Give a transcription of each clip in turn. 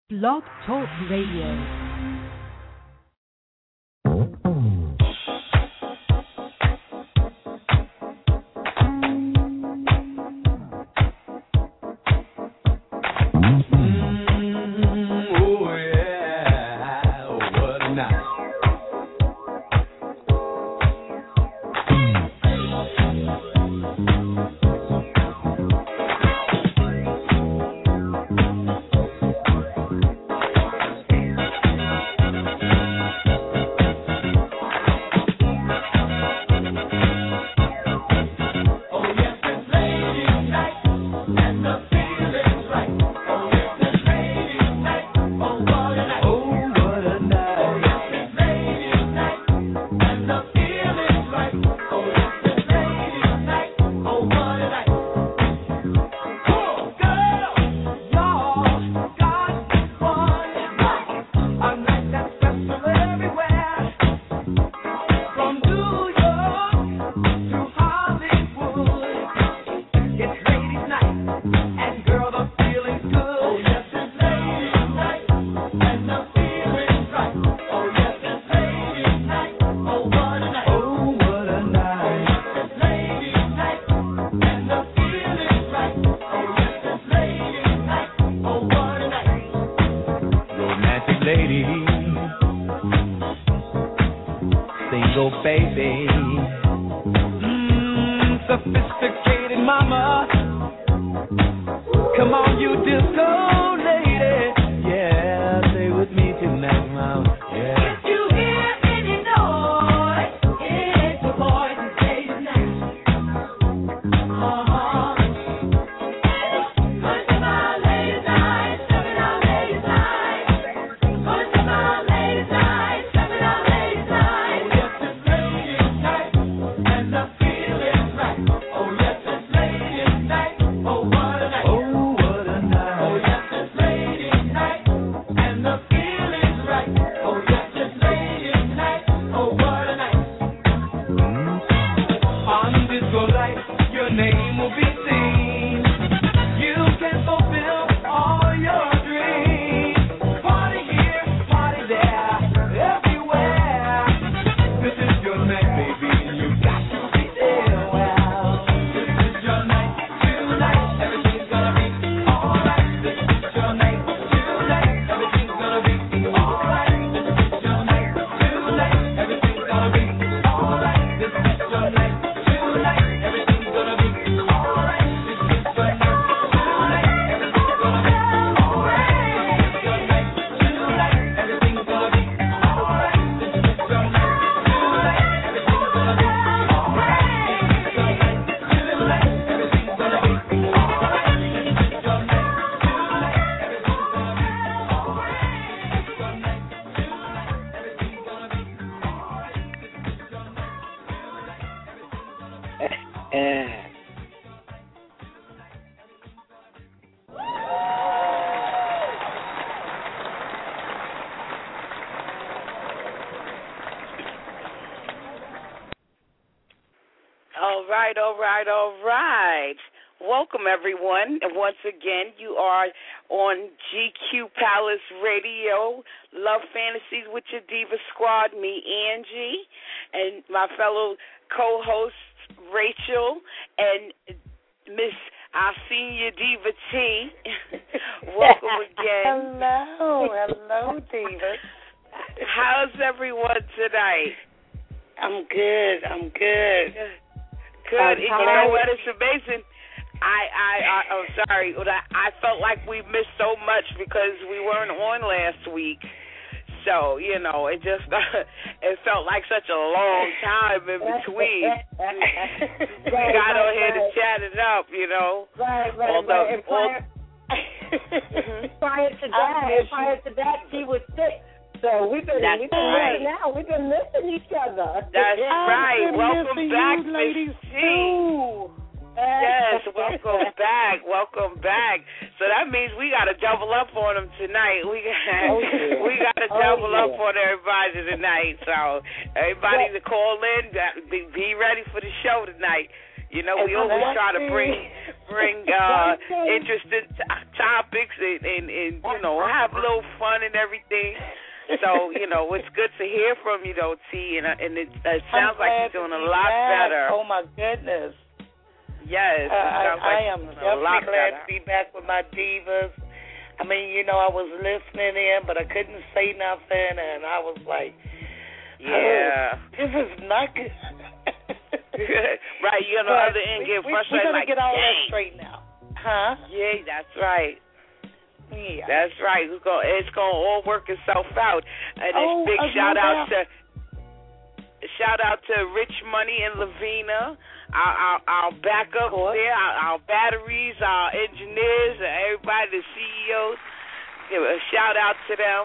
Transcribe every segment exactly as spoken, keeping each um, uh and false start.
Blog Talk Radio. Everyone, and once again, you are on G Q Palace Radio, Love Fantasies with your Diva Squad, me, Angie, and my fellow co-hosts, Rachel, and Miss our senior Diva T. Welcome again. Hello, hello, Diva. How's everyone tonight? I'm good, I'm good. Good. And you know what? It's amazing. I, I, I, oh, sorry. I felt like we missed so much because we weren't on last week. So, you know, it just, it felt like such a long time in between. We right, got right, on here right. to chat it up, you know. Right, right, Although, right. And prior, all, prior to that, and prior to that, she was sick. So we've been, That's we've been right. now. We've been missing each other. That's yeah. right. Welcome back, you, ladies, Miss T. too. Yes, welcome back, welcome back. So that means we got to double up on them tonight. We got, oh, yeah. we got to double oh, yeah. up on everybody tonight. So everybody to call in, be, be ready for the show tonight. You know, we always try to bring bring uh, interesting t- topics and, and, and, you know, have a little fun and everything. So, you know, it's good to hear from you, though, T, and, and it, it sounds like you're doing a lot back. better. Oh, my goodness. Yes, it uh, sounds I, like I am you're doing a lot definitely glad better. to be back with my divas. I mean, you know, I was listening in, but I couldn't say nothing, and I was like, yeah. Oh, this is not good. Right, you're on the but other end we, getting we, frustrated. We're going like, to get all dang. that straight now. Huh? Yeah, that's right. Yeah. That's right. It's going it's going to all work itself out. And oh, a big uh, shout no out doubt. to shout out to Rich Money and Lavina, our, our, our backup there, our, our batteries, our engineers, everybody, the C E Os. Give a shout out to them.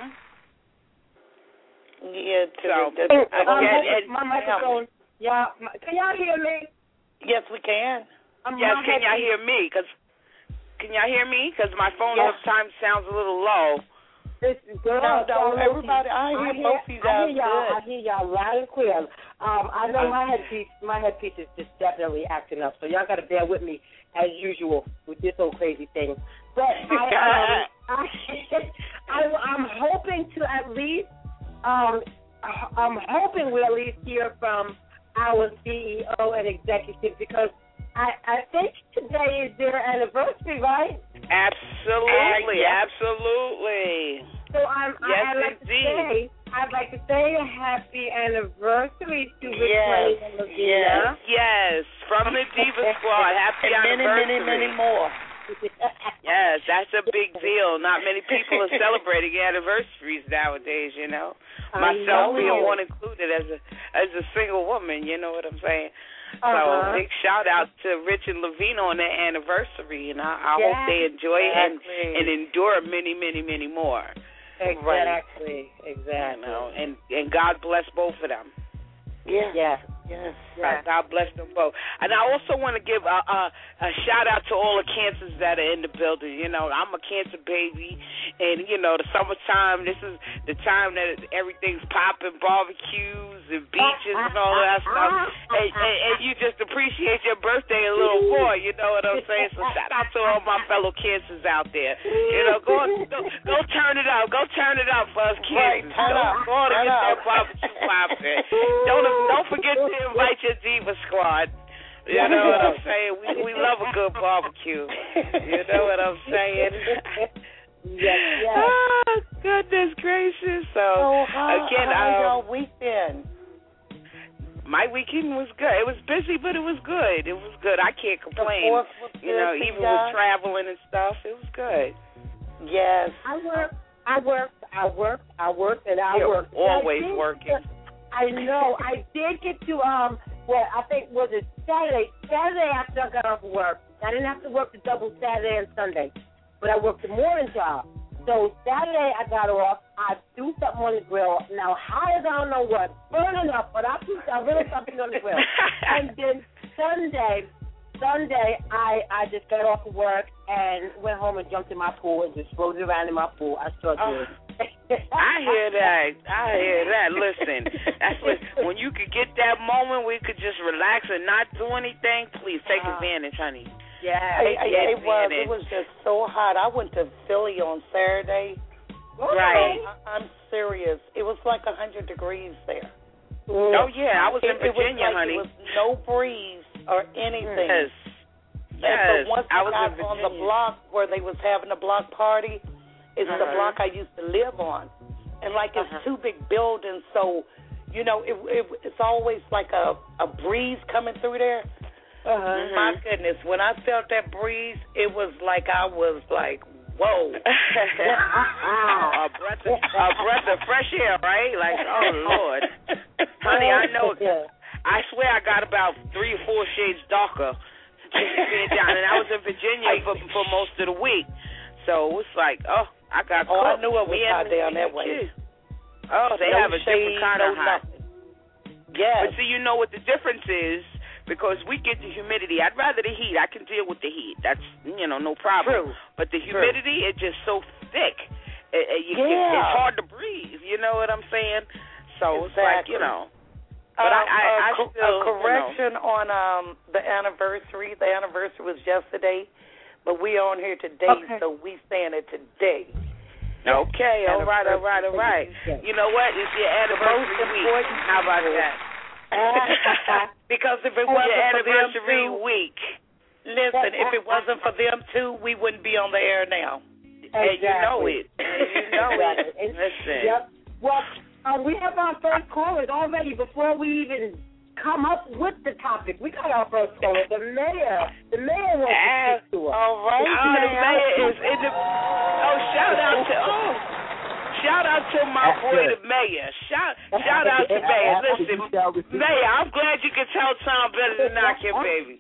Yeah, to so, the, Hey, the, um, again, my microphone. Yeah, can y'all hear me? Yes, we can. I'm yes, can y'all hear me? Cause, can y'all hear me? Because my phone yes. sometimes sounds a little low. This girl, no, no, everybody, I hear, I hear both of you guys I hear y'all, good. I hear y'all loud and clear. Um, I know my headpiece, my headpiece is just definitely acting up, so y'all got to bear with me as usual with this whole crazy thing. But I, um, I, I, I'm hoping to at least, um, I'm hoping we'll at least hear from our C E O and executive because I, I think today is their anniversary, right? Absolutely, uh, yeah. absolutely. So I'm, yes, I'd like indeed. to say, I'd like to say a happy anniversary to Rich Yes, Money and Lavina. yes. Yes, from the Diva Squad. Happy and many, anniversary. many, many more. Yes, that's a big deal. Not many people are celebrating anniversaries nowadays, you know. Myself being one included as a as a single woman, you know what I'm saying? Uh-huh. So big shout out to Rich and Lavina on their anniversary, and I, I yes, hope they enjoy it and, exactly. and endure many, many, many more. Exactly, exactly. You know, and and God bless both of them. Yeah. Yes. Yes. Yes. God bless them both. And I also want to give a, a, a shout out to all the cancers that are in the building. You know, I'm a cancer baby, and you know, the summertime. This is the time that everything's popping, barbecues and beaches and all that stuff. And, and, and you just appreciate your birthday a little more. You know what I'm saying? So shout out to all my fellow cancers out there. You know, go go, go turn it up. Go turn it up for us kids. Right, turn go, up. go on and turn get up. that barbecue popping. Don't don't forget to invite your Diva Squad. You know what I'm saying? We we love a good barbecue. You know what I'm saying? Yes, yes. Oh, goodness gracious. So, So how, again, how um, y'all weekend? my weekend was good. It was busy, but it was good. It was good. I can't complain. The fourth was good You know, for even you guys? with traveling and stuff, it was good. Yes. I worked, I worked, I worked, I worked, and I You're worked. always I did, working. I know. I did get to, um, well, I think, was it Saturday? Saturday after I got off of work. I didn't have to work the double Saturday and Sunday, but I worked the morning job. So Saturday I got off. I threw something on the grill. Now, hot as I don't know what, burning up, but I threw I really something on the grill. And then Sunday, Sunday, I, I just got off of work and went home and jumped in my pool and just floated around in my pool. I sure did. I hear that. I hear that. Listen, that's what, when you could get that moment where you could just relax and not do anything, please take Uh, advantage, honey. Yeah, I, I, Take it was. advantage. It was just so hot. I went to Philly on Saturday. Right. I, I'm serious. It was like a hundred degrees there. Oh, yeah, I was it, in Virginia, it was like honey. It was no breeze or anything. Yes. And Yes, but once I I was got in on the Virginia. block where they was having a block party, it's the Uh-huh. block I used to live on. And, like, it's Uh-huh. two big buildings, so, you know, it, it it's always like a, a breeze coming through there. Uh-huh. My goodness, when I felt that breeze, it was like I was like, whoa. a breath of, a breath of fresh air, right? Like, oh, Lord. Honey, I know. I swear I got about three or four shades darker being down, and I was in Virginia for, for most of the week. So it was like, oh, I got Oh, I cooked. knew it was Me hot and- down that way. Oh, they no have a shade, different kind no of hot. nothing. Yes. But see, you know what the difference is? Because we get the humidity. I'd rather the heat. I can deal with the heat. That's, you know, no problem. True. But the humidity is just so thick. It, it, you Yeah. can, it's hard to breathe. You know what I'm saying? So Exactly. it's like, you know. But um, I, I, I a, still, a correction you know. on um the anniversary. The anniversary was yesterday, but we on here today, Okay. so we saying it today. Okay, all right, all right, all right. You know what? It's your anniversary week. How about that? Because if it Your wasn't for them anniversary too, week. listen, if it wasn't for them too, we wouldn't be on the air now. And you know it. And you know it. Exactly. Listen. Yep. Well, uh, we have our first callers already before we even come up with the topic. We got our first caller, the mayor. The mayor wants to speak to us. All right. Oh, the mayor is in the. Oh, shout out to. Oh. Shout out to my boy, the mayor. Shout, shout out to Mayor. Listen, Mayor, I'm glad you can tell Tom better than I can, baby.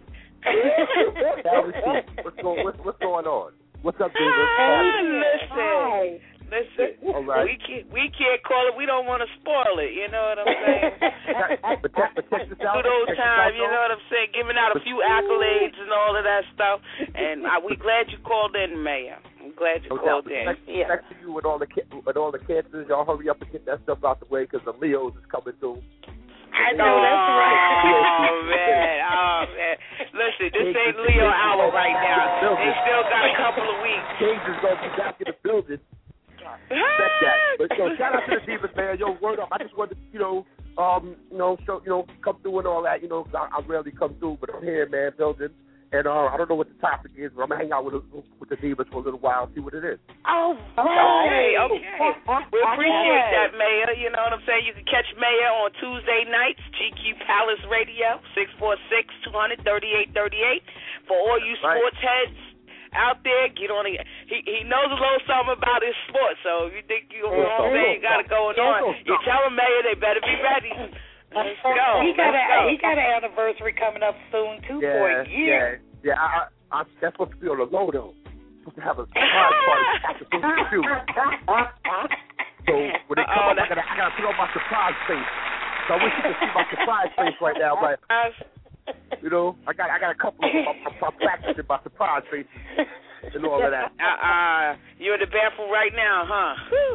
what's, going, what's, what's going on? What's up, David? Listen, Hi. listen. All right. We can't, we can't call it. We don't want to spoil it. You know what I'm saying? but check, but check this out. Through those check times, out, you know what I'm saying? Giving out a few accolades and all of that stuff. And I, we glad you called in, Mayor. I'm glad you no called doubt. in. Respect, Yeah. respect to you with all the with all the cancers. Y'all hurry up and get that stuff out the way because the Leos is coming through. I know that's right. Oh man, oh man. Listen, this ain't Leo hour right now. They still got a couple of weeks. Cage is gonna be back in the building. Respect that. But yo, shout out to the Divas, man. Yo, word up. I just wanted to, you know, um, you know, show, you know, come through and all that. You know, I, I rarely come through, but I'm here, man, building. And uh, I don't know what the topic is, but I'm gonna hang out with with the Divas for a little while, see what it is. Oh, okay, okay. We appreciate that, Mayor. You know what I'm saying? You can catch Mayor on Tuesday nights, G Q Palace Radio, six four six, two hundred, thirty-eight thirty-eight. For all you sports heads out there, get on it. He he knows a little something about his sports, so if you think you, you know what I'm saying, you got it going on, you tell him, Mayor, they better be ready. Let's go. He got Let's a go. he got an anniversary coming up soon too yeah, for a year. Yeah, yeah. I, I, I, that's supposed to be on the low though. Supposed to have a surprise party after fifty-two. So when they come Uh-oh, up, I gotta I gotta put on my surprise face. So I wish you could see my surprise face right now, but you know, I got I got a couple of them. I'm, I'm practicing my surprise faces and all of that. Uh uh, you're in the bathroom right now, huh?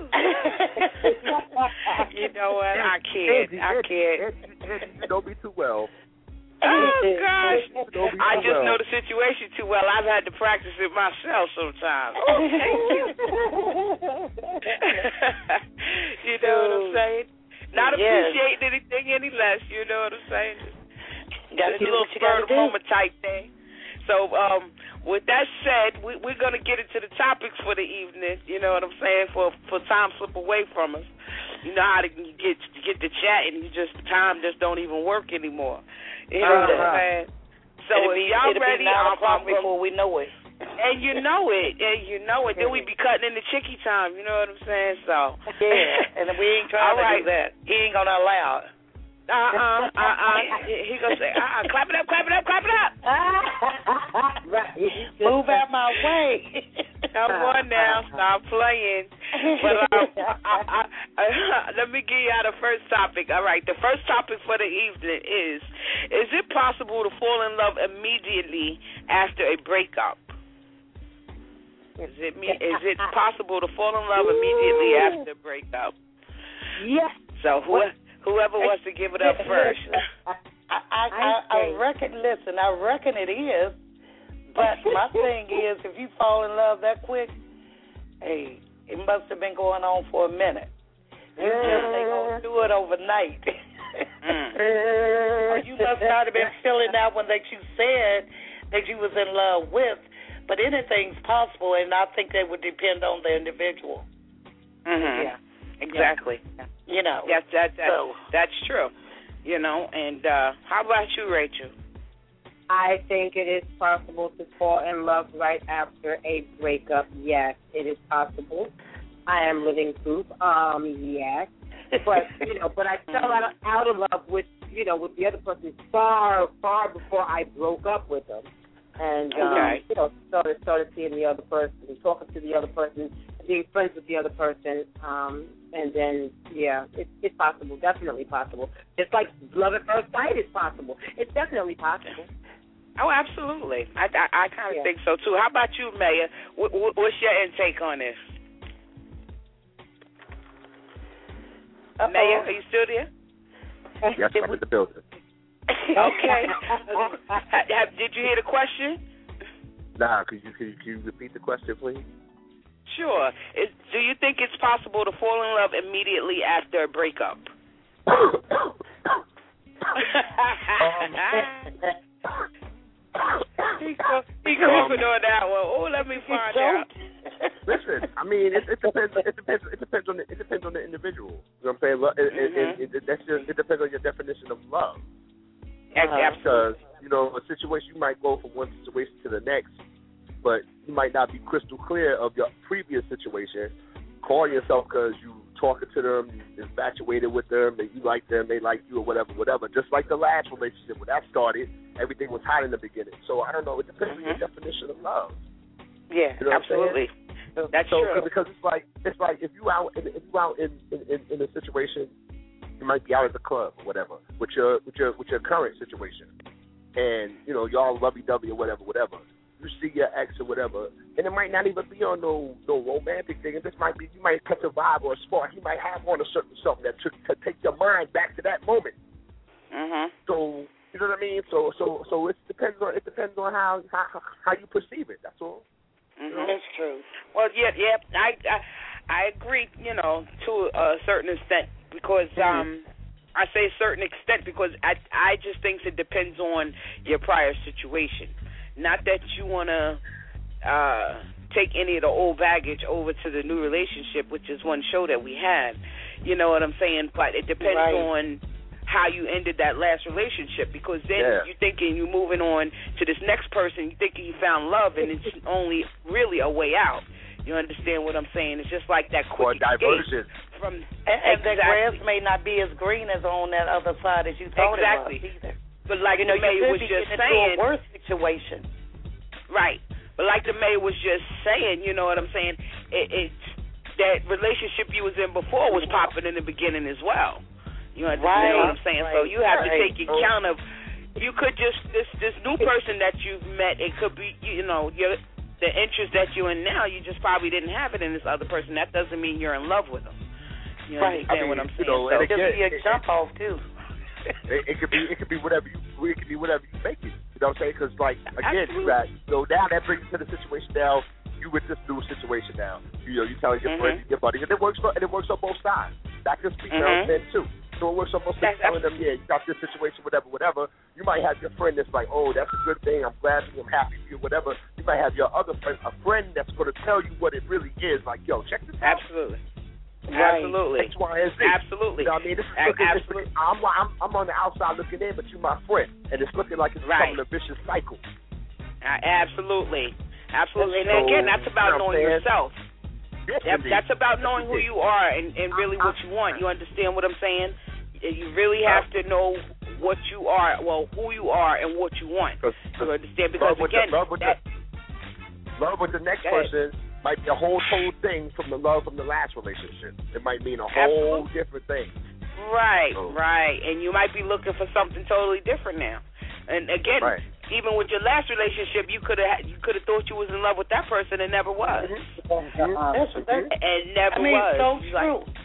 You know what? I can't. Angie, I Angie, can't. Angie, Angie, you know me too well. Oh gosh, You know me I too just well. know the situation too well. I've had to practice it myself sometimes. You know what I'm saying? Not Yes. appreciating anything any less. You know what I'm saying? Gotta It's a do little what you spur gotta of the do. moment type thing. So, um, with that said, we, we're going to get into the topics for the evening. You know what I'm saying? For for time slip away from us. You know how to get get to chatting. You just time just don't even work anymore. You know what I'm saying? So it'll if be, y'all it'll ready, be nine I'm, o'clock I'm, before we know it. and you know it, and you know it. Then we be cutting into chicky time. You know what I'm saying? So Yeah, and we ain't trying All to right. do that. He ain't gonna allow it. Uh-uh, uh-uh. He gonna say, uh-uh, clap it up, clap it up, clap it up. Right. Move out my way. Come on now, stop playing. But um, I, I, I, let me give you out the first topic. All right, the first topic for the evening is: is it possible to fall in love immediately after a breakup? Is it me? Is it possible to fall in love immediately after a breakup? Yes. So who, whoever wants to give it up first. I, I, I, I reckon. Listen, I reckon it is. But my thing is, if you fall in love that quick, hey, it must have been going on for a minute. You just ain't gonna do it overnight. Mm. Or you must not have been feeling that one that you said that you was in love with. But anything's possible, and I think that would depend on the individual. Mm-hmm. Yeah, exactly. You know. Yes, that, that So. that's true. You know, and uh, how about you, Rachel? I think it is possible to fall in love right after a breakup. Yes, it is possible. I am living proof. Um, yes, but you know, but I fell out, out of love with you know with the other person far, far before I broke up with them, and um, Okay. you know started started seeing the other person, talking to the other person, being friends with the other person, um, and then yeah, it's it's possible, definitely possible. Just like love at first sight is possible. It's definitely possible. Oh, absolutely. I, I, I kind of Yeah. think so, too. How about you, Maya? What, what, what's your intake on this? Uh-oh. Maya, are you still there? Yes, I'm in the building. Okay. have, did you hear the question? Nah, could you, could you, could you repeat the question, please? Sure. Is, do you think it's possible to fall in love immediately after a breakup? um, he go, he goofing on that one. Oh, let me find out. Listen, I mean, it, it depends. It depends. It depends on the. It depends on the individual. You know what I'm saying? It, mm-hmm. it, it, it, that's just, it depends on your definition of love. Uh-huh. Because you know, a situation, you might go from one situation to the next, but you might not be crystal clear of your previous situation. Call yourself because you talking to them, you infatuated with them, and you like them, they like you, or whatever, whatever. Just like the last relationship when that started, everything was hot in the beginning. So I don't know. It depends mm-hmm. on your definition of love. Yeah, you know absolutely. That's so, true. Because it's like it's like if you out if you out in, in, in a situation, you might be out at the club or whatever with your with your with your current situation, and you know y'all lovey dovey or whatever, whatever. You see your ex or whatever, and it might not even be on no no romantic thing. And this might be you might catch a vibe or a spark. He might have on a certain something that took to take your mind back to that moment. Mhm. So you know what I mean. So so so it depends on it depends on how how how you perceive it. That's all. Mm-hmm. That's true. Well, yeah, yeah, I, I, I agree. You know, to a certain extent, because um, I say a certain extent because I, I just think it depends on your prior situation. Not that you want to uh, take any of the old baggage over to the new relationship, which is one show that we had. You know what I'm saying? But it depends right. on how you ended that last relationship, because then yeah. you're thinking you're moving on to this next person, you're thinking you found love, and it's only really a way out. You understand what I'm saying? It's just like that quick diversion. From and, and exactly. the grass may not be as green as on that other side as you thought exactly. it was either. But like you know, the May you was be just into saying, a worse situation. Right. But like the May was just saying, you know what I'm saying? It, it's that relationship you was in before was popping in the beginning as well. You understand right, what I'm saying? Right, so you have right. to take account of, you could just, this this new person that you've met, it could be, you know, your the interest that you're in now, you just probably didn't have it in this other person. That doesn't mean you're in love with them. You right. understand I mean, what I'm saying? You know, so it could be a it, jump it, off, too. It, it could be it could be whatever you it could be whatever you make it. You know what I'm saying? Because like again, Absolutely. you got so now that brings you to the situation now. You with this new situation now. You know, you telling your mm-hmm. friends, your buddy, and it works for and it works on both sides. That can speak mm-hmm. to men too. So it works on both sides. Telling them, yeah, you got this situation, whatever, whatever. You might have your friend that's like, oh, that's a good thing. I'm glad for you. I'm happy for you, whatever. You might have your other friend, a friend that's going to tell you what it really is. Like, yo, check this out. Absolutely. Right. Absolutely. X, Y, and Z. Absolutely. You know what I mean? This is looking, Absolutely. This, I'm, I'm, I'm on the outside looking in, but you're my friend. And it's looking like it's right. becoming a vicious cycle. Uh, absolutely. Absolutely. And so, again, that's about you know knowing yourself. Yes, that, that's about knowing who you are and, and really what you want. You understand what I'm saying? You really have to know what you are, well, who you are and what you want. You understand? Because, love again, the, love, with that, the, love with the next Go ahead. person might be a whole total thing from the love from the last relationship. It might mean a whole Absolutely. different thing. Right, so. right. And you might be looking for something totally different now. And again, right. even with your last relationship, you could have you could have thought you was in love with that person and never was. Mm-hmm. Uh, that's, that's, and never I mean, was. so like, true.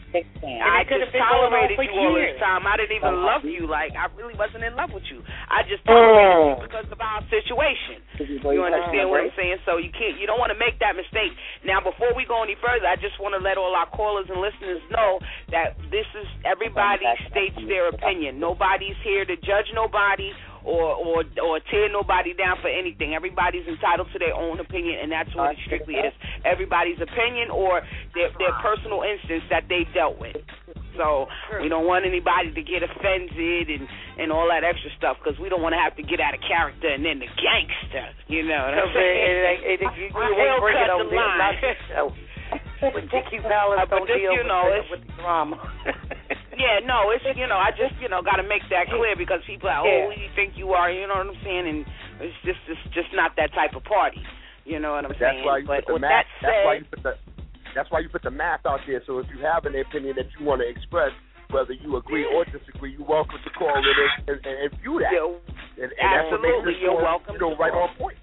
I just tolerated you all years. this time. I didn't even love you. Like, I really wasn't in love with you. I just tolerated oh. you because of our situation. You understand what I'm saying? So you can't. You don't want to make that mistake. Now, before we go any further, I just want to let all our callers and listeners know that this is everybody states their opinion. Nobody's here to judge nobody or or or tear nobody down for anything. Everybody's entitled to their own opinion, and that's what it strictly is. Everybody's opinion or their their personal instance that they dealt with. So we don't want anybody to get offended and, and all that extra stuff, because we don't want to have to get out of character and then the gangster, you know. What I'm saying? It, it, it, you, you will bring cut it on the line. When G Q Palace don't this, deal you know, with, the, with the drama. Yeah, no, it's, you know, I just, you know, got to make that clear, because people are, oh, yeah. who do you think you are, you know what I'm saying? And it's just it's just not that type of party, you know what I'm but saying? That's why you but put the with math, that that's said, why you put the that's why you put the math out there. So if you have an opinion that you want to express, whether you agree or disagree, you're welcome to call in and, and, and view that. You're, and, and absolutely, that's what makes you're more, welcome. You know, right on point.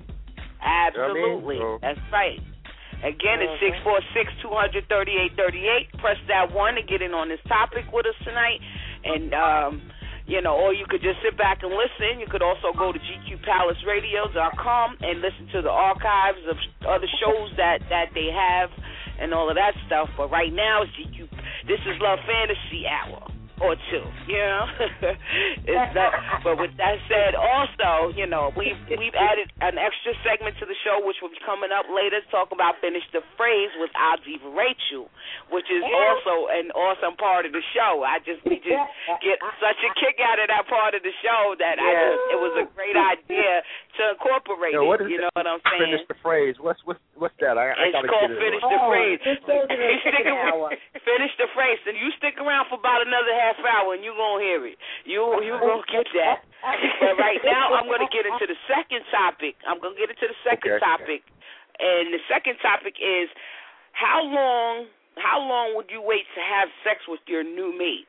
Absolutely, you know I mean? so, that's right. Again, it's six four six, two hundred, thirty-eight thirty-eight. Press that one to get in on this topic with us tonight. And, um, you know, or you could just sit back and listen. You could also go to G Q Palace Radio dot com and listen to the archives of other shows that, that they have and all of that stuff. But right now, it's G Q. This is Love Fantasy Hour. Or two, you know. It's that, but with that said, also, you know, we've we've added an extra segment to the show, which will be coming up later to talk about Finish the Phrase with our diva Rachel, which is also an awesome part of the show. I just we just get such a kick out of that part of the show that I just, it was a great idea to incorporate Yo, what is it. You it? know what I'm saying? Finish the Phrase. What's what's what's that? I, I it's gotta called get it Finish on. the Oh, Phrase. you stick around, finish the Phrase, and you stick around for about another half hour, and you gonna hear it. You you gonna get that. But right now, I'm gonna get into the second topic. I'm gonna get into the second Okay. topic, and the second topic is how long how long would you wait to have sex with your new mates?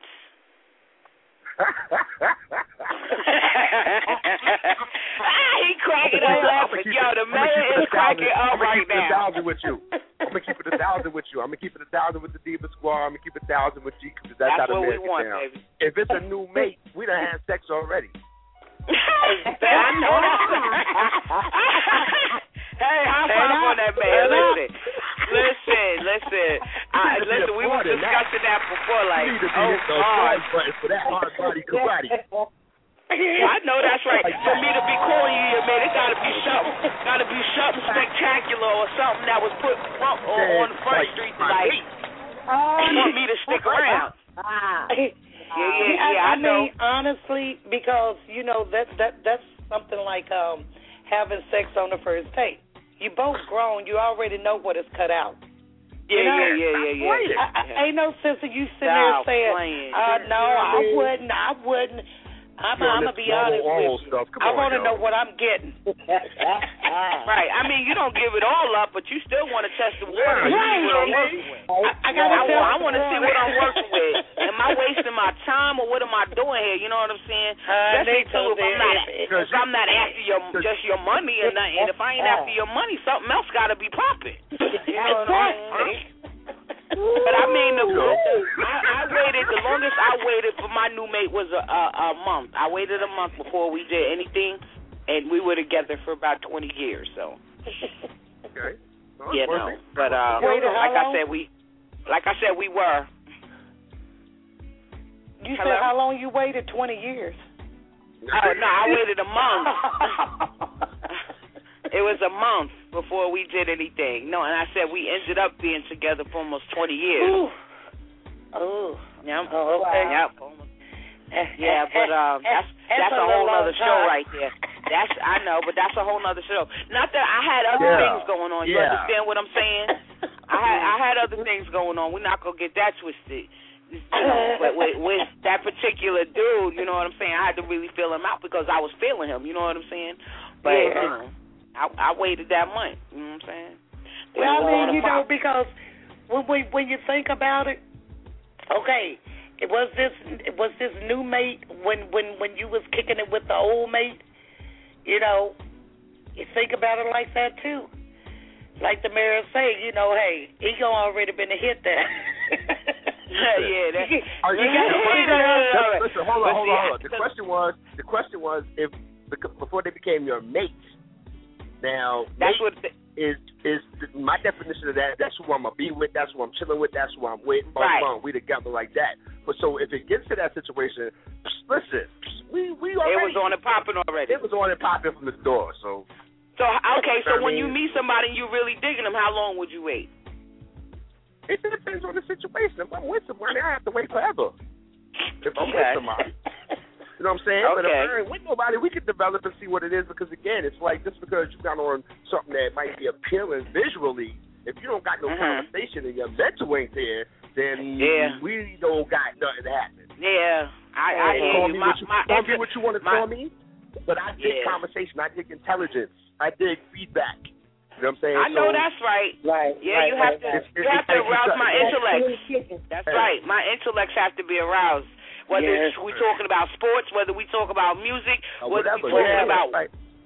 Ah, he cracking up laughing. Yo, the man is cracking up right now. I'm gonna keep it a thousand with you. I'm gonna keep it a thousand with you. I'm gonna keep it a thousand with the Diva Squad. I'm gonna keep it a thousand with G because that's, That's how the what we man want, get down. baby. If it's a new mate, we done had sex already. I know that. Hey, high five on that man. Listen, listen, listen. I, listen, we were discussing that before, like, You need to be oh, hitting those God. hard buttons for that hard body karate. I know that's right. For me to be calling you your man, it gotta be something, gotta be something spectacular or something that was put front or on the front street to like, you want me to stick around. Yeah, yeah, yeah. I, I know. mean, honestly, because you know that that that's something like um having sex on the first date. You both grown. You already know what is cut out. Yeah, you know, yeah, yeah, yeah, yeah. I, I, yeah. ain't no sense of you sitting Stop there saying, playing. uh, "No, I wouldn't. I wouldn't." I'm, You know, I'm this gonna be normal honest oral with you. stuff. Come I on, want to yo. know what I'm getting. Right. I mean, you don't give it all up, but you still want to test the water. Right. and see what I'm working with. I, I gotta I, tell I want to see what I'm you. working with. Am I wasting my time, or what am I doing here? You know what I'm saying? Uh, Especially too if I'm not if- if I'm not after your just your money or nothing. And if I ain't after your money, something else got to be popping. You know what I'm saying? But I mean, the, the, I, I waited. The longest I waited for my new mate was a, a, a month. I waited a month before we did anything, and we were together for about twenty years. So, Okay. No, you know. But uh, Waited how like I long? said, we, like I said, we were. You Hello? said how long you waited? Twenty years. Oh no, I waited a month. It was a month before we did anything. No, and I said we ended up being together for almost twenty years. Ooh. Oh. Yep. Oh, okay. Yep. Yeah, but um, that's that's a whole other show right there. That's I know, but that's a whole other show. Not that I had other Yeah. things going on. You Yeah. understand what I'm saying? I had I had other things going on. We're not gonna get that twisted. You know, but with, with that particular dude, you know what I'm saying? I had to really feel him out because I was feeling him. You know what I'm saying? But Yeah. you know, I, I waited that month. You know what I'm saying? Well, I mean, you know, Pop. because when when when you think about it, okay, it was this it was this new mate when when when you was kicking it with the old mate. You know, you think about it like that too. Like the mayor say, you know, hey, he gonna already been a hit there. Yeah, yeah. That, Are you, you got to wait a listen, hold on, hold on, hold on. The question was, the question was, if before they became your mates. Now, That's mate what the, is is my definition of that. That's who I'm gonna be with. That's who I'm chilling with. That's who I'm with. Boom, Right. boom, we together like that. But so if it gets to that situation, listen, we we it already was on and popping already. it was on and popping from the door. So So okay, so I when you mean- meet somebody and you really digging them, how long would you wait? it depends on the situation. If I'm with somebody, I have to wait forever. If I'm Okay. with somebody. You know what I'm saying? But if Okay. I ain't with nobody, we can develop and see what it is because, again, it's like just because you got on something that might be appealing visually, if you don't got no Mhm. conversation and your mental ain't there, then Yeah. we don't got nothing happening. Yeah, I, I And hear call you. me My, what you, my, call me what you want to my- call me, but I dig Yeah. conversation. I dig intelligence. I dig feedback. You know what I'm saying? I know So, that's right. Right. Yeah, right, you have right, to. right. It's- You it's have to like you arouse said, my it's intellect. Communication. That's Hey. right. My intellects have to be aroused. Whether Yeah. it's we talking about sports, whether we talk about music, or whether whatever. we talking Yeah, about right.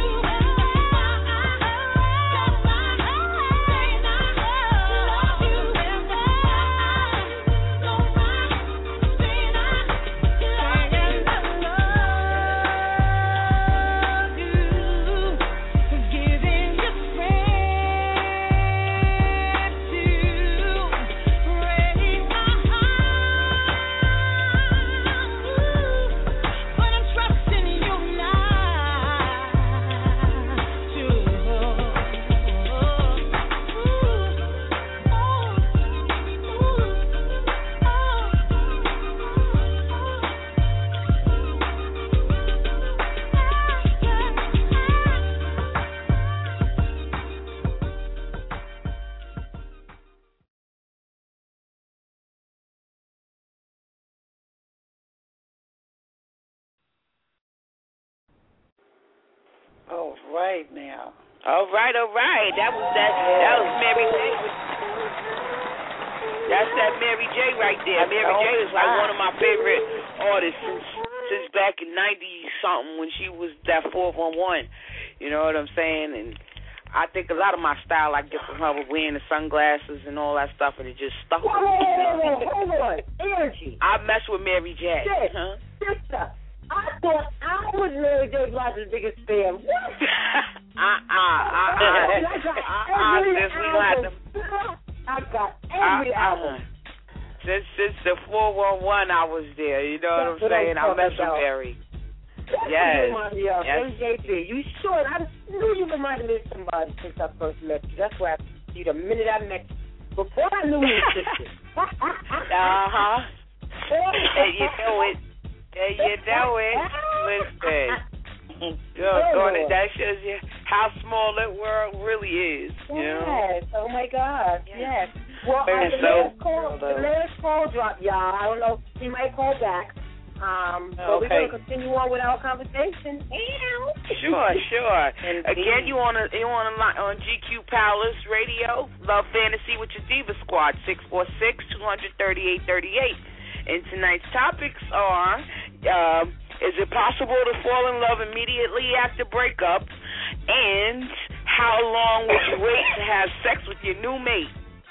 All right now. All right, all right. That was that. That was Mary J. That's that Mary J. right there. Mary J. is like one of my favorite artists since since back in ninety something when she was that four one one. You know what I'm saying? And I think a lot of my style I get from her with wearing the sunglasses and all that stuff, and it just stuck with me. Hold on, hold on, energy. I mess with Mary J. Shit, huh? sister, I thought I was Mary J. Blige's biggest fan. What? Uh uh uh uh. Uh Since we got them. I got every uh, album. Since since the four one one, I was there. You know what I'm saying? I mess with Mary. Yes. yes. yes. M J B, you sure? I knew you reminded me of somebody since I first met you. That's why I see the minute I met you. Before I knew you existed. uh-huh. And you know it. And you know it. Listen. Girl, oh, that shows you how small that world really is. You yes. know? Oh, my God. Yes. yes. Well, uh, the, so, last call, the last call drop, y'all. I don't know. He might call back. Um, so okay. we're gonna continue on with our conversation. Sure, sure. Again, you on a, you on a, on G Q Palace Radio, Love Fantasy with your Diva Squad, six four six, two three eight, three eight. And tonight's topics are: um, is it possible to fall in love immediately after breakup? And how long would you wait to have sex with your new mate?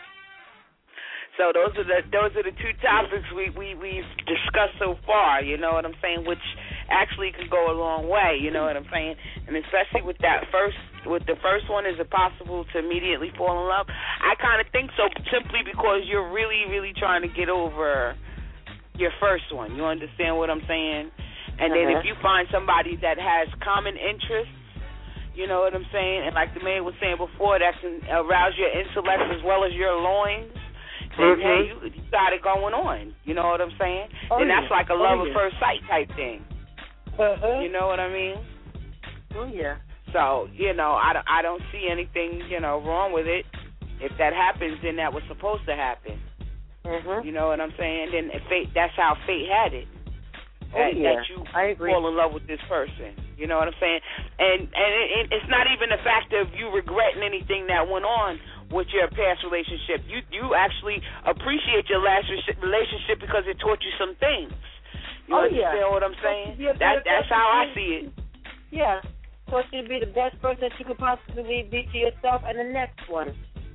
So those are the those are the two topics we, we, we've discussed so far, you know what I'm saying, which actually can go a long way, you know what I'm saying? And especially with that first with the first one, is it possible to immediately fall in love? I kind of think so, simply because you're really, really trying to get over your first one. You understand what I'm saying? And then uh-huh. if you find somebody that has common interests, you know what I'm saying, and like the man was saying before, that can arouse your intellect as well as your loins, then mm-hmm. hey, you, you got it going on. You know what I'm saying? Oh, and that's yeah. like a love oh, at yeah. first sight type thing. Uh-huh. You know what I mean? Oh, yeah. So, you know, I, I don't see anything, you know, wrong with it. If that happens, then that was supposed to happen. Mm-hmm. You know what I'm saying? Then fate, that's how fate had it. Oh, that, yeah. that you I agree. fall in love with this person. You know what I'm saying? And and it, it's not even the fact of you regretting anything that went on with your past relationship. You you actually appreciate your last relationship because it taught you some things. You oh, understand yeah. what I'm saying? That that's how I see it. Yeah. Taught you to be the best person that you could possibly be to yourself and the next one.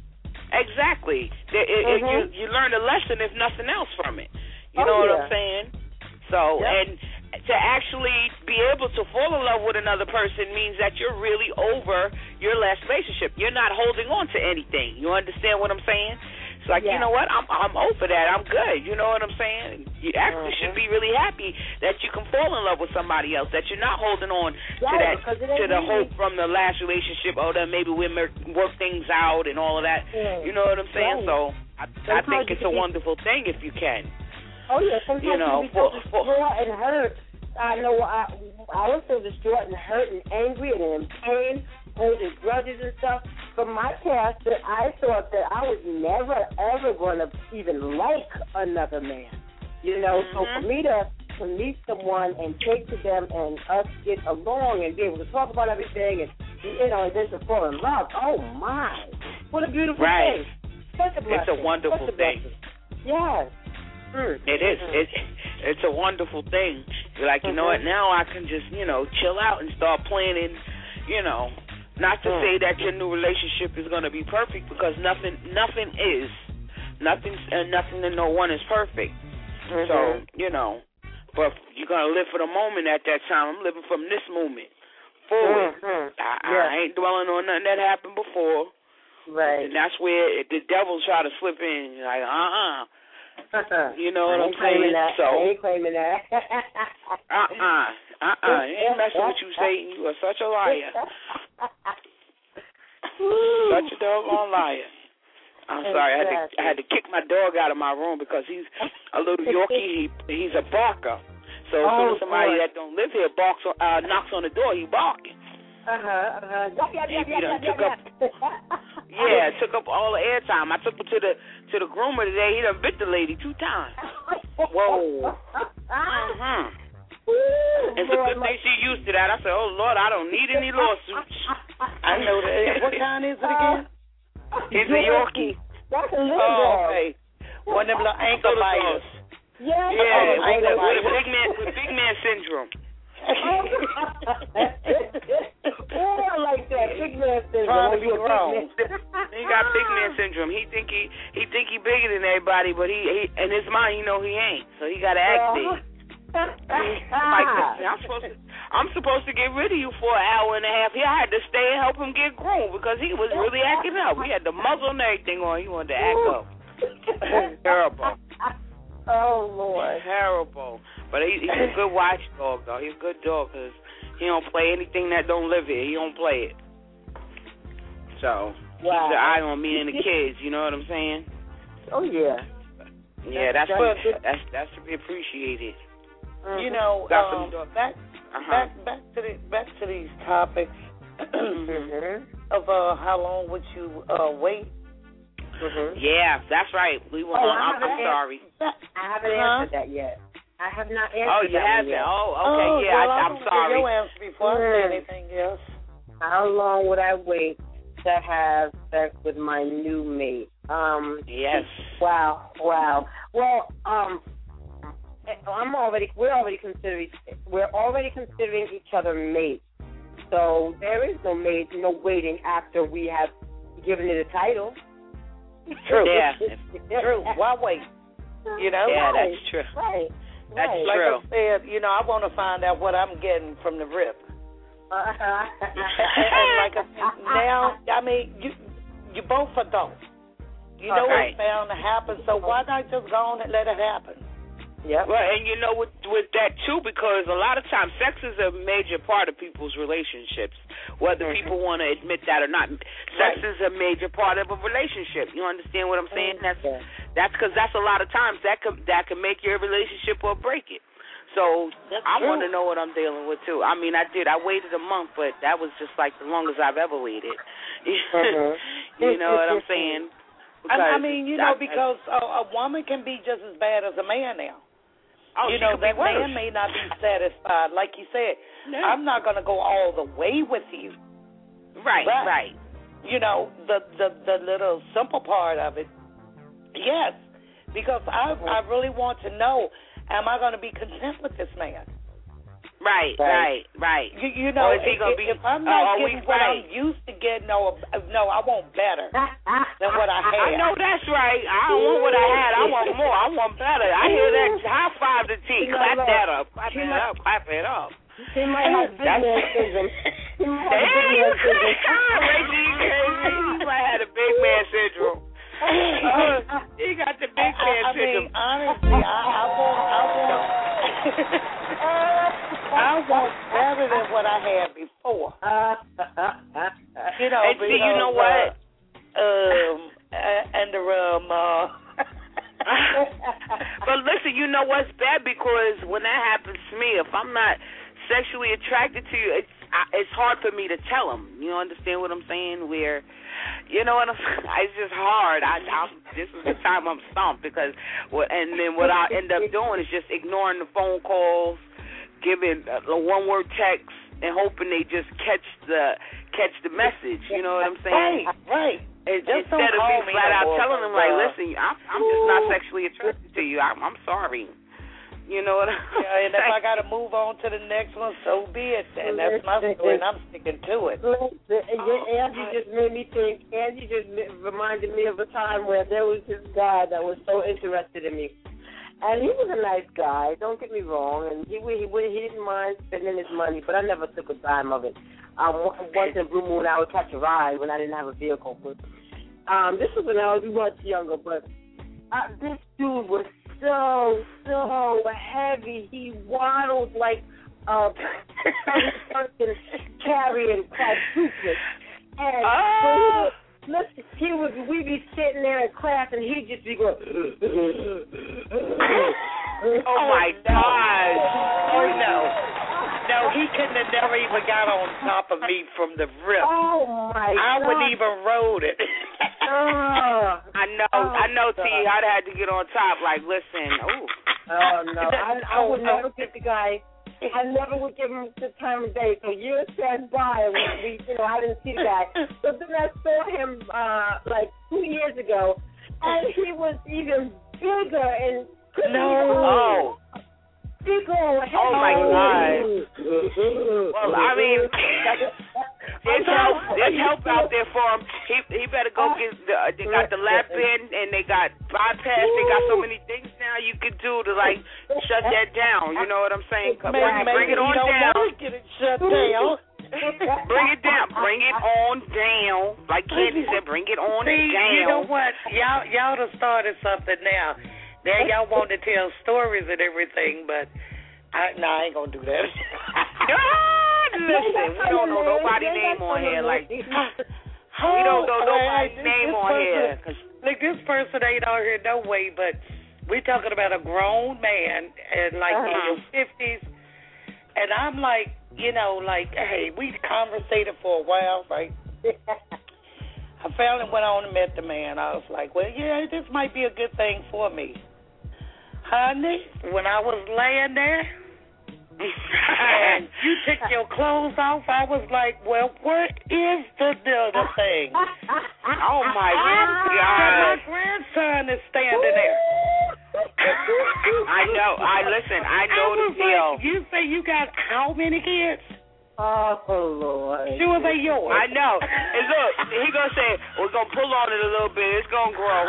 Exactly. It, it, mm-hmm. it, you you learn a lesson, if nothing else, from it. You oh, know what yeah. I'm saying? So, yep. and to actually be able to fall in love with another person means that you're really over your last relationship. You're not holding on to anything. You understand what I'm saying? It's like, yeah. you know what? I'm I'm over that. I'm good. You know what I'm saying? You actually mm-hmm. should be really happy that you can fall in love with somebody else, that you're not holding on right, to that, to the hope from the last relationship. Oh, then maybe we'll work things out and all of that. Yeah. You know what I'm saying? Right. So I, I think it's a wonderful thing if you can. Oh, yeah, sometimes you know, you be so distraught and hurt. I know I I was so distraught and hurt and angry and in pain, holding grudges and stuff from my past that I thought that I was never, ever going to even like another man. You know, mm-hmm. so for me to, to meet someone and take to them and us get along and be able to talk about everything and, you know, and then to fall in love, oh, my. What a beautiful right. thing. Such a blessing. It's a wonderful Such a thing. Yes. Mm. It is. It, it's a wonderful thing. You're like, you mm-hmm. know what, now I can just, you know, chill out and start planning, you know, not to mm. say that your new relationship is going to be perfect, because nothing nothing is. Nothing, and nothing and no one is perfect. Mm-hmm. So, you know, but you're going to live for the moment at that time. I'm living from this moment forward. Mm-hmm. I, yeah. I ain't dwelling on nothing that happened before. Right. And that's where the devil try to slip in. Like, uh-uh. You know what I'm saying? That. So, I ain't claiming that. uh-uh. Uh-uh. You ain't messing with you, Satan. You are such a liar. Such a doggone liar. I'm sorry. I had, to, I had to kick my dog out of my room because he's a little Yorkie. He, he's a barker. So as soon as somebody boy. that don't live here barks, uh, knocks on the door, he barking. Uh-huh, uh-huh. Yeah, yeah, he done took up, yeah, took up all the airtime. I took him to the to the groomer today. He done bit the lady two times. Whoa. Uh-huh. It's a good thing she used to that. I said, oh, Lord, I don't need any lawsuits. I know that. kind is it again? It's a Yorkie. That's a little Oh, dog. okay. One of them little ankle biters. Yeah, Yeah, oh, with, ankle with, with biter. big man, with big man syndrome. Oh, I like that. Big man syndrome. Trying to be You a big grown. man. He got big man syndrome. He think he he think he bigger than everybody, but he, he in his mind, you know, he ain't. So he got to act big. Like, listen, I'm supposed to, I'm supposed to get rid of you for an hour and a half. Here, I had to stay and help him get groomed because he was really acting up. We had the muzzle and everything on. He wanted to act up. Terrible. Oh, Lord. Terrible. But he, he's a good watchdog, though. He's a good dog because he don't play anything that don't live here. He don't play it. So keep Wow. the eye on me and the kids. You know what I'm saying? Oh, yeah. Yeah, that's That's what, good. that's that's to be appreciated. You know, Got um, some- back Uh-huh. back back to the back to these topics Mm-hmm. of uh, how long would you uh, wait? Mm-hmm. Yeah, that's right. We were Oh, on. I I'm, I'm haven't sorry. I haven't Huh? answered that yet. I have not answered Oh, you that one haven't? yet. Oh, okay. Oh, yeah, well, I, I'm I'm gonna sorry. Give your answer before I say Mm. anything else. How long would I wait to have sex with my new mate? Um. Yes. Wow. Wow. Well, um, I'm already. We're already considering. We're already considering each other mates. So there is no mate, no waiting after we have given it a title. True. Yeah. True. Why wait? You know. Yeah, Right. that's true. Right. That's right. Like true. I said, you know, I want to find out what I'm getting from the rip. Uh-huh. And like I said, now, I mean, you you both adults. You know Right. what's bound to happen, so why not just go on and let it happen? Yep. Well, and you know, with with that too, because a lot of times sex is a major part of people's relationships, whether Mm-hmm. people want to admit that or not. Sex Right. is a major part of a relationship. You understand what I'm saying? That's Yeah. that's because that's a lot of times that could that can make your relationship or break it. So That's I true. want to know what I'm dealing with too. I mean, I did. I waited a month, but that was just like the longest I've ever waited. Mhm. You know what I'm saying? I, I Because mean, you know, I- because a, a woman can be just as bad as a man now. oh, you she know, could be that worse. man may not be satisfied. Like you said, Yeah. I'm not going to go all the way with you. Right, but- right. You know, the, the, the little simple part of it, yes, because I, I really want to know, am I going to be content with this man? Right, Right. right, right. You, you know, Or is he if, gonna be- if I'm oh, not are we getting what right? I'm used to getting, no, no, I want better than what I had. I know that's right. I don't want what I had. I want more. I want better. I hear that. High five the T. Clap that up. Clap it up. Clap it up. He might have big That's- man syndrome. He might have Yeah, big you man syndrome. crazy. Reggie, you crazy. You might have the big man syndrome. He got the big man I, I mean, syndrome. honestly, I, I want, I want, I want better than what I had before. You know, And see, you know because, what? Uh, um, a- and the um, uh, But listen, you know what's bad? Because when that happens to me, if I'm not sexually attracted to you, it's I, it's hard for me to tell them. You understand what I'm saying? Where, you know what I'm it's just hard. I, I'm, this is the time I'm stumped because, what, and then what I end up doing is just ignoring the phone calls, giving a one word text, and hoping they just catch the catch the message. You know what I'm saying? right, right. It, Just instead don't of call me me flat no out more, telling them, but, like, uh, listen, I'm, I'm just not sexually attracted to you. I'm, I'm sorry. You know what I'm Yeah, and if I got to move on to the next one, so be it. And that's my story, and I'm sticking to it. Angie just made me think. Angie just reminded me of a time where there was this guy that was so interested in me, and he was a nice guy. Don't get me wrong, and he he he didn't mind spending his money, but I never took a dime of it. Um, once in a blue moon, I would catch a ride when I didn't have a vehicle. But um, this was when I was much younger, but uh, this dude was so, so heavy. He waddled like a person carrying quadruplets. And Oh. so he, listen, he would, we'd be sitting there in class, and he'd just be going, Oh, my God. Oh, no. No, he couldn't have never even got on top of me from the rip. oh, my I God. wouldn't even rode it. Oh, I know, I know, T. I'd had to get on top. Like, listen, ooh. oh no, I, I would never get the guy I never would give him the time of day. So years passed by, and we, we, you know, I didn't see the guy. So then I saw him uh, like two years ago, and he was even bigger and no. Oh. Bigger. Oh my God. Well, I mean, there's help. There's help out there for him. He he better go get. The, they got the lap in, and they got bypass. They got so many things now you could do to like shut that down. You know what I'm saying? Maybe, bring it on down. Get it shut down. Bring it down. Bring it on down. Like Candy said, bring it on See, down. You know what? Y'all y'all done started something now. Now y'all want to tell stories and everything, but I, no, I ain't gonna do that. Listen, we don't know nobody's name on here. Like we don't know nobody's name on here. Like this person ain't on here no way, but we talking about a grown man and like uh-huh. in your fifties, and I'm like, you know, like, hey, we conversated for a while, right? I finally went on and met the man. I was like, well, yeah, this might be a good thing for me. Honey, when I was laying there and you took your clothes off, I was like, well, what is the other thing? Oh, my God. My grandson is standing there. I know. I listen, I know I the deal. Like, you say you got how many kids? Oh, Lord. She was like yours. I know. And look, he going to say, we're going to pull on it a little bit. It's going to grow.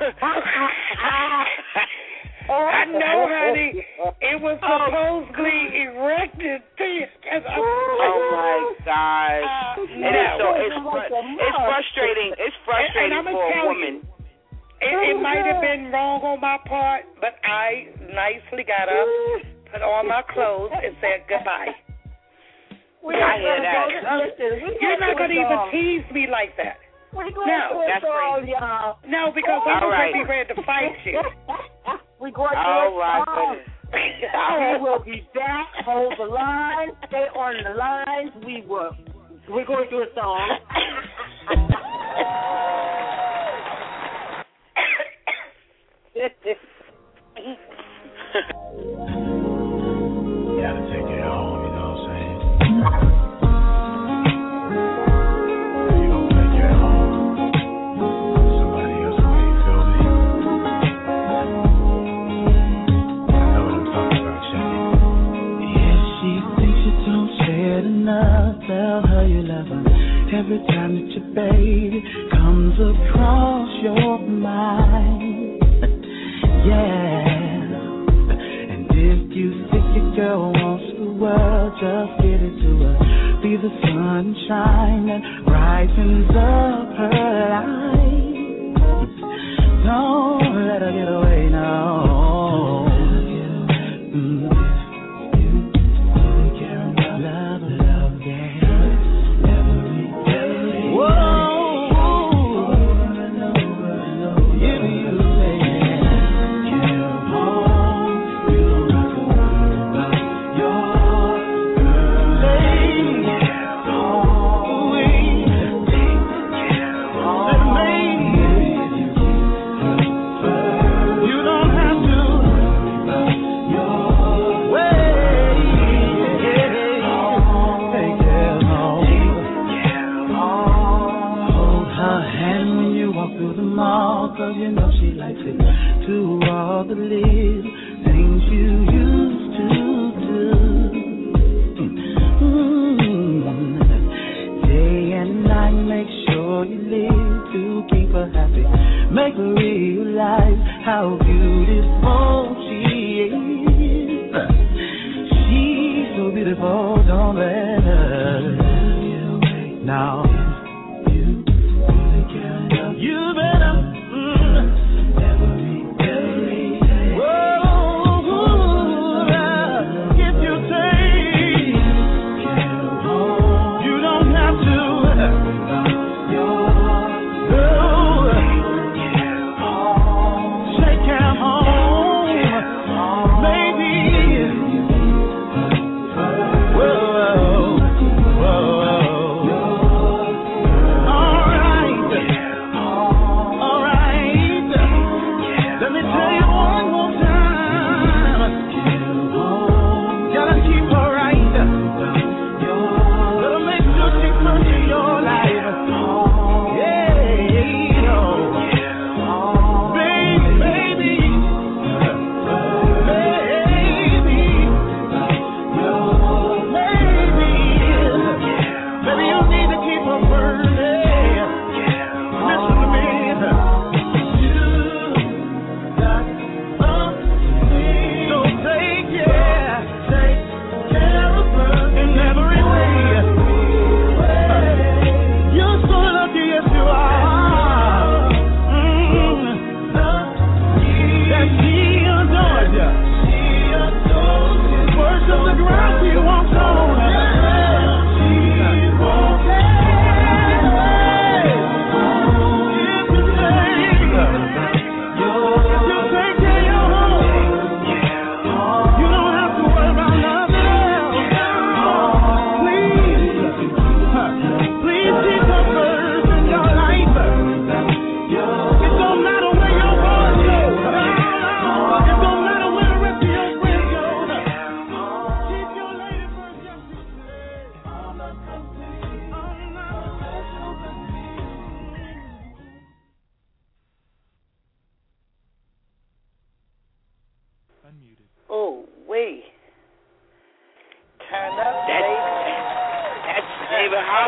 I know, honey. It was supposedly erected. Oh my God! Uh, it is so. It's fr- it's frustrating. It's frustrating and, and for a woman. You, it, it might have been wrong on my part, but I nicely got up, put on my clothes, and said goodbye. I hear that. You're not gonna even tease me like that. No, that's crazy. Y'all. No, because I'm right. gonna be ready to fight you. We going to oh my goodness. We will be back. Hold the line. Stay on the lines. We will. We're going to do a song. Gotta take it home, you know what I'm saying? Tell her you love her every time that your baby comes across your mind. Yeah. And if you think your girl wants the world, just get it to her. Be the sunshine that brightens up her life. Don't let her get away now. Cause you know she likes it. To all the little things you used to do. Mm-hmm. Day and night, make sure you live to keep her happy. Make her realize how beautiful she is. She's so beautiful, don't let her now. You better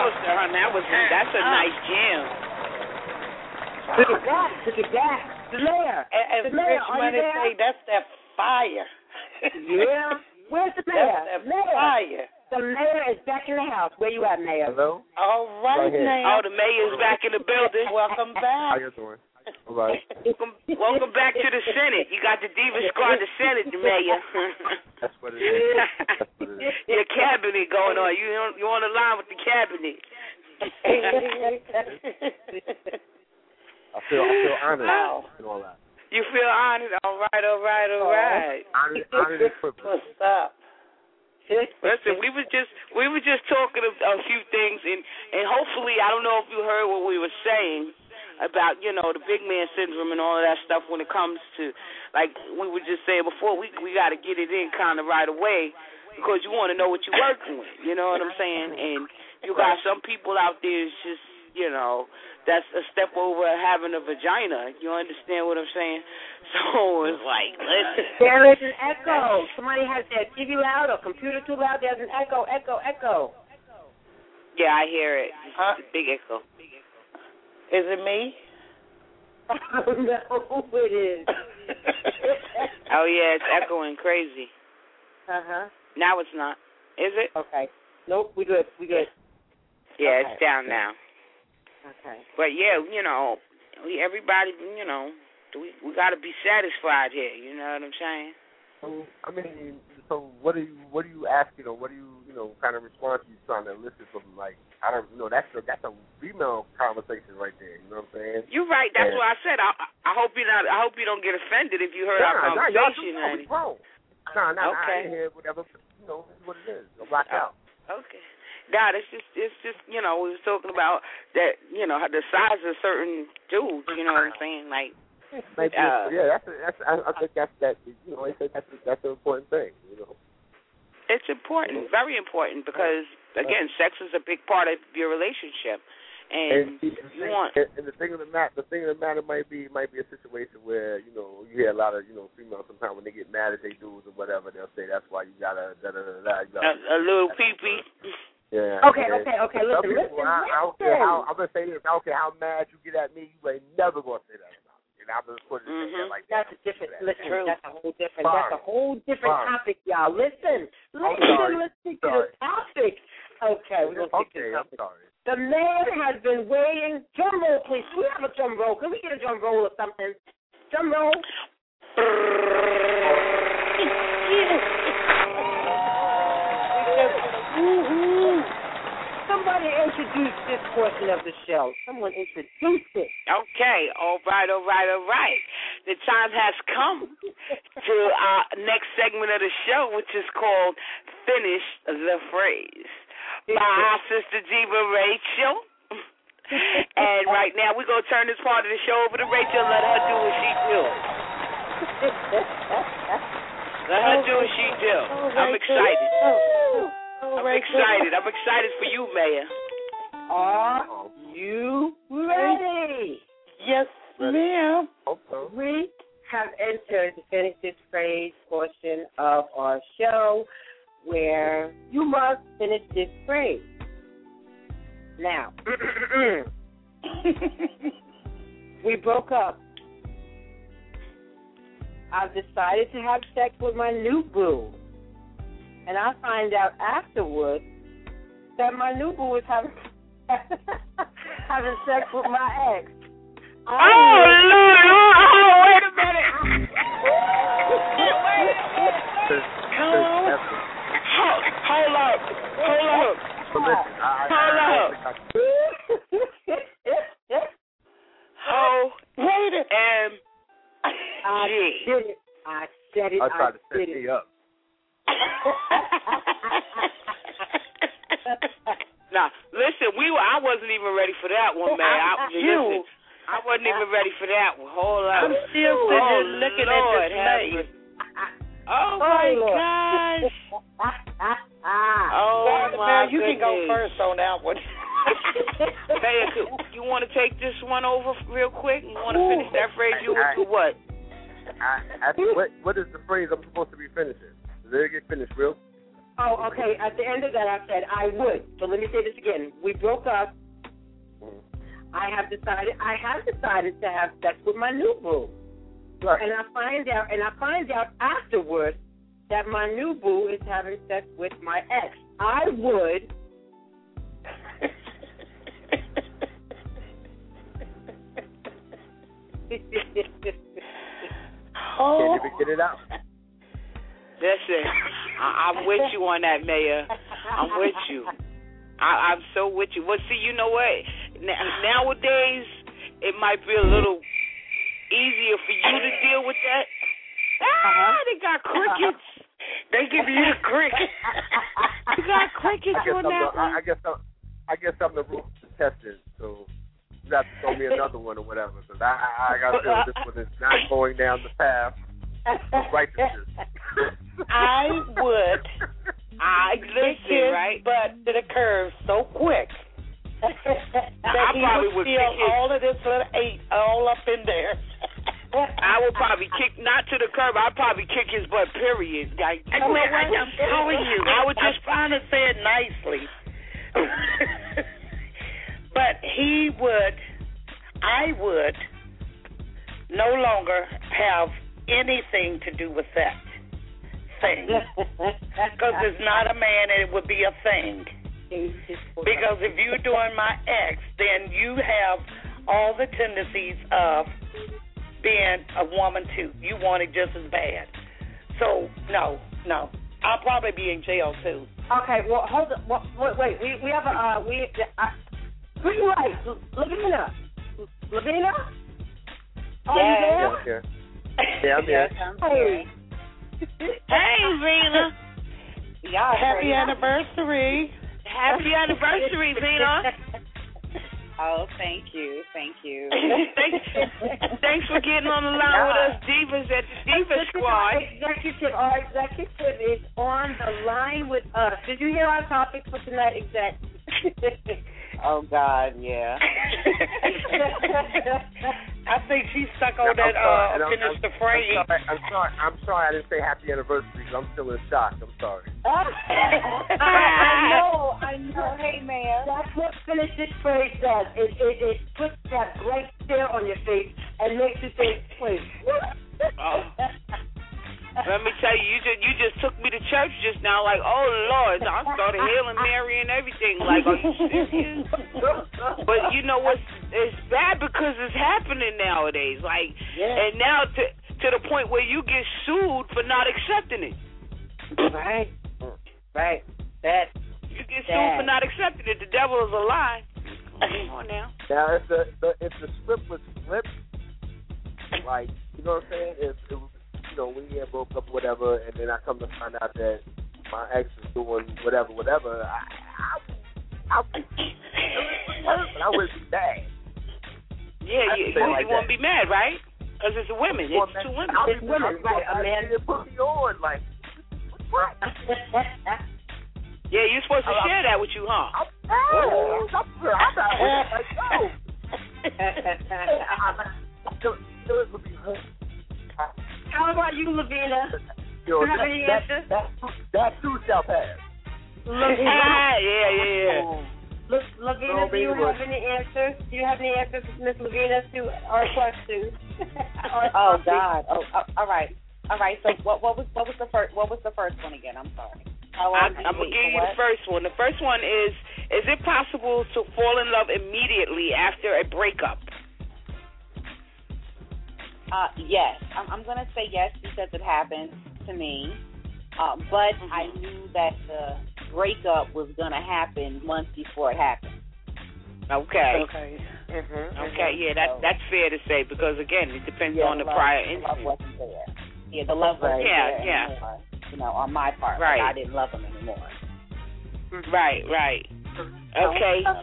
Toaster, huh? That was that's a nice jam. Look at that. Look at that. The mayor. And, and the mayor, Rich are you Money there? say that's that fire. Yeah. Where's the mayor? That's that mayor. fire. The mayor is back in the house. Where you at, mayor? Hello? All right, Go ahead. now. Oh, the mayor's back in the building. Welcome How back. you doing? All right. Welcome, welcome back to the Senate. You got the Diva Squad, the Senate, the mayor. That's what it is. That's what it is. Your cabinet going on. You on, you on the line with the cabinet. I feel I feel honored Wow. and all that. You feel honored? All right, all right, all right. Honored, honored and privileged. What's up? Listen, we was just we were just talking a, a few things, and and hopefully, I don't know if you heard what we were saying about, you know, the big man syndrome and all of that stuff when it comes to, like we were just saying before, we we got to get it in kind of right away because you want to know what you're working with. You know what I'm saying? And you got some people out there is just, you know, that's a step over having a vagina. You understand what I'm saying? So it's like, listen. There is an echo. Somebody has their T V loud or computer too loud. There's an echo, echo, echo. Yeah, I hear it. Huh? It's a big echo. Is it me? Oh, no, it is. Oh, yeah, it's echoing crazy. Uh-huh. Now it's not. Is it? Okay. Nope, we good. We good. Yeah, Okay. it's down now. Okay. But, yeah, you know, we everybody, you know, we we got to be satisfied here. You know what I'm saying? So, I mean, so what are you what are you asking, or what are you you know kind of response you trying to elicit from, like, I don't you know that's a, that's a female conversation right there. You know what I'm saying? You're right. That's Yeah. what I said. I I hope you not. I hope you don't get offended if you heard our Nah, nah, y'all do conversation. know honey. we grown. Nah, nah, nah, I Okay. ain't hear whatever. You know, it's what it is. Go rock Oh. out. Okay. Nah, it's just it's just you know we was talking about that you know the size of certain dudes. You know what I'm saying? Like. Maybe, Uh, yeah, that's a, that's I, I think that's that you know I think that's a, that's an important thing. You know. It's important, very important, because again, sex is a big part of your relationship, and, And, and, you want. and, and the thing of the matter, the thing of the matter might be might be a situation where you know you hear a lot of you know females sometimes when they get mad at their dudes or whatever, they'll say that's why you gotta da da da da. You gotta, A, a little pee-pee. Yeah. Okay, and okay, okay, some listen, people, listen, I, I don't care listen. how I'm gonna say this. I don't care how mad you get at me, you ain't never gonna say that about me. And I'm just putting it Mhm. there like that. That's a different, That. listen, True. that's a whole different, Fine. that's a whole different Fine. topic, y'all. Listen, I'm listen, sorry. let's stick to Sorry. the topic. Okay, we're going to stick to Okay, the I'm topic. sorry. The man has been waiting. Drum roll, please. Can we have a drum roll? Can we get a drum roll or something? Drum roll. Somebody introduce this portion of the show. Someone introduce it. Okay, all right, all right, all right. The time has come to our next segment of the show, which is called Finish the Phrase by our sister Diva Rachel. And right now we're going to turn this part of the show over to Rachel and let her do what she do. Let her do what she do. I'm excited. I'm excited. I'm excited for you, Mayor. Are you ready? Yes, ma'am. Okay. We have entered the Finish This Phrase portion of our show where you must finish this phrase. Now, we broke up. I've decided to have sex with my new boo. And I find out afterwards that my new boo is having, having sex with my ex. Oh, Lord. Oh, oh, wait a minute. Come on. Hold, hold up. Hold up. So listen, I, Hold I, up. I, Ho Wait M I G. did it. I said it. I tried to did set it. me up. Now, listen, we were, I wasn't even ready for that one, man. I, You. listen, I wasn't even ready for that one. Hold up. I'm still sitting Oh, here looking Lord, at this maze. have- Oh, my Lord. gosh. Oh, Well, my man, you can go goodness. first on that one. Mayor, could- you want to take this one over real quick? You want to finish that phrase? You would do what? I, I, what, what is the phrase I'm supposed to be finishing? Did it get finished, real? Oh, okay. At the end of that, I said I would. So let me say this again. We broke up. I have decided. I have decided to have sex with my new boo. Right. And I find out. And I find out afterwards that my new boo is having sex with my ex. I would. Oh. Can't even get it out. Listen, I, I'm with you on that, Mayor. I'm with you. I, I'm so with you. Well, see, you know what? N- nowadays, it might be a little easier for you to deal with that. Ah, they got crickets. They give you the crickets. You got crickets on that the, one. I, I guess I'm, I guess I'm the room contestant, so you have to throw me another one or whatever. Because I, I, I got to feel this one is not going down the path of righteousness. I would. I listen, right? But to the curve so quick that I he probably would would feel kick his, all of this little eight all up in there. I would probably kick, not to the curb, I'd probably kick his butt, period. Like, I know, I, I'm telling you. I would just, I'm trying to say it nicely. But he would, I would no longer have anything to do with that thing. Because it's not a man, and it would be a thing. Because if you're doing my ex, then you have all the tendencies of being a woman too. You want it just as bad. So no, no. I'll probably be in jail too. Okay, well hold on. Well, wait, wait. We we have a uh, we. Uh, who you like? Lavina. Lavina. Are you there? Yeah, yeah, I'm here. Hey. hey, Vina. Yeah, happy anniversary. Happy anniversary, Vina. Oh, thank you, thank you. thanks, thanks for getting on the line with us, divas at the Diva Squad. Executive, our executive is on the line with us. Did you hear our topic for tonight, exec? Oh God, yeah. I think she's stuck on I'm that. sorry, Uh, I'm, finish I'm, the phrase. I'm sorry, I'm sorry. I'm sorry. I didn't say happy anniversary because I'm still in shock. I'm sorry. I know, I know. Hey, man. That's what finish this phrase does. It, it it puts that blank stare on your face and makes you think, wait, what? Oh. Let me tell you, you just you just took me to church just now. Like, oh Lord, I started hailing Mary and everything. Like, are you serious? But you know what's it's bad because it's happening nowadays. Like, yeah. And now to to the point where you get sued for not accepting it. Right, right. That you get that. sued for not accepting it. The devil is a lie. Come on now. Now, if the, the if the script was flipped, like, you know what I'm saying? If it was, you know, we had broke up, whatever, and then I come to find out that my ex is doing whatever, whatever, I, I, I, I, I would be mad. Yeah, you, you, like you won't be mad, right? Because it's women. It's two women. It's women, right? A man didn't put me on, like, what? Yeah, you're supposed to I'm, share that with you, huh? I'm, oh, I'm, I'm not like, no. It would be hurt. How about you, Lavina? You know, you have that, any that, answers? that, that too shall pass. yeah, yeah, yeah. Look, Lavina, do you have any answers? Do you have any answers, Miss Lavina, to our questions? our Oh topic? God. Oh, oh, all right, all right. So what, what was what was the first what was the first one again? I'm sorry. How long I'm, did I'm you gonna wait give for you what? the first one. The first one is: is it possible to fall in love immediately after a breakup? Uh, yes, I'm, I'm gonna say yes because it happened to me. Uh, but Mm-hmm. I knew that the breakup was gonna happen months before it happened. Okay. Okay. Mm-hmm. Okay. Yeah, that that's fair to say because again, it depends Yeah, on the love, prior the love incident. wasn't there. Yeah, the love wasn't Yeah, there yeah. anymore. You know, on my part, Right. like I didn't love him anymore. Right. Right. Okay. Now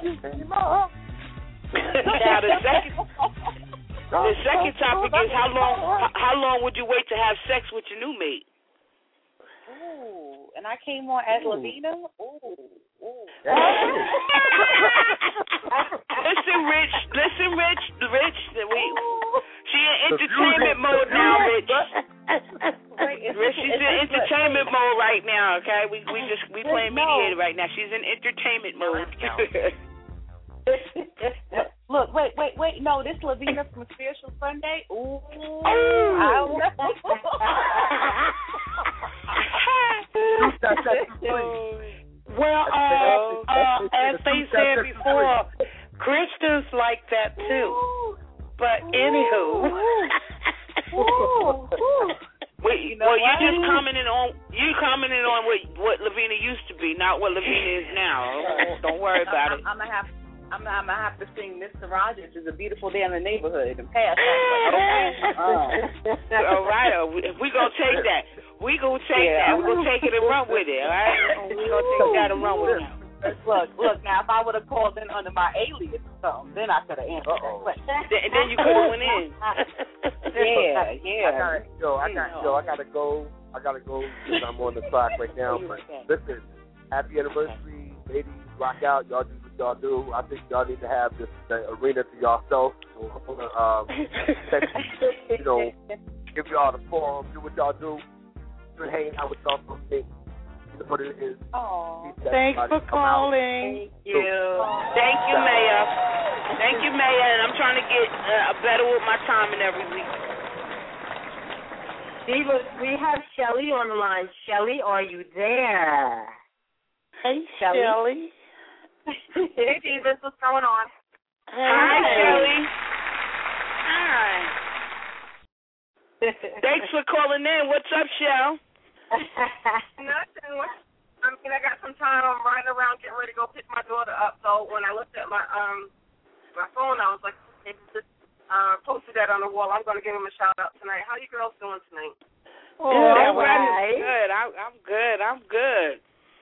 the second. The second topic is how long how long would you wait to have sex with your new mate? Ooh, and I came on as Ooh. Lavina. Ooh, ooh. Listen, Rich. Listen, Rich. Rich. We. She in entertainment mode now, Rich. Rich, she's in entertainment mode right now. Okay, we we just we playing mediator right now. She's in entertainment mode. Look, wait, wait, wait. No, this Lavina from Spiritual Sunday. Ooh. Oh. Well, uh, uh, as they said before, Christians like that too. But anywho. Wait, you know well, you just commented on you commented on what what Lavina used to be, not what Lavina is now. Don't worry about it. I'm gonna have. I'm, I'm gonna have to sing Mister Rogers is a beautiful day in the neighborhood and pass. All right, we gonna take that. We gonna take yeah. that. We gonna take it and run with it. All right, we gonna take that and run with it. Look, look. Now, if I would have called in under my alias or something, then I could have answered. But and then you could have went in. Yeah, yeah. I got, yo, I got, yo, I gotta go. I gotta go because I'm on the clock right now. But listen, happy anniversary, ladies. Rock out, y'all do what y'all do. I think y'all need to have this the arena to yourself. Um, you know, give y'all the forum, do what y'all do. You're hanging out with y'all for me. You know what it is. Oh, thanks for calling. Thank you. Thank you, Mayor. Thank you, Mayor. And I'm trying to get uh, better with my timing every week. Diva, we have Shelly on the line. Shelly, are you there? Hey, Shelly. Hey, Divas, what's going on? Hey. Hi, Shelly. Hi. Thanks for calling in. What's up, Shell? Nothing. I mean, I got some time. I'm riding around getting ready to go pick my daughter up. So when I looked at my um my phone, I was like, hey, just uh, posted that on the wall. I'm going to give him a shout out tonight. How you girls doing tonight? Oh, all right. Good. I, I'm good. I'm good.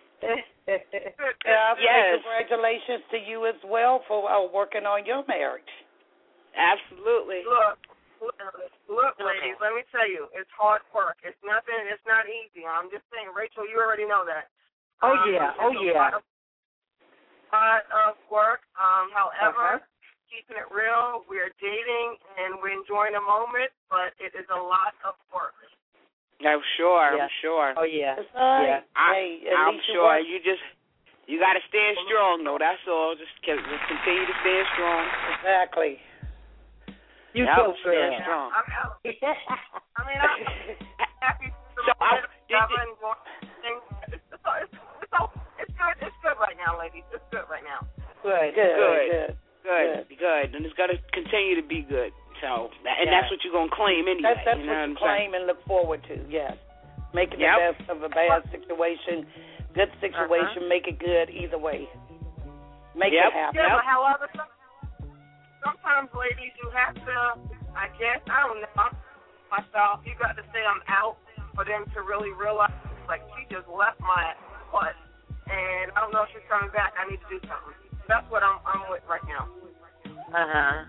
Yeah, yes. Congratulations to you as well for uh, working on your marriage. Absolutely. Look, look, look, ladies, let me tell you, it's hard work. It's nothing. It's not easy. I'm just saying, Rachel, you already know that. Oh um, yeah. Oh yeah. A lot of work. Um, however, uh-huh. keeping it real, we're dating and we're enjoying the moment, but it is a lot of work. I'm sure. Yeah. I'm sure. Oh yeah. Uh, yeah. I, hey, I'm sure. You just you got to stand strong, though. That's all. Just, just continue to stand strong. Exactly. You yep, so stand strong. I'm out. I mean, I'm happy to so I, did, did, it's, it's, it's, it's, it's good. It's good right now, ladies. It's good right now. Good. Good. Good. Good. Good. Good. good. And it's got to continue to be good. So, and yeah. that's what you're going to claim anyway. That's, that's you know what you what claim and look forward to, yes. Making yep. the best of a bad situation, good situation, uh-huh. make it good either way. Make yep. it happen. Yeah, but however, sometimes, ladies, you have to, I guess, I don't know, myself, you got to say I'm out for them to really realize, like, she just left my butt, and I don't know if she's coming back. I need to do something. That's what I'm, I'm with right now. Uh-huh.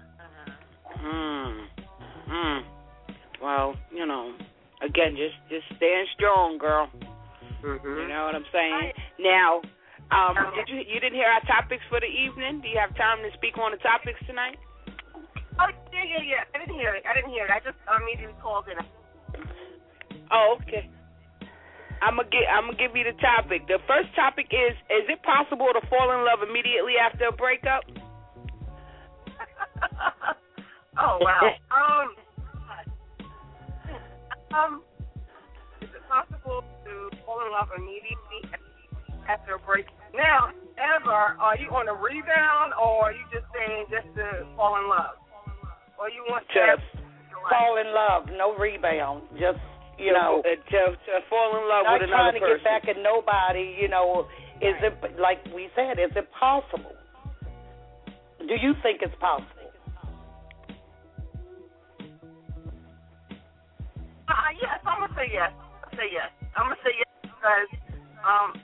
Hmm. Hmm. Well, you know, again, just just stand strong, girl. Mm-hmm. You know what I'm saying? Now, um, did you you didn't hear our topics for the evening? Do you have time to speak on the topics tonight? Oh yeah, yeah, yeah. I didn't hear it. I didn't hear it. I just immediately called in. Oh, okay. I'm gonna get. I'm gonna give you the topic. The first topic is: is it possible to fall in love immediately after a breakup? Oh wow. um, um, is it possible to fall in love immediately after a break? Now, ever, are you on a rebound, or are you just saying just to fall in love, or you want to just fall in love, no rebound, just you to, know, uh, to, to fall in love not with another trying to person. get back at nobody. You know, is it like we said? Is it possible? Do you think it's possible? Uh, yes, I'm gonna say yes. I'm gonna say yes. I'm gonna say yes because um.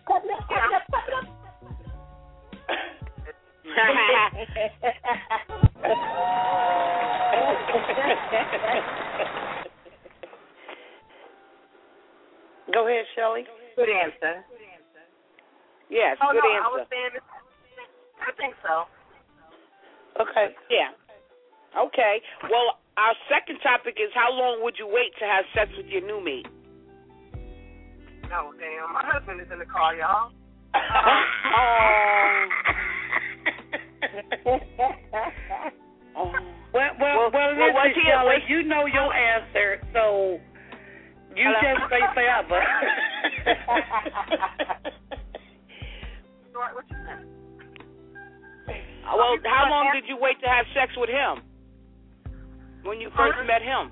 Go ahead, Shelley. Good answer. Yes, oh, good no, answer. I was saying, I think so. Okay. Yeah. Okay. Well, our second topic is how long would you wait to have sex with your new mate? Oh, damn. My husband is in the car, y'all. Oh. Oh. Well, well, well, well, listen, what's he- Shelley, what's- you know your answer, so you Hello? just say forever. What you say? Well, how long did you wait to have sex with him? When you first met him?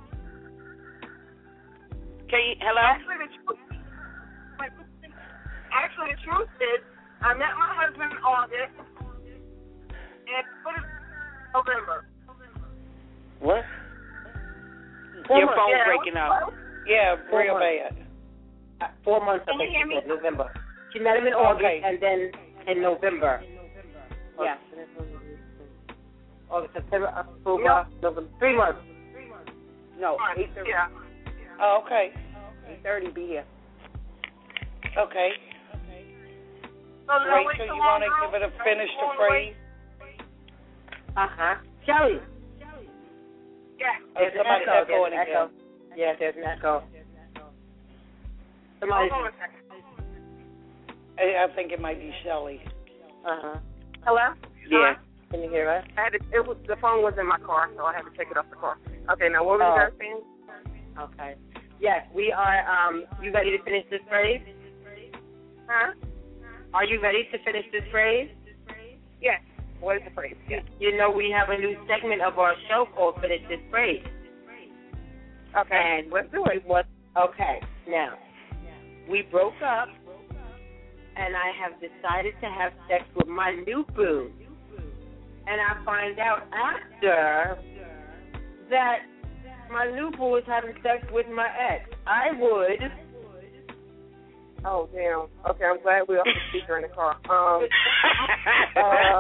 Can you, hello? Actually, the truth, actually, the truth is, I met my husband in August, and put it November. What? Your months, phone's yeah. breaking up. Yeah, Four real months. bad. Four months, I Can you think hear she me? said, November. She met him in August, Okay. and then in November. Yeah. August, September, October, Yep. November. Three months. No, Right, eight thirty. yeah. Oh, okay. Eight thirty. Be here. Okay. So did I wait Rachel, so you long, want to girl? give it a finish You to wanna phrase? wait? Uh-huh. Shelly. Yeah. There's an somebody echo. echoing There's an again. echo. Yeah, there's an echo. Somebody. Hold on a second. I, I think it might be Shelley. Uh-huh. Hello? Yeah. Can you hear us? I had to, it was, the phone was in my car, so I had to take it off the car. Okay, now what were Oh. you guys saying? Okay. Yes, we are. Um, you ready to finish this phrase? Huh? Are you ready to finish this phrase? Yes. What is the phrase? You, you know we have a new segment of our show called Finish This Phrase. Okay. And let's do it. What? Okay. Now, we broke up, and I have decided to have sex with my new boo. And I find out after that my new boo is having sex with my ex. I would. Oh, damn. Okay, I'm glad we're off the speaker in the car. Um. uh,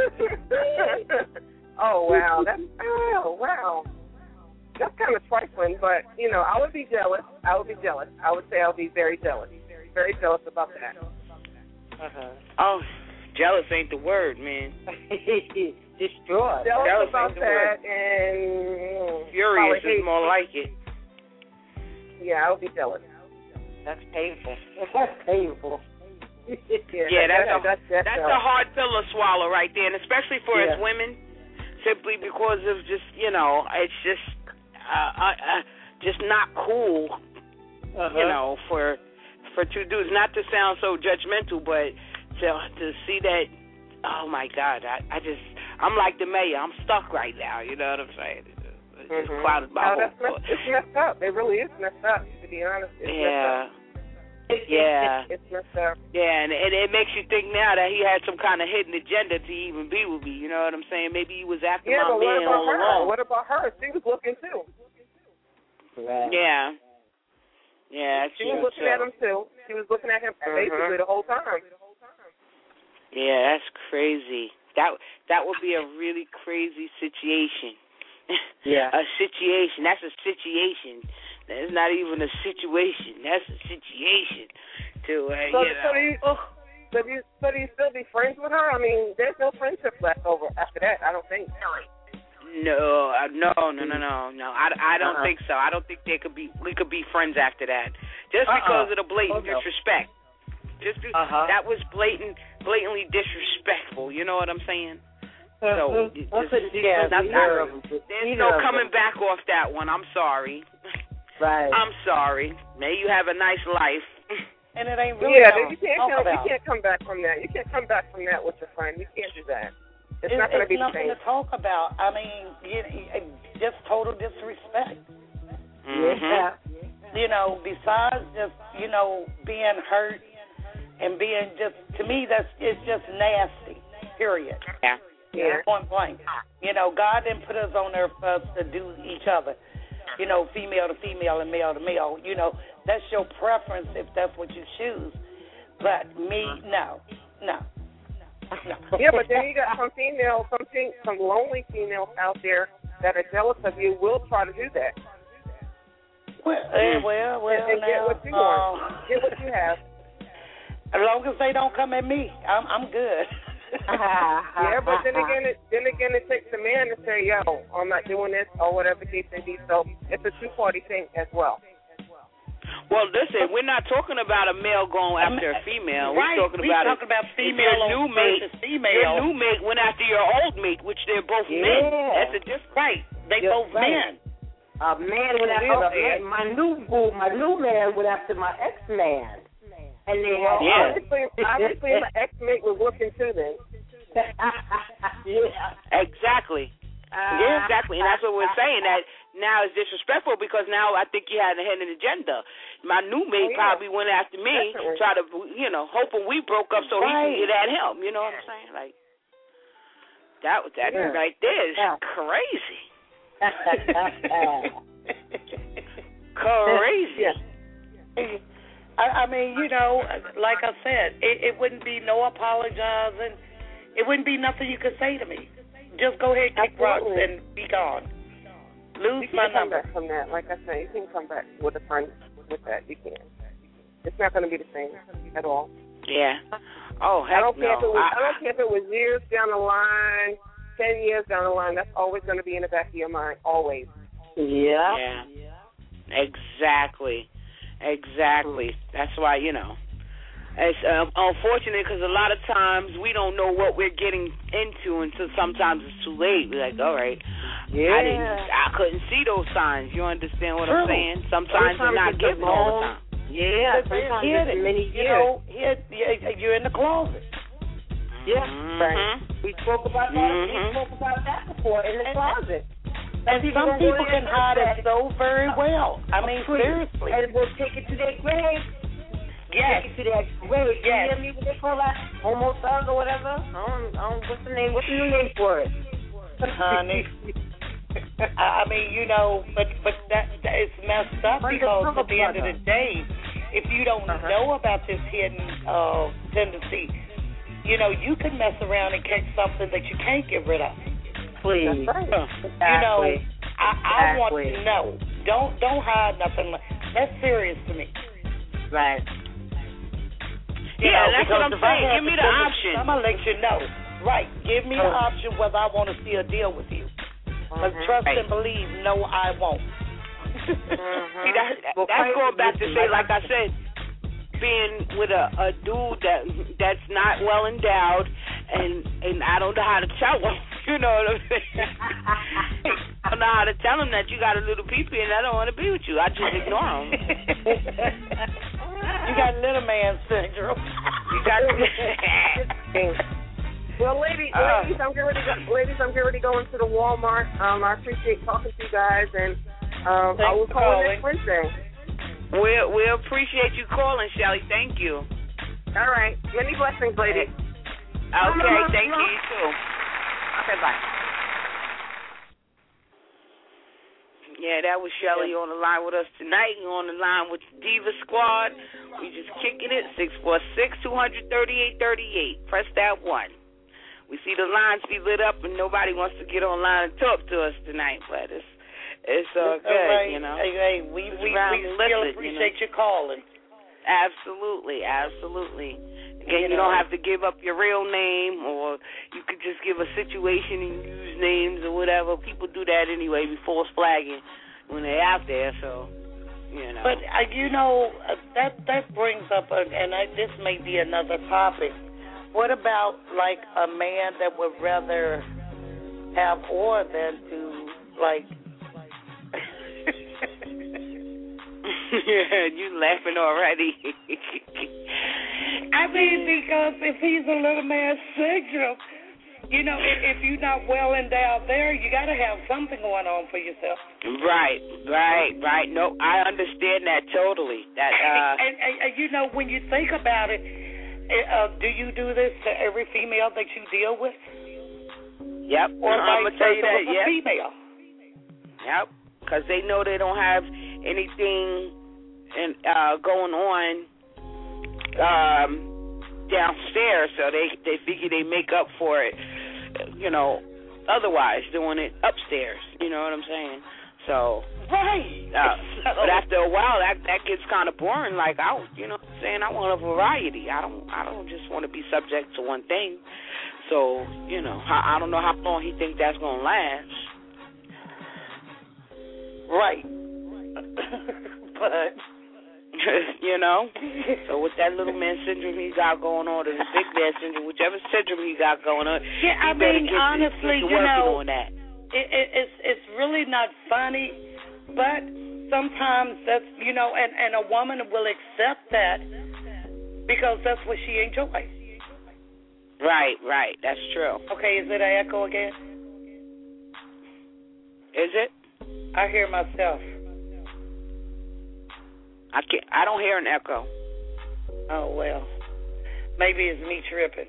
oh, wow. That's, oh, wow. That's kind of trifling, but, you know, I would be jealous. I would be jealous. I would say I would be very jealous. Very jealous about that. Uh-huh. Oh, jealous ain't the word, man. Destroyed. Jealous, Jealous about ain't the that, word. and Furious probably is hate- more like it. Yeah, I would be jealous. That's painful. That's painful. Yeah, that's a that's, that's, that's a hard pill to swallow right there, and especially for Yeah. us women, simply because of just you know, it's just uh, uh, uh just not cool, Uh-huh. you know, for for two dudes. Not to sound so judgmental, but to to see that, oh my God, I I just I'm like the mayor, I'm stuck right now. You know what I'm saying? It's just Mm-hmm. clouded my No, whole that's messed, it's messed up. It really is messed up, to be honest. It's yeah. messed up. Yeah. It's messed up. Yeah, and it, it makes you think now that he had some kind of hidden agenda to even be with me. You know what I'm saying? Maybe he was after Yeah, my but what man about all her? along. What about her? She was looking too. Right. Yeah. Yeah, that's She was true, looking too. at him too. She was looking at him basically the whole time. Yeah, that's crazy. That that would be a really crazy situation. Yeah. A situation. That's a situation. That's not even a situation. That's a situation. To uh, So, you so, know. do you, so, do you, so do you still be friends with her? I mean, there's no friendship left over after that, I don't think. No, uh, no, no, no, no, no. I, I don't Uh-uh. think so. I don't think they could be. We could be friends after that, just Uh-uh. because of the blatant Oh, no. disrespect. Just be, Uh-huh. that was blatant, blatantly disrespectful. You know what I'm saying? So Mhm. I just- couldn't do yeah, that with that's either not- of them. there's Either no of coming them. back off that one. I'm sorry. Right. I'm sorry. May you have a nice life. And it ain't really Yeah, nothing you can't to talk come, you about. can't come back from that. You can't come back from that with your friend. You can't do that. It's It- not going to it's be the nothing same. to talk about. I mean, you, you- just total disrespect. Mm-hmm. Yeah. You know, besides just, you know, being hurt and being just, to me, that's it's just nasty, period. Yeah. Yeah. Point blank. You know, God didn't put us on earth for us to do each other. You know, female to female and male to male. You know, that's your preference if that's what you choose. But me, no. No. No. Yeah, but then you got some females, some fe- some lonely females out there that are jealous of you will try to do that. Well, eh, well, well, and, and get now, what you um, want. Get what you have. As long as they don't come at me, I'm I'm good. Yeah, but then again, it, then again, it takes a man to say, "Yo, I'm not doing this," or whatever the case may be. So it's a two-party thing as well. Well, listen, we're not talking about a male going after a female. Right. We're talking we about, talking a, about female your new mate. female. Your new mate went after your old mate, which they're both Yeah. men. That's a difference. Right. They You're both right. men. A man went after Yeah. a man. My new boo, my new man went after my ex man, and they Well, had Yeah. obviously, obviously, my ex-mate was looking too. Then. yeah. Exactly. Yeah, exactly. And that's what we're saying, that now it's disrespectful because now I think you had a hidden agenda. My new mate Oh, yeah. probably went after me, Definitely. try to, you know, hoping we broke up so he Right. can get at him. You know what I'm saying? Like, that, that Yeah. right there is Yeah. crazy. Crazy. Yeah. I, I mean, you know, like I said, it, it wouldn't be no apologizing. It wouldn't be nothing you could say to me. Just go ahead, kick rocks, Absolutely. and be gone. Lose You my can come number. back from that. Like I said, you can come back with a friend with that. You can. It's not going to be the same at all. Yeah. Oh, heck I don't care no. if it was. I, I, don't care if it was years down the line, ten years down the line. That's always going to be in the back of your mind. Always. Yeah. Yeah. Exactly. Exactly. That's why, you know, it's um, unfortunate because a lot of times we don't know what we're getting into until sometimes it's too late. We're like, all right, Yeah. I didn't, I couldn't see those signs. You understand what True. I'm saying? Sometimes you're not it's given long, all the time. Yeah. But Sometimes hid it's it. many You years. know, hid, you- you're in the closet. Yeah. Mhm. Right. We spoke about that. Mhm. We spoke about that before in the closet. And people some don't people really can hide it understand. so very well. I mean, Please. seriously. And we'll take it to their grave. Yes. Take it to their grave. Yes. You hear me? What they call that? Homo thug or whatever? I don't, I don't, what's the name? What's the new name for it? Honey. I I mean, you know, but but that, that is messed up because at the end of the day, if you don't Uh-huh. know about this hidden uh, tendency, you know, you can mess around and catch something that you can't get rid of. Please. That's right. You know, Exactly. I, I want Exactly. to know. Don't don't hide nothing. Like, that's serious to me. Right. You Yeah, know, that's what because I'm if I saying. have Give me to the tell you, option. I'm gonna let you know. Right. Give me the Oh. option whether I want to see a deal with you. But Mhm. trust Right. and believe, no, I won't. Mhm. See, that, Well, that's quite- going back to say, like I said, being with a, a dude that that's not well endowed, and and I don't know how to tell him. You know what I'm saying? I don't know how to tell him that you got a little pee-pee and I don't want to be with you. I just ignore him. You got little man syndrome. You got. Well, ladies, Uh. ladies, I'm getting ready. To go, ladies, I'm getting ready to go into the Walmart. Um, I appreciate talking to you guys, and um, I Thanks will for call calling. next Wednesday. We we appreciate you calling, Shelly. Thank you. All right. Many blessings, ladies. Okay, thank you, you too. Okay, bye. Yeah, that was Shelly on the line with us tonight. On the line with the Diva Squad. We just kicking it. six four six, two three eight, three eight. Press that one. We see the lines be lit up and nobody wants to get online and talk to us tonight, but it's it's all It's good, all right. you know. Hey, hey, we we, we Around still listen, appreciate you you calling. Absolutely, absolutely. Again, You you know. don't have to give up your real name, or you could just give a situation and use names or whatever. People do that anyway, be false flagging when they're out there, so, you know. But uh, you know uh, that that brings up, a, and I, this may be another topic. What about like a man that would rather have or than to like? Yeah, you laughing already. I mean, because if he's a little man syndrome, you know, if, if you're not well endowed there, you got to have something going on for yourself. Right, right, right. No, I understand that totally. That uh, and, and, and you know, when you think about it, uh, do you do this to every female that you deal with? Yep. Or I'm vice gonna tell you versa that. with a Yep. female? Yep. Because they know they don't have anything and uh, going on um, downstairs, so they they figure they make up for it, you know, otherwise doing it upstairs. You know what I'm saying? So Right. Uh, so, but after a while, that that gets kind of boring. Like I, you know, what I'm saying I want a variety. I don't, I don't just want to be subject to one thing. So, you know, I, I don't know how long he thinks that's gonna last. Right. But you know, so with that little man syndrome he got going on, or the big man syndrome, whichever syndrome he got going on, yeah, I mean, get, honestly, get you know, on that. It, it, it's it's really not funny, but sometimes that's, you know, and, and a woman will accept that because that's what she enjoys. Right, right, that's true. Okay, is it an echo again? Is it? I hear myself. I can't. I don't hear an echo. Oh well, maybe it's me tripping.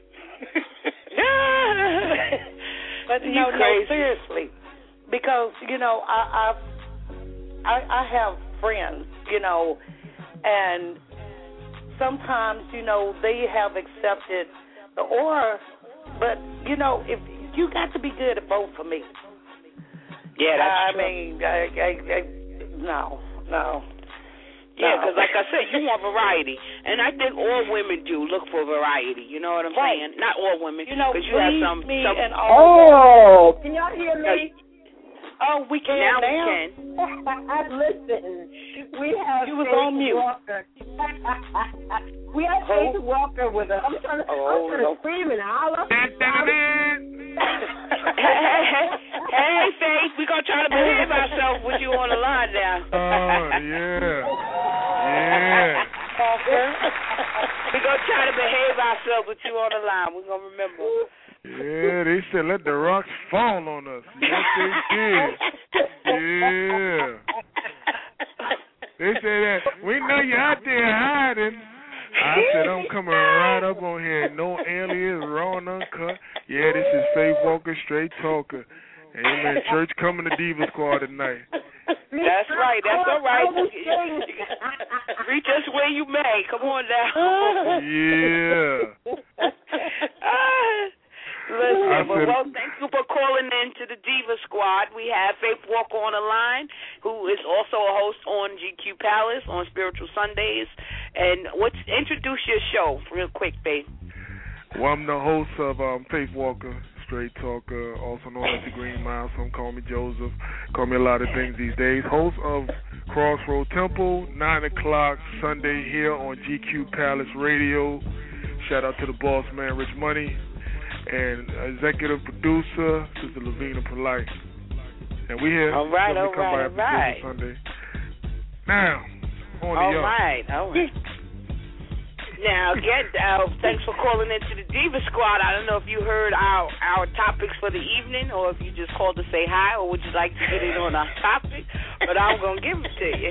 But you no, crazy. no, seriously, because you know I, I I I have friends, you know, and sometimes you know they have accepted the or, but you know if you got to be good at both for me. Yeah, that's I true. mean, I, I, I, no, no. Yeah, because like I said, you want variety, and I think all women do look for variety. You know what I'm right. saying? Not all women, you know, because you have some. me some and all oh, can y'all hear me? Oh, we can now. now. We can. Listen, we have you was Faith on mute. Walker. We have Faith Walker with us. I'm trying to, oh, I'm trying no. to scream and holler. hey, hey, hey, Faith, we're going to try to behave ourselves with you on the line now. Oh, yeah. Yeah. We're going to try to behave ourselves with you on the line. We're going to remember. Yeah, they said let the rocks fall on us. Yes, they did. Yeah. They said that we know you're out there hiding. I said I'm coming right up on here. No alias, raw and uncut. Yeah, this is Faith Walker, straight talker. Amen. Church coming to Diva Squad tonight. That's right. That's all right. Reach us where you may. Come on down. Yeah. Listen, well, well, thank you for calling in to the Diva Squad. We have Faith Walker on the line, who is also a host on G Q Palace on Spiritual Sundays. And what's introduce your show real quick, Faith? Well, I'm the host of um, Faith Walker, straight talker, also known as the Green Mile. Some call me Joseph, call me a lot of things these days. Host of Crossroad Temple, nine o'clock Sunday here on G Q Palace Radio. Shout out to the boss man, Rich Money. And executive producer, Sister Lavina Polite. And we here. All right, all come right, by all right. Sunday. Now, on all to y'all. right, all right. Now, again, uh, thanks for calling into the Diva Squad. I don't know if you heard our, our topics for the evening, or if you just called to say hi, or would you like to get in on our topic? But I'm going to give it to you.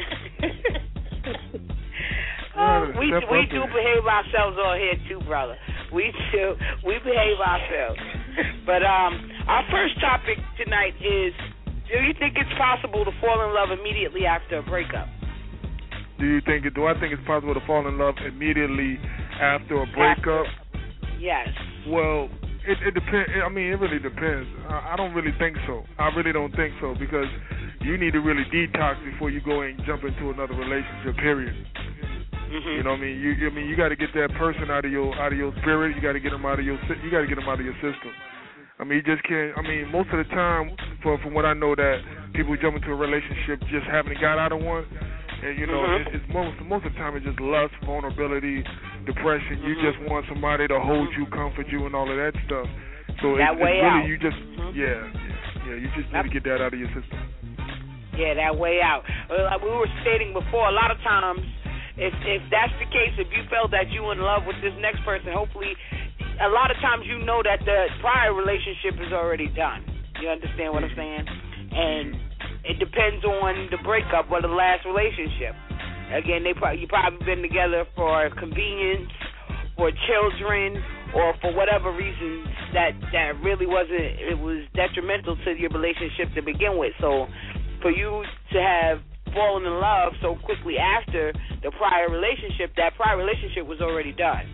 Oh, we we do behave ourselves on here too, brother. We do we behave ourselves. But um, our first topic tonight is: do you think it's possible to fall in love immediately after a breakup? Do you think it? Do I think it's possible to fall in love immediately after a breakup? Yes. Well, it, it depends. I mean, it really depends. I, I don't really think so. I really don't think so because you need to really detox before you go and jump into another relationship. Period. Mm-hmm. You know what I mean? You, I mean, you got to get that person out of your out of your spirit. You got to get them out of your you got to get them out of your system. I mean, you just can't. I mean, most of the time, for, from what I know, that people jump into a relationship just haven't got out of one, and you know, mm-hmm. it, it's most most of the time it's just lust, vulnerability, depression. Mm-hmm. You just want somebody to hold you, comfort you, and all of that stuff. So that it's, way it's really out. you just mm-hmm. yeah, yeah, you just need to get that out of your system. Yeah, that way out. Well, like we were stating before, a lot of times. If if that's the case, if you felt that you in love with this next person, hopefully, a lot of times you know that the prior relationship is already done. You understand what I'm saying? And it depends on the breakup or the last relationship. Again, they probably you probably been together for convenience, for children, or for whatever reason that that really wasn't. It was detrimental to your relationship to begin with. So, for you to have falling in love so quickly after the prior relationship, that prior relationship was already done.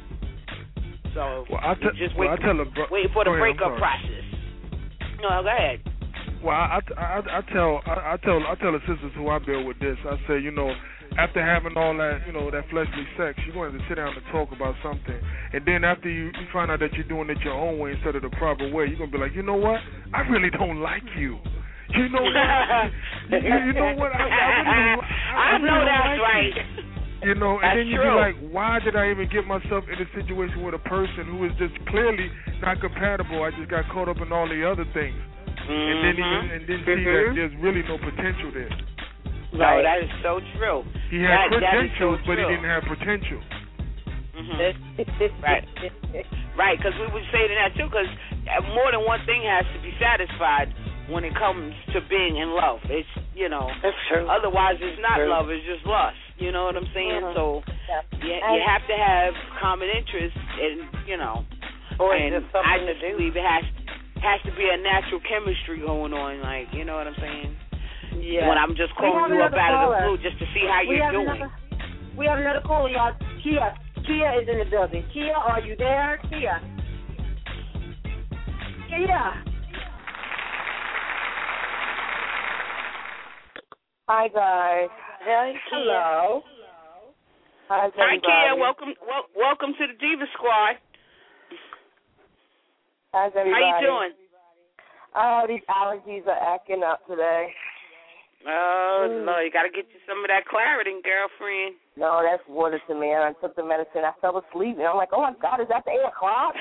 So well, I te- just well, wait, I tell a bro- wait for the ahead, breakup process. No, go ahead. Well, I, I, I tell I, I tell I tell the sisters who I build with this. I say, you know, after having all that, you know, that fleshly sex, you're going to sit down and talk about something, and then after you, you find out that you're doing it your own way instead of the proper way, you're going to be like, you know what? I really don't like you. You know what? you, you know what? I, I, really, I, I, I know really that's like right. You, you know, and that's then you true. be like, why did I even get myself in a situation with a person who is just clearly not compatible? I just got caught up in all the other things. Mm-hmm. And then even, and then see mm-hmm. that there's really no potential there. No, right. That is so true. He had that, credentials, that so but he didn't have potential. Mm-hmm. right, right. Because we were saying that too. Because more than one thing has to be satisfied when it comes to being in love. It's you know. That's true. Otherwise, it's not true. love. It's just lust. You know what I'm saying? Mm-hmm. So yeah. you, you have to have common interests, and you know. Or and just something I to just do. believe it has has to be a natural chemistry going on. Like you know what I'm saying? Yeah. When I'm just calling you up out of the blue just to see how we you're doing. Another, we have another caller, y'all. Kia. Kia is in the building. Kia, are you there? Kia. Kia. Hi, guys. Hey, hello. Hi, Hi, Kia. Welcome, wel- welcome to the Diva Squad. How's everybody? How you doing? Oh, these allergies are acting up today. Oh, mm. no, you got to get you some of that Claritin, girlfriend. No, that's water to me. I took the medicine. I fell asleep, and I'm like, oh, my God, is that the eight o'clock?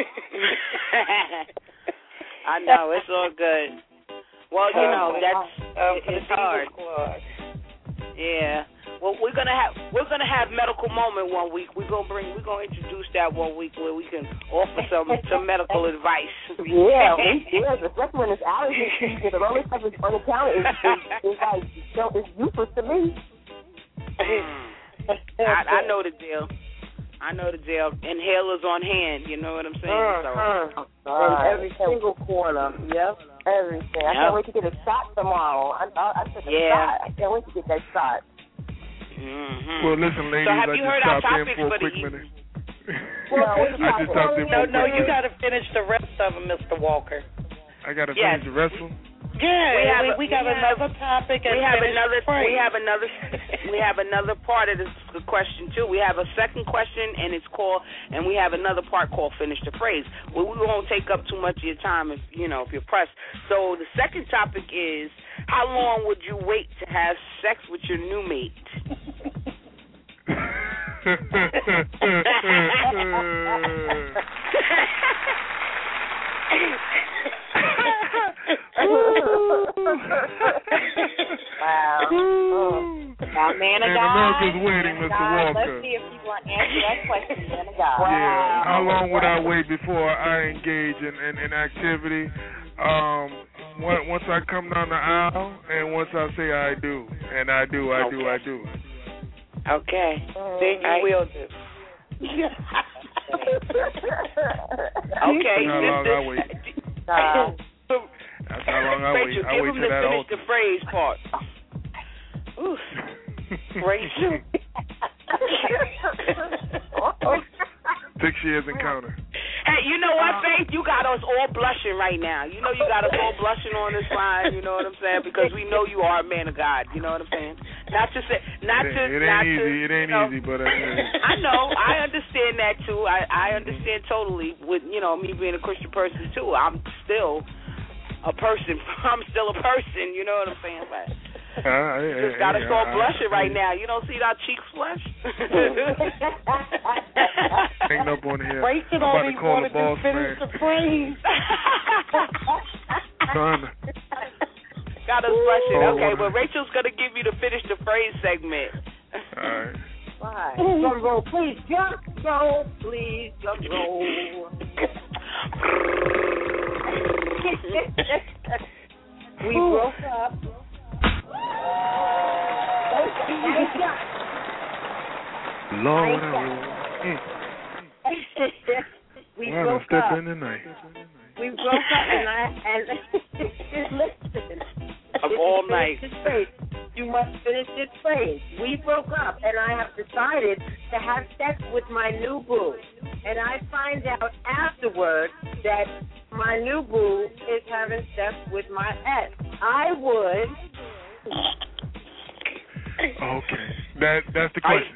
I know. It's all good. Well, you know, that's um, it's hard. Yeah. Well, we're gonna have we're gonna have medical moment one week. We're gonna bring we're gonna introduce that one week where we can offer some some medical advice. Yeah, we do. Especially when it's allergy season, and all this stuff is on the counter is, is, is like so it's useless to me. I, I know the deal. I know the deal. Inhalers on hand. You know what I'm saying? Uh, so uh, in every single corner. Yep. Everything. I yep. can't wait to get a shot tomorrow. I, I, I took a yeah. shot. I can't wait to get that shot. Mm-hmm. Well, listen, ladies, so have I you just heard our stopped in topics for a for quick the minute. Well, I just stopped in No, for a no, quick you minute. got to finish the rest of them, Mister Walker. I got to yes. finish the rest of them? Yeah, we, have we, a, we got we another have, topic. And we have finish another. the We have another. We have another part of this question too. We have a second question, and it's called. And we have another part called "Finish the Phrase." Well, we won't take up too much of your time if you know if you're pressed. So the second topic is: how long would you wait to have sex with your new mate? Wow. Oh. Now, man of and God. America's waiting, Mister God, Walker. let's see if you want to answer that question, man of God. Yeah. Wow. How long would I wait before I engage in, in, in activity? Um, once I come down the aisle, and once I say I do, and I do, I okay. do, I do. Okay. Then you I, will do. okay. That's how long I wait. Uh, That's how long I wait. Rachel, I give wait him till the that finish altar. the phrase part. Ooh. Rachel. Six years encounter. Hey, you know what, Faith? You got us all blushing right now. You know you got us all blushing on this line. You know what I'm saying? Because we know you are a man of God. You know what I'm saying? Not to say, not it, to, it ain't not easy. to. It ain't you know, easy, but uh, I know. I understand that too. I I understand totally. With you know me being a Christian person too, I'm still a person. I'm still a person. You know what I'm saying? But uh, I, you just got us all I, blushing I, right now. You don't see our cheeks flush? Hanging up on here. Rachel I'm about only to call the wanted boss to finish man. the phrase. Son. Got us blushing. Oh, Okay, wow. well, Rachel's going to give you the finish the phrase segment. All right. Why? Drum roll, please. Drum roll, please. Drum roll. We broke up. Lord, I will. Mm. We Wow, broke step up. in tonight. We broke up, and I and listen. Of all night. You must finish this phrase. We broke up, and I have decided to have sex with my new boo. And I find out afterwards that my new boo is having sex with my ex. I would. Okay, that that's the question.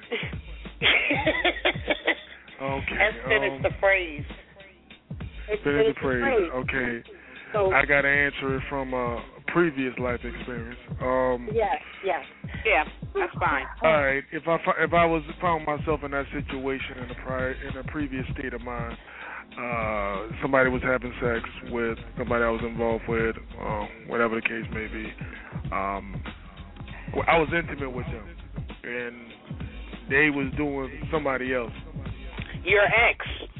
Okay. And finish um, the phrase. Finish the phrase. Okay. So, I got to answer it from a previous life experience. Um, yes, yes. Yeah, that's fine. All right. If I fi- if I was found myself in that situation in a prior in a previous state of mind, uh, somebody was having sex with somebody I was involved with, um, whatever the case may be. Um, well, I was intimate with them, and they was doing somebody else. Your ex.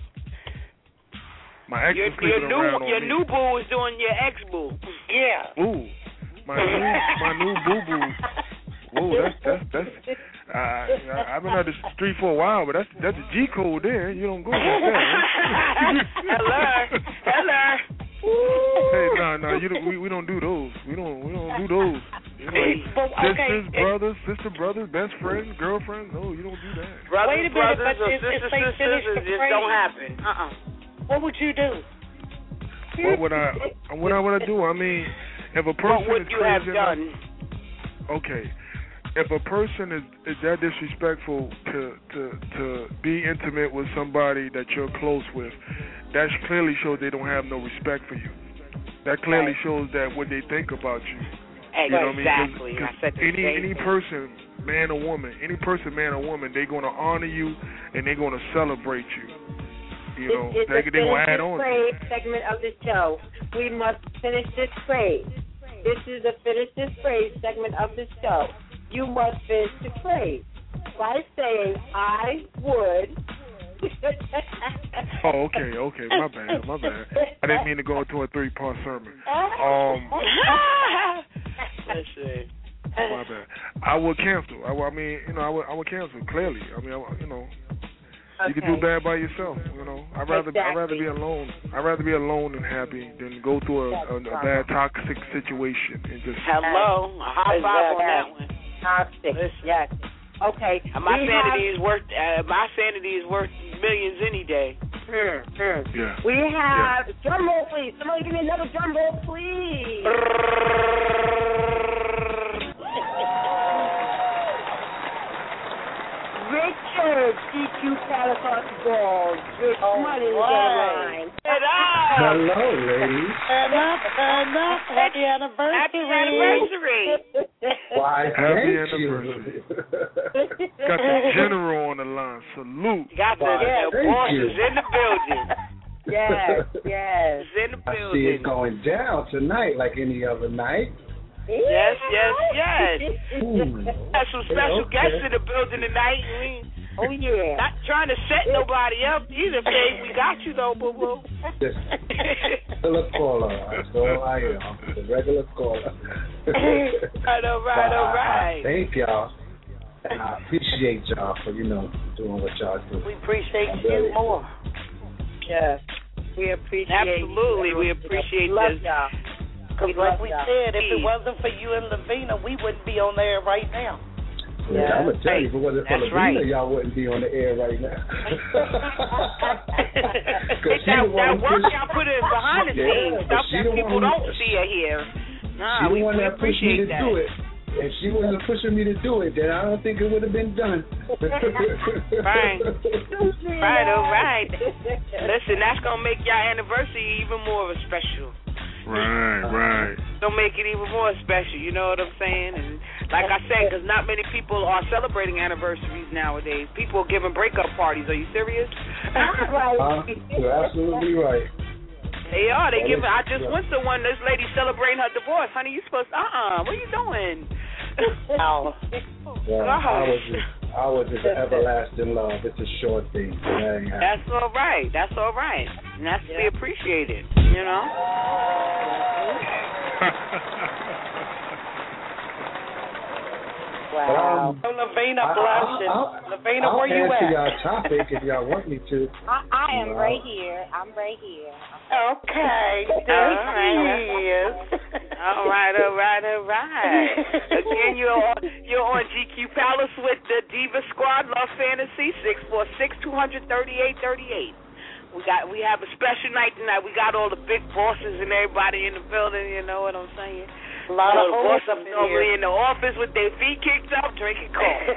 My ex Your, was sleeping your new around on your me. new boo was doing your ex boo. Yeah. Ooh, my new my new boo boo. Ooh, that's that's that's. Uh, I- I've been on the street for a while, but that's that's a G code there. You don't go like that. Hello, hello. Hey, no, no, you don't, we we don't do those. We don't we don't do those. You know, But, okay, sisters, brothers, sister, brothers, best friends, girlfriends. No, you don't do that. Brothers, Wait a minute, brothers, but or if- if sisters, they sisters, finish it the just phrase- don't happen. Uh-uh. What would you do? What would I what I want to do? I mean, if a person What would is you have crazy done? enough- okay. If a person is, is that disrespectful to, to to be intimate with somebody that you're close with, that clearly shows they don't have no respect for you. That clearly Right. shows that what they think about you. Exactly. You know what I mean? 'Cause- I 'cause said the any same any thing. person, man or woman, any person, man or woman, they're gonna honor you and they're gonna celebrate you. You know, it's, it's they a they gonna finish add this on. phrase segment of the show. We must finish this phrase. This is the finish this phrase segment of the show. You must finish the phrase by saying, I would. Oh, okay, okay, my bad, my bad. I didn't mean to go into a three-part sermon. Um, Let's see. my bad. I would cancel. I, would- I mean, you know, I would, I would cancel clearly. I mean, I, would- you know, you can do bad by yourself. You know, I'd rather, I'd rather be alone. I'd rather be alone and happy than go through a, a, a bad toxic situation and just. Hello, a high five on that one. Toxic. Yes. Okay. Uh, my we sanity have, is worth. Uh, my sanity is worth millions any day. Hmm, hmm. Yeah. We have drum roll, please. Somebody give me another drum roll, please. Richard, D Q Palace Balls. Rich Oh, Money is on the right. line. Hello, ladies. Turn up, turn up. Happy anniversary. Happy anniversary. Why, Happy thank anniversary. you. Got the general on the line. Salute. Got the, Why, the thank boss you. is in the building. Yes, yes. Is in the I see building. it going down tonight like any other night. Yes, yes, yes. Ooh. Got some special Okay. guests in the building tonight. We Oh, yeah. not trying to set nobody up either, babe. We got you though, boo boo. Just regular caller. That's all I am. The regular caller. Right, all right, all But I- I right. Thank y'all. And I appreciate y'all for, you know, doing what y'all do. We appreciate I you really- more. Yes. We appreciate Absolutely, you. we appreciate Love this. y'all. Because We like love we y'all. said, if it wasn't for you and Lavina, we wouldn't be on there right now. Yeah, Yeah. I'm gonna tell you, if it wasn't for That's Lavina, right. y'all wouldn't be on the air right now. It's that, that work y'all put in behind the Yeah, scenes, but stuff she that the people one- don't see or hear. Nah, she we, the one we that pushed me appreciate to that. do it. If she wasn't pushing me to do it, then I don't think it would have been done. Right. Right, all right. Listen, that's going to make your anniversary even more of a special. Right, right. Don't make it even more special, you know what I'm saying? And like I said, because not many people are celebrating anniversaries nowadays. People are giving breakup parties. Are you serious? Right. Uh, you're absolutely right. They are. They That giving. is- I just yeah. went to one. This lady celebrating her divorce. Honey, you supposed to, uh-uh. What are you doing? Oh. Well, I was just, I was just everlasting love. It's a short thing. That ain't happening. That's all right. That's all right. And that's to be appreciated, you know? Wow. Um, So Lavina I- blushing. I'll- Lavina, I'll where you answer at? y'all topic if y'all want me to. I, I am Wow. right here. I'm right here. Okay. All There right. she is. All right, all right, all right. Again, you're on, you're on G Q Palace with the Diva Squad, Love Fantasy, six four six, two hundred, thirty-eight thirty-eight. We got we have a special night tonight. We got all the big bosses and everybody in the building. You know what I'm saying? A lot all of the hoes bosses up in normally here. in the office with their feet kicked up, drinking coffee.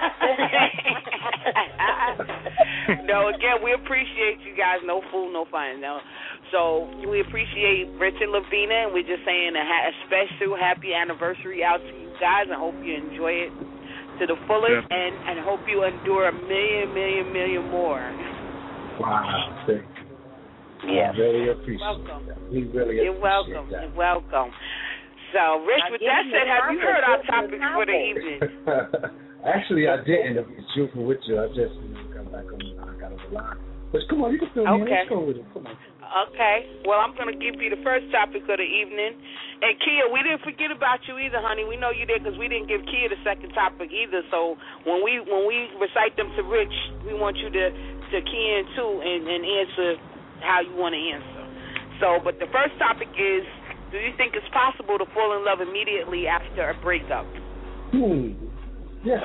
No, again, we appreciate you guys. No fool, no fun. No. So we appreciate Rich and Lavina, and we're just saying a, ha- a special happy anniversary out to you guys. I hope you enjoy it to the fullest, yeah. and and hope you endure a million, million, million more. Wow, thank you. Yes. I really appreciate welcome. that. We really You're appreciate welcome. that. You're welcome. So, Rich, with that said, have you heard our topics for the evening? Actually, I didn't. To be truthful with you, I just you know, got back on. I got on the line. But come on, you can fill me in. Okay. Let's go with it. Come on. Okay. Well, I'm going to give you the first topic of the evening. And, Kia, we didn't forget about you either, honey. We know you did because we didn't give Kia the second topic either. So when we when we recite them to Rich, we want you to, to key in, too, and, and answer how you want to answer. So, but the first topic is, do you think it's possible to fall in love immediately after a breakup? Hmm. Yeah.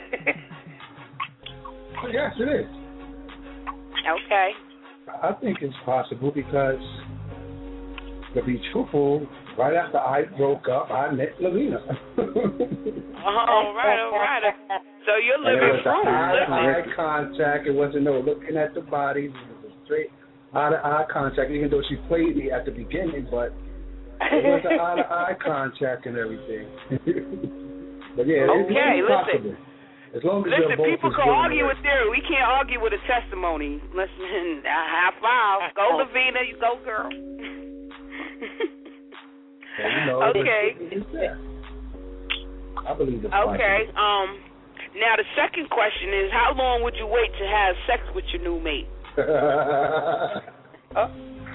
Yes, it is. Okay. I think it's possible because, to be truthful, right after I broke up, I met Lavina. all right, all right. So you're And it living was proof. eye, eye contact. It wasn't no looking at the bodies. It was a straight eye-to-eye contact, even though she played me at the beginning, but it was an eye-to-eye contact and everything. But yeah, okay, it's possible. listen. As long as Listen, both people can argue with theory. We can't argue with a testimony. Listen, high five. Go, Lavina. You go, girl. Well, you know, okay. It's, it's there. I believe it's okay. Um. Now, the second question is, how long would you wait to have sex with your new mate? oh.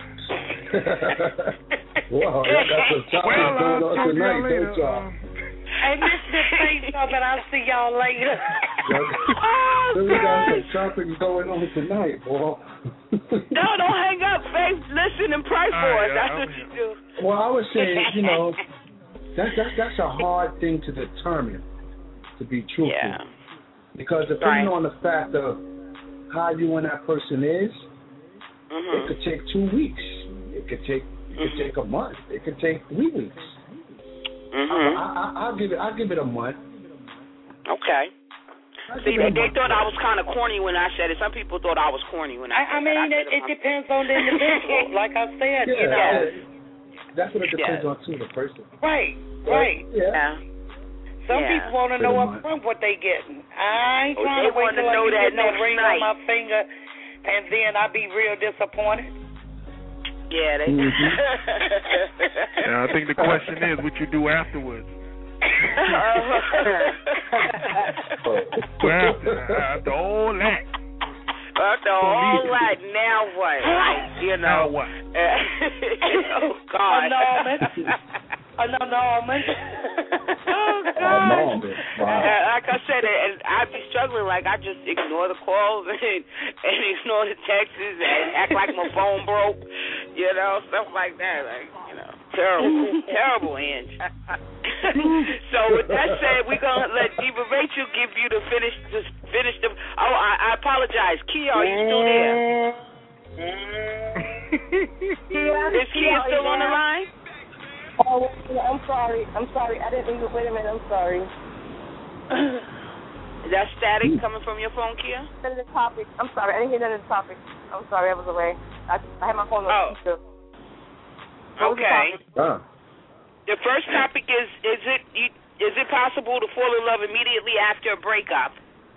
Wow, y'all got some topics well, going uh, on tonight, don't y'all? Hey, Mister Face Up, and I'll see y'all later. Oh, we got some topics going on tonight, boy. No, don't hang up, Faith. Listen and pray for uh, us. yeah, That's I'm what you do. Well, I was saying, you know, that's that's that's a hard thing to determine, to be truthful. Yeah. Because depending Right. on the fact of how you and that person is, Mm-hmm. it could take two weeks. It could take it could Mm-hmm. take a month. It could take three weeks. Mm-hmm. I, I, I'll give it. I'll give it a month. Okay. I'll See, give it they, a they month. thought I was kind of corny when I said it. Some people thought I was corny when I, I, I said mean, that. I it, it depends on the individual. Like I said, Yeah, you know. yeah. That's what it depends Yes. on too, the person. Right, But, right. Yeah. Yeah. Some Yeah. people want to Pretty know much. up front what they getting. I ain't Oh, trying they to wait wanna till I know can that get that next ring night. on my finger, and then I be real disappointed. Yeah, they. Mhm. Yeah, I think the question is what you do afterwards. Well, after, after all that. After all that, now what? Like, you know. Now what? Oh, God. Annulment. Annulment. Oh, God. Annulment. Wow. Uh, like I said, and I'd be struggling. Like, I just ignore the calls and, and ignore the texts and act like my phone broke, you know, stuff like that. Like, you know, terrible, terrible, Ange. So with that said, we're going to let Diva Rachel give you the finish, just finish the, oh, I, I apologize. Kia, are you still there? Is Kia still on the line? Oh, I'm sorry. I'm sorry. I didn't even, wait a minute. I'm sorry. Is that static coming from your phone, Kia? None of the topic. I'm sorry. I didn't hear none of the topic. I'm sorry. I was away. I, I had my phone on Oh. speaker. What was the Okay. topic? Ah. The first topic is: is it is it possible to fall in love immediately after a breakup?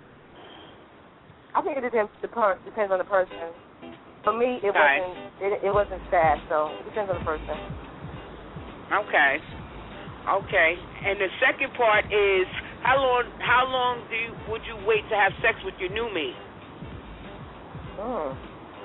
I think it depends. The per, depends on the person. For me, it Okay. wasn't. It, it wasn't fast. So it depends on the person. Okay. Okay. And the second part is: how long how long do you, would you wait to have sex with your new mate? Mm.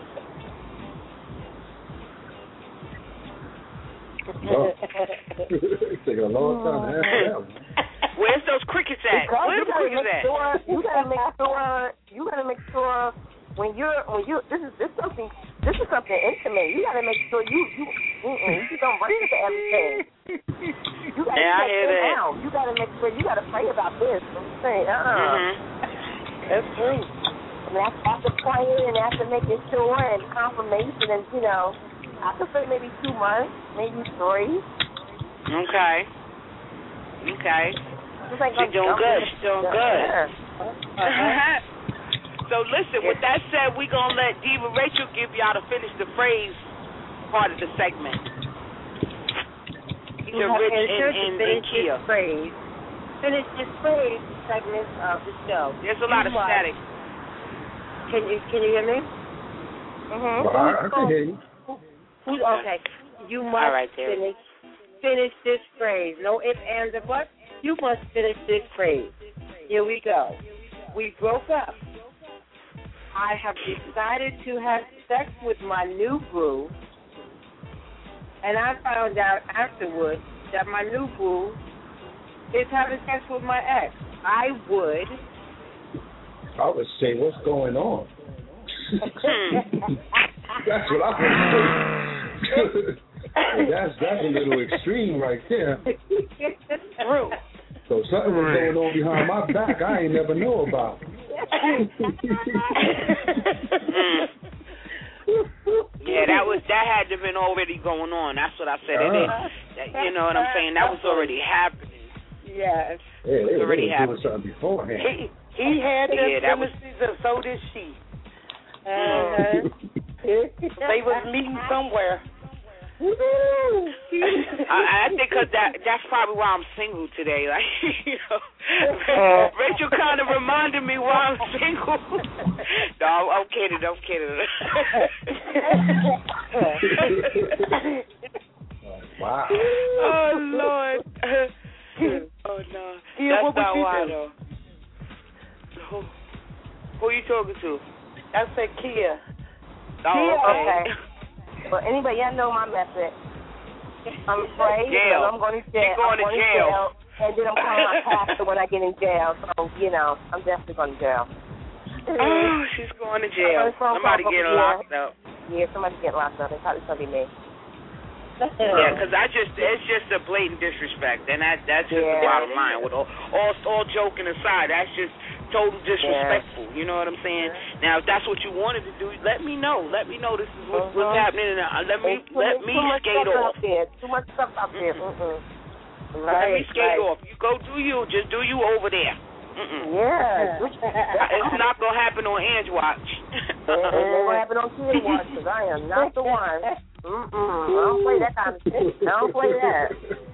Oh. It's taking a long time to answer that one. Where's those crickets at? Because Where's you the gotta crickets make at? sure. You gotta make sure. You gotta make sure when you're when you this is this something this is something intimate. You gotta make sure you you mm-mm, you just don't bring it to everything. You gotta Yeah, I check hear it that. out. You gotta make sure you gotta pray about this. I'm saying, uh, uh Mm-hmm. That's true. and after, after praying and after making sure and confirmation and, you know, I could say maybe two months, maybe three. Okay. Okay. Like She's doing good. She's doing good. Uh-huh. So listen, with that said, we're going to let Diva Rachel give y'all to finish the phrase part of the segment. You have Rich been sure and, to and, finish and Kia. this phrase. Finish this phrase segment of the show. There's a lot you of static. Can you can you hear me? Mm-hmm. Well, I, I can hear you. Who's, okay. You must right, finish finish this phrase. No ifs, ands, or buts. You must finish this phrase. Here we go. We broke up. I have decided to have sex with my new boo, and I found out afterwards that my new boo is having sex with my ex. I would. I would say, what's going on? That's what I would say. that's that's a little extreme right there. True. So something was going on behind my back I ain't never know about. Yeah, that was that had to have been already going on. That's what I said. It is, that, you know what I'm saying? That was already happening. Yes. Yeah, they, it was already they happening. Doing something beforehand. He, he had them yeah, that was, tendencies, and so did she. Uh-huh. They was meeting somewhere. I, I think cause that that's probably why I'm single today. Like, you know, Rachel kind of reminded me why I'm single. No, I'm kidding. I'm kidding. Wow. Oh Lord. Oh no. Yeah, that's what not would you why do? though. Who, who are you talking to? I said Kia. Oh, okay. okay. Well, anybody, y'all know my method. I'm afraid Jail. I'm going to jail. She's going I'm to going jail. to jail. And then I'm calling my pastor when I get in jail. So, you know, I'm definitely going to jail. Oh, she's going to jail. Somebody getting locked up. Yeah, somebody's getting locked up. It's probably going to be me. Yeah, because I just it's just a blatant disrespect, and that that's just Yeah. the bottom line. With all, all all joking aside, that's just total disrespectful. You know what I'm saying? Now, if that's what you wanted to do, let me know. Let me know this is what, Uh-huh. what's happening. And uh, let me Too let much- me too much skate stuff off. Out there. Too much stuff out there. Mm-mm. Let me Right, skate right. off. You go do you. Just do you over there. Mm-mm. Yeah. It's not gonna happen on Ange Watch. It's not going to happen on Kid Watch because I am not the one. Mm-mm. I don't play that kind of shit. I don't play that.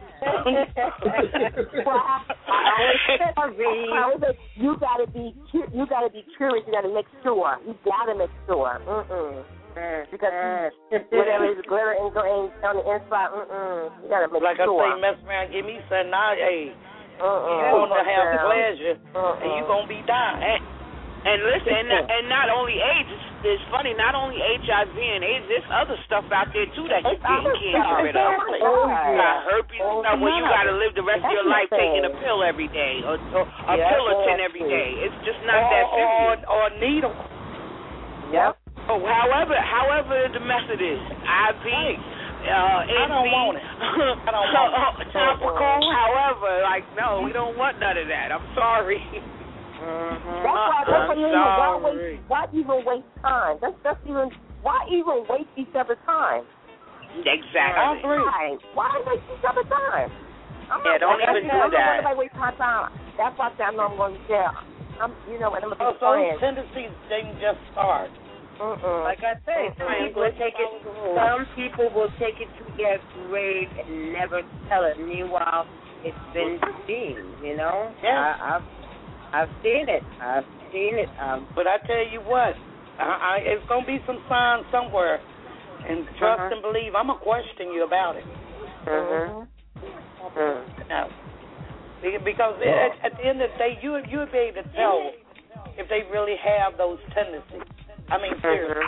Well, I always say, you gotta be, you gotta be curious. You gotta make sure. You gotta make sure. Mm-mm. Because whatever is glitter and going on the inside, mm-mm. You gotta make like sure. I say, mess around, give me something. Now, hey, Uh-uh. you want to have Uh-uh. pleasure, Uh-uh. and you gonna be dying. And, and listen, and, and not only AIDS, it's, it's funny, not only H I V and AIDS, there's other stuff out there, too, that you can't, can't get rid of. Oh, You got herpes and stuff where you got to live the rest of your life taking a pill every day, or, or a Yeah, pill or ten that's every true. day. It's just not or, that or, serious. or needle. Yep. Oh, however, however the method is, I V, uh, I don't want it. I don't want it. topical, however, like, no, we don't want none of that. I'm sorry. That's why. That's why, you know, why, waste, why even waste time? That's that's even. Why even waste each other's time? Exactly. Why? Why waste each other's time? I'm Yeah, not, don't even do I'm that. not going to waste my time. That's why I say I know I'm going to jail. I'm, you know, and I'm going to Oh, be so friends. those tendencies didn't just start. Mm-mm. Like I say, some people take it. Some people will take it to their grave and never tell it. Meanwhile, it's been seen. You know, Yeah. I, I've I've seen it. I've seen it. Um, But I tell you what, I, I, it's gonna be some signs somewhere, and trust Uh-huh. and believe. I'm gonna question you about it. Mm-hmm. Mm. No. Because at, at the end of the day, you you'll be able to tell if they really have those tendencies. I mean, seriously.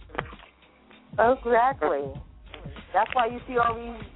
Exactly. That's why you see all these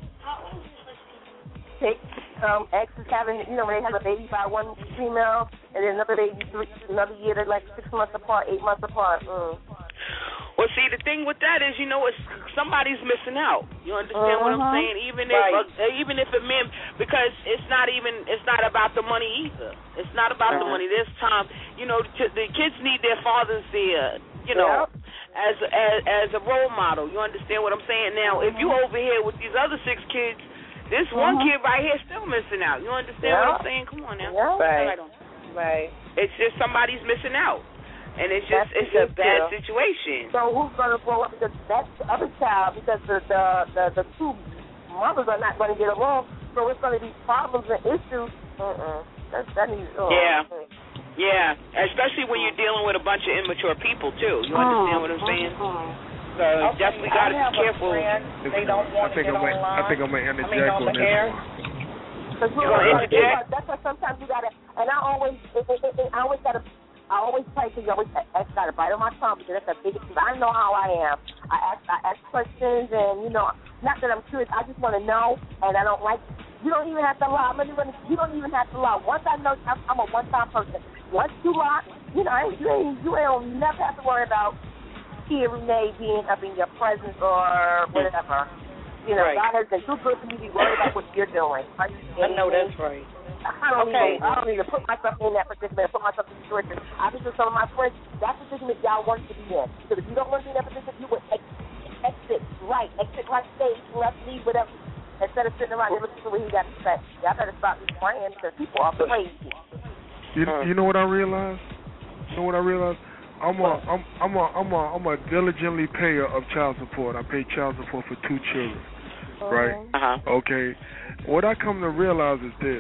take um, exes having, you know, when they have a baby by one female, and then another baby three, another year, they're like six months apart, eight months apart. Mm. Well, see, the thing with that is, you know, it's somebody's missing out. You understand uh-huh. what I'm saying? Even if, right. uh, even if a man, because it's not even, it's not about the money either. It's not about uh-huh. the money. This time, you know, t- the kids need their fathers there, you know, yeah. as, as as a role model. You understand what I'm saying? Now, uh-huh. if you over here with these other six kids, this uh-huh. one kid right here still missing out. You understand yeah. what I'm saying? Come on now. Yeah. Right. Right. It's just somebody's missing out. And it's just, that's it's a bad too. situation. So who's going to grow up? Because that's the other child, because the, the, the, the two mothers are not going to get along, so it's going to be problems and issues. Uh-uh. That, that needs, oh, yeah. Okay. Yeah, especially when you're dealing with a bunch of immature people, too. You understand what I'm saying? So okay. definitely got to be careful. They don't want I think to get I'm online. I think I'm going to interject I mean, on, on this one. You want to interject? That's why sometimes you got to, and I always, it, it, it, I always got to, I always pray because you always ask God to bite on my tongue because that's the biggest thing. I know how I am. I ask I ask questions and, you know, not that I'm curious. I just want to know, and I don't like, you don't even have to lie. I'm not even, you don't even have to lie. Once I know, I'm, I'm a one-time person. Once you lie, you know, you ain't, you ain't never have to worry about Tia Renee being up in your presence or whatever. You know, right. God has been too good for me to be worried about what you're doing. I know that's right. I don't, okay. even, I don't even put myself in that predicament, put myself in the situation. I just with some of my friends, that's the predicament y'all want to be in. Because if you don't want to be in that predicament, you would ex- exit right, exit right, stage, left, leave, whatever. Instead of sitting around and listening to what he got to say. Y'all better stop this praying because people are crazy. You, you know what I realized? You know what I realized? I'm a, I'm, I'm a, I'm a, I'm a diligently payer of child support. I pay child support for two children, right? Uh-huh. Okay. What I come to realize is this.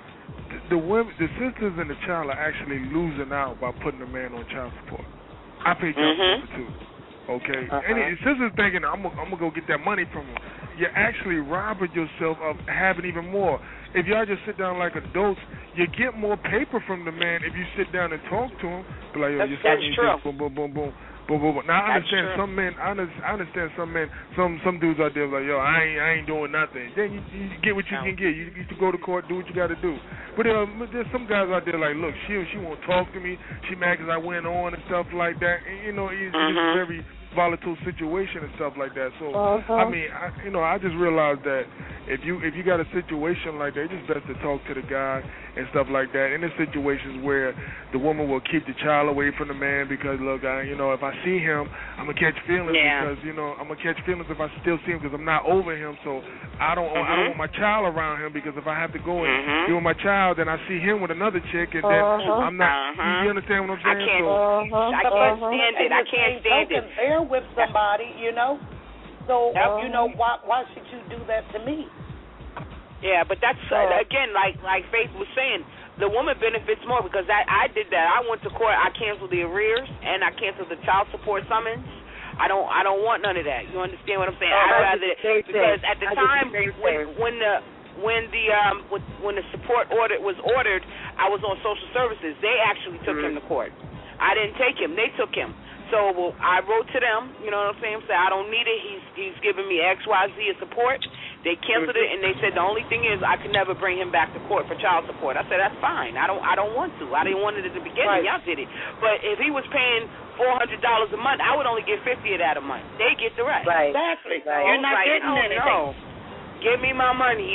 The women, the sisters and the child are actually losing out by putting the man on child support. I pay child mm-hmm. support too. Okay, uh-huh. and the sisters thinking I'm gonna, I'm gonna go get that money from him. You're actually robbing yourself of having even more. If y'all just sit down like adults, you get more paper from the man if you sit down and talk to him. Be like, yo, that's, you that's me true. This, boom, boom, boom, boom. Boom, boom, boom. Now I That's understand true. some men. I understand some men. Some some dudes out there like, yo, I ain't I ain't doing nothing. Then you, you get what you no. can get. You you to go to court, do what you got to do. But uh, there's some guys out there like, look, she she won't talk to me. She mad because I went on and stuff like that. And, you know, it's, mm-hmm. it's a very volatile situation and stuff like that. So uh-huh. I mean, I, you know, I just realized that if you if you got a situation like that, it's just best to talk to the guy and stuff like that. In the situations where the woman will keep the child away from the man because look, I, you know, if I see him, I'm gonna catch feelings yeah. because you know I'm gonna catch feelings if I still see him because I'm not over him. So I don't mm-hmm. I don't want my child around him because if I have to go and mm-hmm. be with my child, then I see him with another chick and then uh-huh. I'm not. Uh-huh. You, you understand what I'm saying? I can't. So, uh-huh. I can't stand it. I can't stand it. They're with somebody, you know. So yep. you know why? Why should you do that to me? Yeah, but that's uh, again, like like Faith was saying, the woman benefits more because I I did that. I went to court. I canceled the arrears and I canceled the child support summons. I don't I don't want none of that. You understand what I'm saying? Oh, I'd rather the because at the I time the when when the when the um when the support order was ordered, I was on social services. They actually took mm-hmm. him to court. I didn't take him. They took him. So well, I wrote to them, you know what I'm saying, say I don't need it. He's he's giving me X, Y, Z of support. They canceled it, and they said the only thing is I could never bring him back to court for child support. I said that's fine. I don't I don't want to. I didn't want it at the beginning. Right. Y'all did it. But if he was paying four hundred dollars a month, I would only get fifty of that a month. They get the rest. Right. Exactly. Right. You're not like, getting oh, anything. No. Give me my money.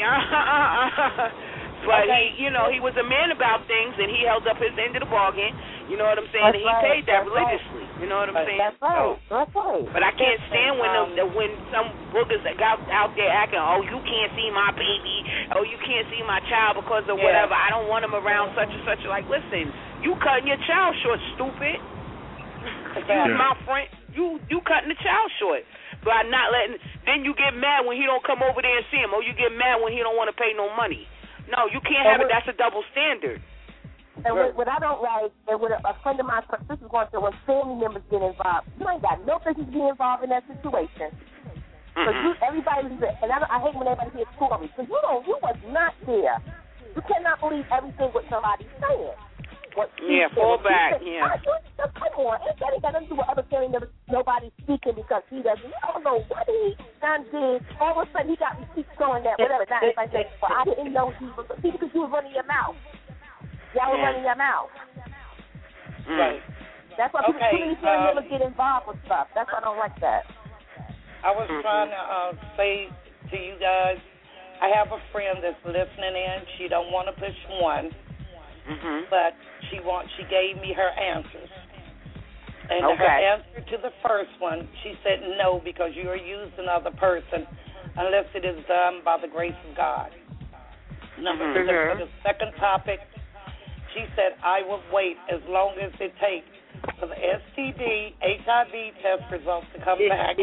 But okay. he, you know, he was a man about things, and he held up his end of the bargain. You know what I'm saying? That's and he right. paid that That's religiously. Right. You know what I'm saying? That's right. So, that's right. But I can't stand when um, the, when some boogers got out there acting, oh, you can't see my baby, oh, you can't see my child because of yeah. whatever. I don't want him around such and such. Like, listen, you cutting your child short, stupid. Yeah. You my friend. You you cutting the child short. By not letting, then you get mad when he don't come over there and see him, or you get mad when he don't want to pay no money. No, you can't have it. That's a double standard. And what, what I don't like, and what a, a friend of mine, this is going through, when family members get involved, you ain't got no business being involved in that situation. Because mm-hmm. you, everybody, and I, I hate when everybody hears stories, because you don't, you was not there. You cannot believe everything what somebody's saying. What yeah, fall back, said, yeah. Oh, come on, it ain't got nothing to do with other family members. Nobody's speaking because he doesn't. You don't know what he done did. All of a sudden, he got me keep showing that, whatever. Not if I say, well, I didn't know he was, because you were running your mouth. Y'all were yeah. running your mouth. Right. That's why people, Okay, too many people um, never get involved with stuff. That's why I don't like that. I was Mm-hmm. trying to uh, say to you guys, I have a friend that's listening in. She don't want to push one, Mhm. but she want she gave me her answers. And Okay. her answer to the first one, she said no, because you are used another person unless it is done by the grace of God. Number Mhm. two, for the second topic, she said, I will wait as long as it takes for the S T D, H I V test results to come back.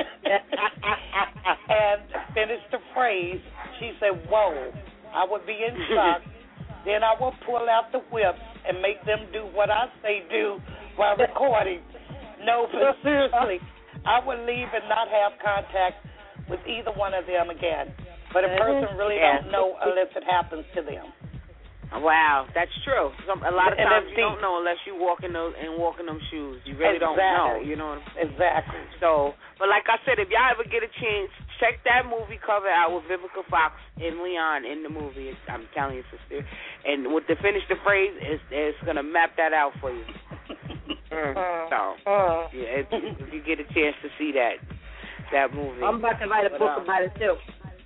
And finish the phrase, she said, whoa, I would be in shock. Then I will pull out the whips and make them do what I say do while recording. No, but seriously, I would leave and not have contact with either one of them again. But a person really Yeah. don't know unless it happens to them. Wow, that's true. Some, a lot of And times that's you deep. don't know unless you walk in those and walk in them shoes. You really don't know. Exactly. You know what I'm saying? Exactly. So, but like I said, if y'all ever get a chance, check that movie cover out with Vivica Fox and Leon in the movie. It's, I'm telling you, sister. And with the finish the phrase, it's, it's gonna map that out for you. mm. So, yeah, if, if you get a chance to see that that movie, I'm about to write a But, book um, about it too.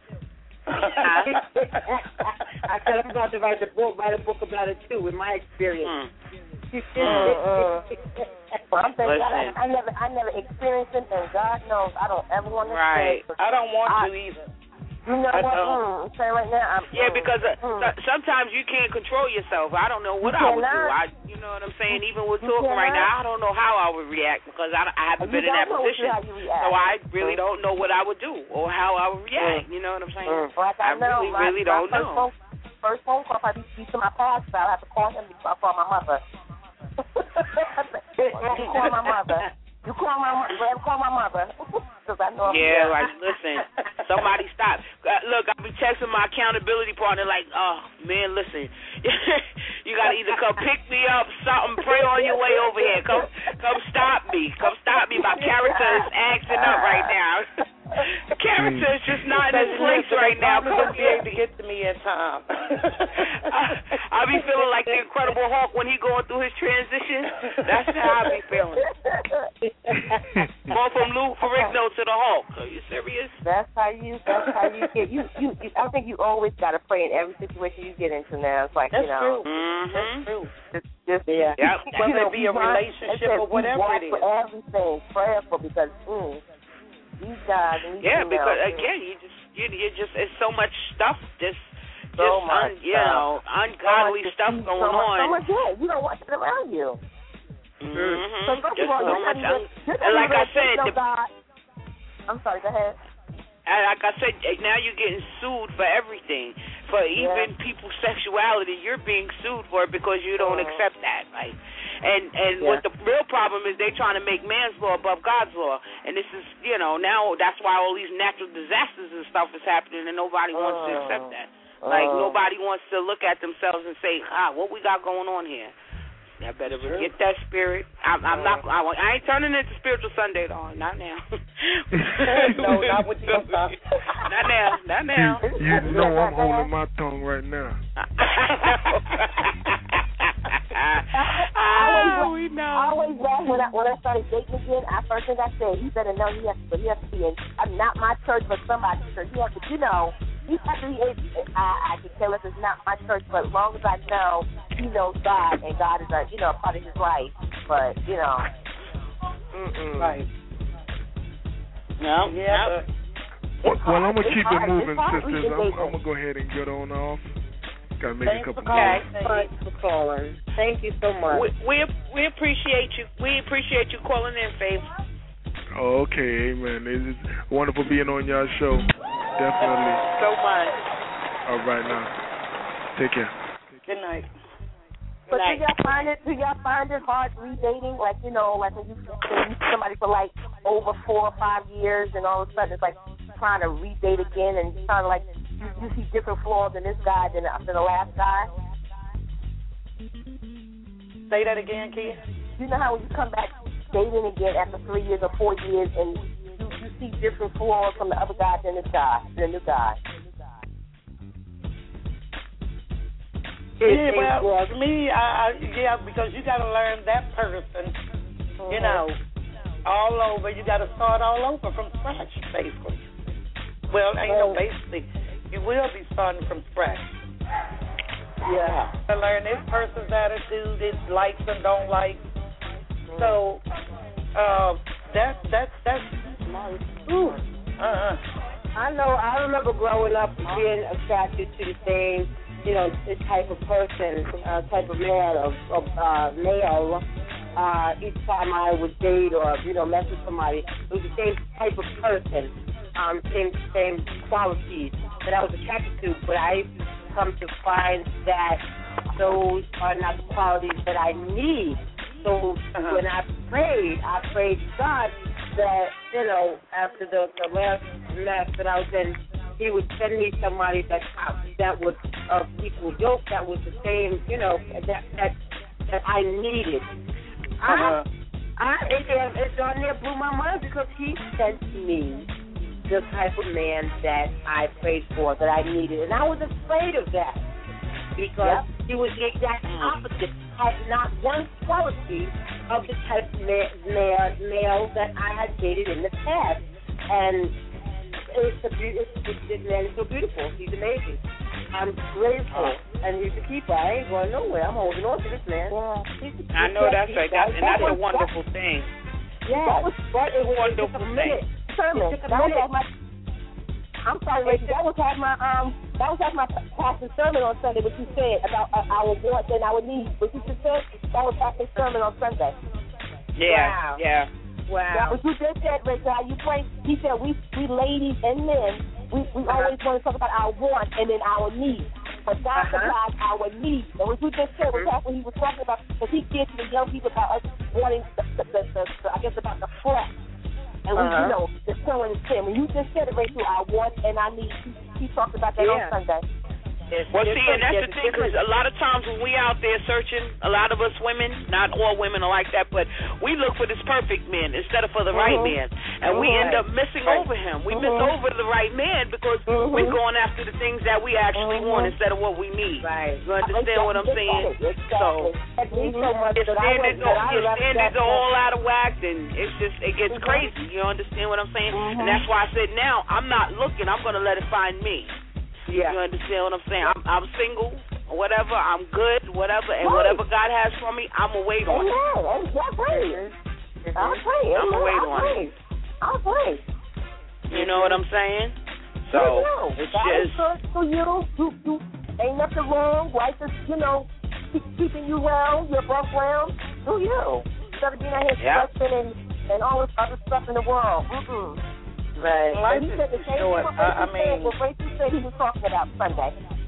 I said I'm about to write a book, write a book about it too, with my experience. uh, uh. Well, I'm thinking, I, Listen. I never, I never experienced it, and God knows I don't ever want to. Right. I don't want I, to either. You know I what? don't. Mm, I'm saying right now, I'm. Yeah, mm, because uh, mm. so- sometimes you can't control yourself. I don't know what You I would do. cannot. I, you know what I'm saying? Even with You talking right cannot. now, I don't know how I would react because I, I haven't You been in don't that know position. how you react. So I really Mm. don't know what I would do or how I would react. You know what I'm saying? Mm. Like I, I know, really, my, really my don't first know. Phone, first phone call, if I be to my pastor, I have to call him before I call my mother. You call my mother. You call my mother. Call my mother. Because I know. I'm Yeah, here. like listen, somebody stop. Uh, look, I'll be texting my accountability partner like, oh man, listen, you gotta either come pick me up, something, pray on your way over here. Come, come stop me. Come stop me. My character is acting up right now. The character is just not in its place right now. Probably wouldn't be able to get to me in time. I, I be feeling like the Incredible Hulk when he going through his transition. That's how I be feeling. Going from Lou Ferrigno to the Hulk. Are you serious? That's how you. That's how you get. You. You. you I think you always got to pray in every situation you get into. Now it's like That's you know. true. Mm-hmm. That's true. Just, just Yep. you Whether know, it be a want- relationship it says or whatever we it watch is. for everything prayerful because mm, these guys. And these Yeah, females, because mm, again, you just you you just it's so much stuff, just So just much un, you stuff. know ungodly so stuff much, going so much, on. So much, yeah, you don't watch it around you. Mm-hmm. So first Just of all, so you're much. not even, un- you're not and like even I said, no the, God. I'm sorry. Go ahead. and like I said, now you're getting sued for everything, for even people's sexuality. You're being sued for it because you don't Uh-huh. accept that, like. And and Yeah. what the real problem is, they're trying to make man's law above God's law, and this is, you know, now that's why all these natural disasters and stuff is happening, and nobody wants to accept that. Like Uh. nobody wants to look at themselves and say, ah, what we got going on here? I better get that spirit. I'm, I'm not. I, I ain't turning into Spiritual Sunday though. Not now. No, not with you. Not now. Not now. You, you know I'm holding my tongue right now. I always, we know. I always laugh when I when I started dating again. I first thing I said, he better know he has to, he has to be in uh, not my church, but somebody's church. He has to, you know, he has to be. In, I, I can tell if it's not my church, but as long as I know he knows God and God is a, you know, part of his life. But you know, Mm-mm. Right. No. Yeah, Well, well, I'm gonna It's keep hard. it moving, It's hard. sisters. It's I'm, amazing. I'm gonna go ahead and get on off. Gotta make Thanks a couple for calling. more. Thanks for calling. Thank you so much. We, we we appreciate you. We appreciate you calling in, Faith. Okay, amen. It's wonderful being on y'all show. Definitely. So much. All right now. Take care. good night. but Night. do y'all find it? Do y'all find it hard redating? Like you know, like when you when you see somebody for like over four or five years, and all of a sudden it's like trying to redate again, and trying to like you, you see different flaws in this guy than than the last guy. Say that again, Kia. You know how when you come back dating again after three years or four years, and you, you see different flaws from the other guy than this guy, than the new guy. Yeah, well, to me, I, I, yeah, because you got to learn that person you know, all over. You got to start all over from scratch, basically. Well, you know, basically, you will be starting from scratch. Yeah. To learn this person's attitude, its likes and don't like. So, uh, that's that's that's my. Ooh. Uh-uh. I know. I remember growing up being attracted to the same, you know, this type of person, uh, type of man, of, of uh, male. Uh, each time I would date or you know mess with somebody, it was the same type of person, um, same same qualities that I was attracted to. But I come to find that those are not the qualities that I need. So uh-huh. when I prayed, I prayed to God that, you know, after the, the last mess that I was in, He would send me somebody that that was of equal yoke, that was the same, you know, that that, that I needed. Uh-huh. I, I it, it darn near blew my mind because He sent me the type of man that I prayed for, that I needed. And I was afraid of that because yep. he was the exact opposite, had not one quality of the type of ma- ma- male that I had dated in the past. And it's a be- it's, it's, this man is so beautiful. He's amazing. I'm grateful. And he's a keeper. I ain't going nowhere. I'm holding on to this man. Well, I know that's right. That's, and that's a wonderful thing. Yeah. That was, that was wonderful thing. Sermon. That was like my, I'm sorry, Rachel. That was like my um. That was like my pastor's sermon on Sunday. What you said about uh, our wants and our needs. What you just said. That was pastor's sermon on Sunday. Yeah. Wow. Yeah. Wow. That was what you just said, Rachel. How you pray? He said we we ladies and men we we uh-huh. always want to talk about our wants and then our needs. But God uh-huh. supplies our needs. And what you just said was that's what he was talking about. Because he gets to the young people about us wanting the, the, the, the, the I guess about the flesh. And we, uh-huh. you know, the sowing and sin. When you just said it right through our wants and our needs, he, he talked about that yeah. on Sunday. Yes. Well, see, and that's the thing, because a lot of times when we out there searching, a lot of us women, not all women are like that, but we look for this perfect man instead of for the mm-hmm. right man. And mm-hmm. we end up missing right. over him. We mm-hmm. miss over the right man because mm-hmm. we're going after the things that we actually mm-hmm. want instead of what we need. Right. You understand exactly. what I'm saying? Exactly. So, mm-hmm. so much your standards, are, your standards are all out of whack, and it's just, it gets mm-hmm. crazy. You understand what I'm saying? Mm-hmm. And that's why I said now, I'm not looking. I'm going to let it find me. Yeah. You understand what I'm saying? I'm, I'm single, or whatever. I'm good, whatever, and right. whatever God has for me, I'm gonna wait on it. Yeah, exactly. Mm-hmm. I'll pray. I'm gonna wait I'll on pray. it. I'll pray. You know what I'm saying? So no, no. it's God just is for you. You, you ain't nothing wrong. Life is, you know, keep, keeping you well. You're above ground. Do you? Instead of being out here yep. stressing and and all this other stuff in the world. Mm-mm. Right. Life is short. I, I mean, what Rachel said he was talking about Sunday.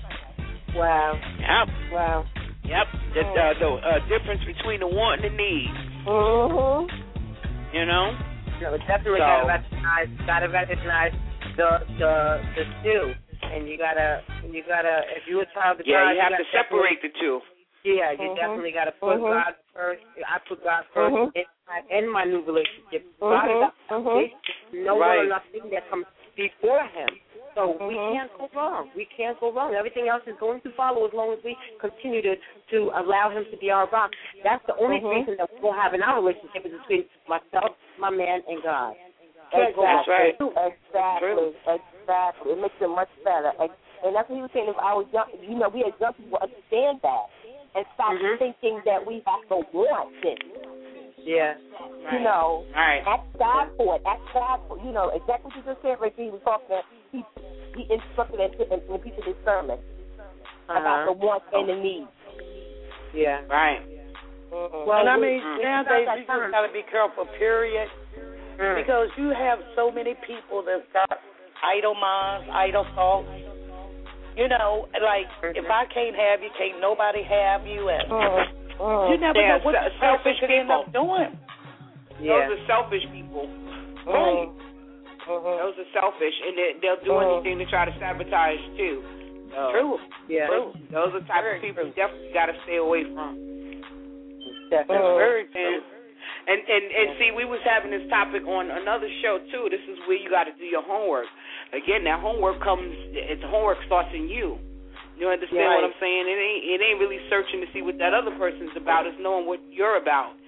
Wow. Yep. Wow. Yep. The mm. uh, the uh, difference between the want and the need. Mhm. You know. No, definitely so, gotta recognize. Gotta recognize the the the two, and you gotta you gotta if you're a child of yeah, God, you have you to separate the two. Yeah, you mm-hmm. definitely got to put mm-hmm. God first. I put God first mm-hmm. in, my, in my new relationship. Mm-hmm. God is our mm-hmm. no right. one or nothing that comes before Him. So mm-hmm. we can't go wrong. We can't go wrong. Everything else is going to follow as long as we continue to, to allow Him to be our rock. That's the only mm-hmm. reason that we'll have in our relationship is between myself, my man, and God. That's, that's right. Exactly. Exactly. It makes it much better. And that's what he was saying. If I was young, you know, we as young people understand that. And stop mm-hmm. thinking that we have to want it. Yeah. You know, right. ask God for it. Ask God for you know, exactly what you just said, Ricky. He was talking about, he, he instructed that in, in people this sermon uh-huh. about the wants and the needs. Yeah. Right. Mm-hmm. Well, and I mean, mm-hmm. nowadays you just got to be careful, period. Mm. Because you have so many people that's got idle minds, idle thoughts. You know, like, mm-hmm. if I can't have you, can't nobody have you. And mm-hmm. Mm-hmm. you never yeah, know what se- the selfish could end up doing. Yeah. Those are selfish people. Right. Mm-hmm. Those are selfish, and they, they'll do mm-hmm. anything to try to sabotage, too. So, True. Yeah. True. Those are the type very of people you definitely got to stay away from. Definitely. Mm-hmm. Very true. And, and, and see, we was having this topic on another show, too. This is where you got to do your homework. Again, that homework comes, it's homework starts in you. You understand right. what I'm saying? It ain't it ain't really searching to see what that other person's about. It's knowing what you're about. You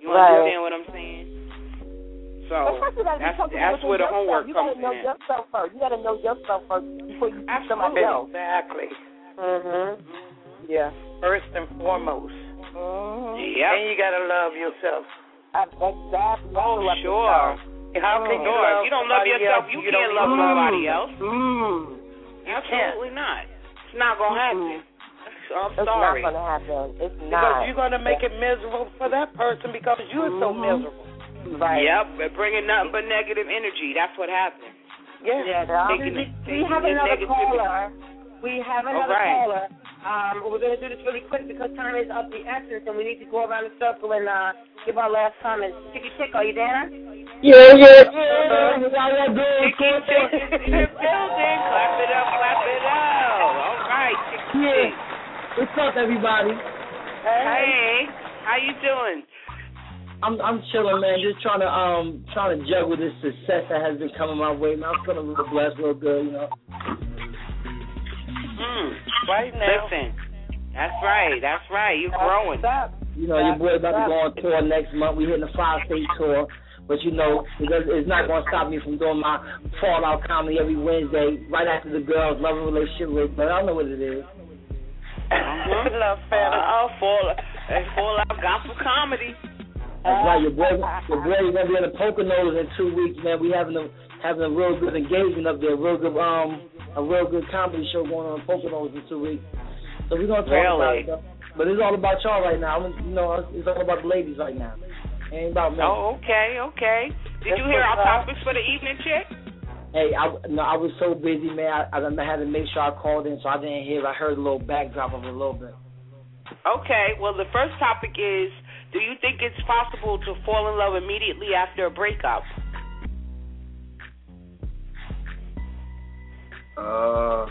You right. understand what I'm saying? So that's that's where the homework comes in. You gotta know yourself first. You gotta know yourself first before you see somebody else. Exactly. Mhm. Yeah. First and foremost. Mhm. Yep. And you gotta love yourself. Exactly. Oh, sure. How can you sure. love If you don't love yourself, else, you, you can't don't love love nobody mm. else. Mm. Absolutely not. It's not gonna happen. I'm it's sorry. It's not gonna happen. It's because not. Because you're gonna make it miserable for that person because you're mm-hmm. so miserable. Right. Yep. We're bringing nothing but negative energy. That's what happens. Yeah. yeah taking, we, taking we have another negativity. caller. We have another right. caller. Um, we're going to do this really quick because time is of the essence, and we need to go around the circle and uh, give our last comments. Chicky Chick, are you there? Yeah, yeah, yeah. Uh-huh. How y'all doing? Chicky Chick is in the building. Clap it up, clap it up. All right, Chicky yeah. Chick. What's up, everybody? Hey. hey, how you doing? I'm I'm chilling, man. Just trying to um trying to juggle this success that has been coming my way. Man, I'm feeling real blessed, real good, you know. Mm, right now. Listen, that's right, that's right. You're growing. You know, your boy about to go on tour next month. We hitting a five-state tour, but you know, it does, it's not going to stop me from doing my Fallout comedy every Wednesday, right after the girls' loving relationship with. But I don't know what it is. Mm-hmm. Love family. Oh, Fallout, Fallout gospel comedy. That's right. Your boy, your boy, is gonna be in the Poconos in two weeks, man. We having a having a real good engagement up there, real good um, a real good comedy show going on in Poconos in two weeks. So we're gonna talk really? about it, but it's all about y'all right now. You know, it's all about the ladies right now. It ain't about me. Oh, okay, okay. Did you hear our topics for the evening, Chick? Hey, I no, I was so busy, man. I, I had to make sure I called in, so I didn't hear. I heard a little backdrop of it a little bit. Okay. Well, the first topic is: do you think it's possible to fall in love immediately after a breakup? Uh,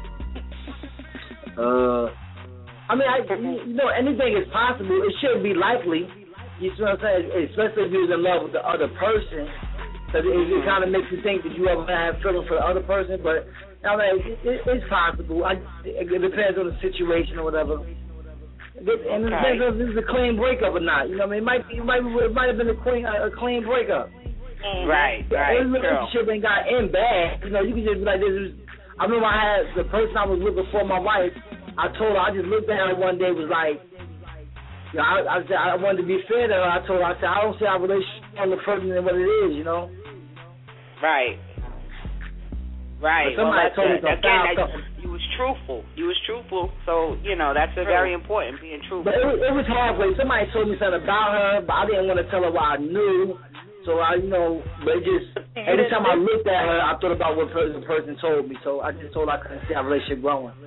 uh, I mean, I, you know, anything is possible. It should be likely. You see what I'm saying? Especially if you're in love with the other person. Because it, it kind of makes you think that you ever have feelings for the other person. But, I mean, it, it, it's possible. I, it, it depends on the situation or whatever. And it okay. depends if this is a clean breakup or not. You know what I mean? It might, it might, it might have been a clean, a clean breakup. Mm-hmm. Right, right. This relationship ain't got in bad. You know, you can just be like, this is, I remember I had the person I was with before my wife. I told her, I just looked at her one day, was like, you know, I, I said I wanted to be fair to her. I told her, I said I don't see our relationship on the person than what it is, you know. Right. Right. But somebody well, told me again, that, you was truthful. You was truthful. So you know that's a very important being truthful. But it, it was halfway. Somebody told me something about her, but I didn't want to tell her what I knew. So I, you know, but it just every time I looked at her, I thought about what the person told me. So I just told her I couldn't see our relationship growing.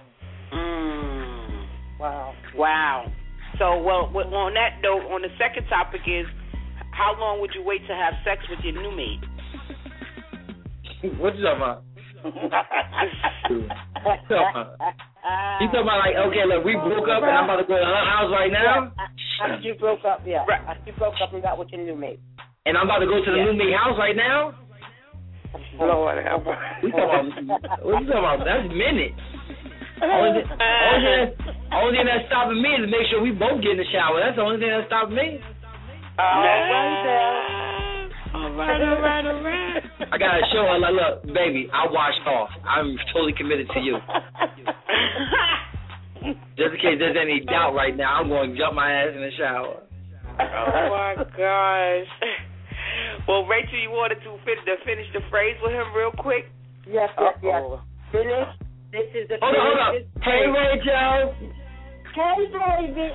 Mm. Wow. Wow. So, well, on that note, on the second topic is, how long would you wait to have sex with your new mate? What you talking about? You talking about like, okay, look, we broke up and I'm about to go to her house right now? After you broke up, yeah. After you broke up and got with your new mate. And I'm about to go to the yeah. new mate house right now? Lord help us. What you talking about? What you talking about? That's minutes. Only, thing, only, thing, only thing that's stopping me is to make sure we both get in the shower. That's the only thing that's stopping me. All right, all right, all right, all right. I gotta show her, like, look, baby, I washed off. I'm totally committed to you. Just in case there's any doubt right now, I'm going to jump my ass in the shower. Oh my gosh. Well, Rachel, you wanted to finish the, finish the phrase with him real quick? Yes, yes, yes. Finish. This is the hold on, hold on. Hey, Rachel. Hey, baby.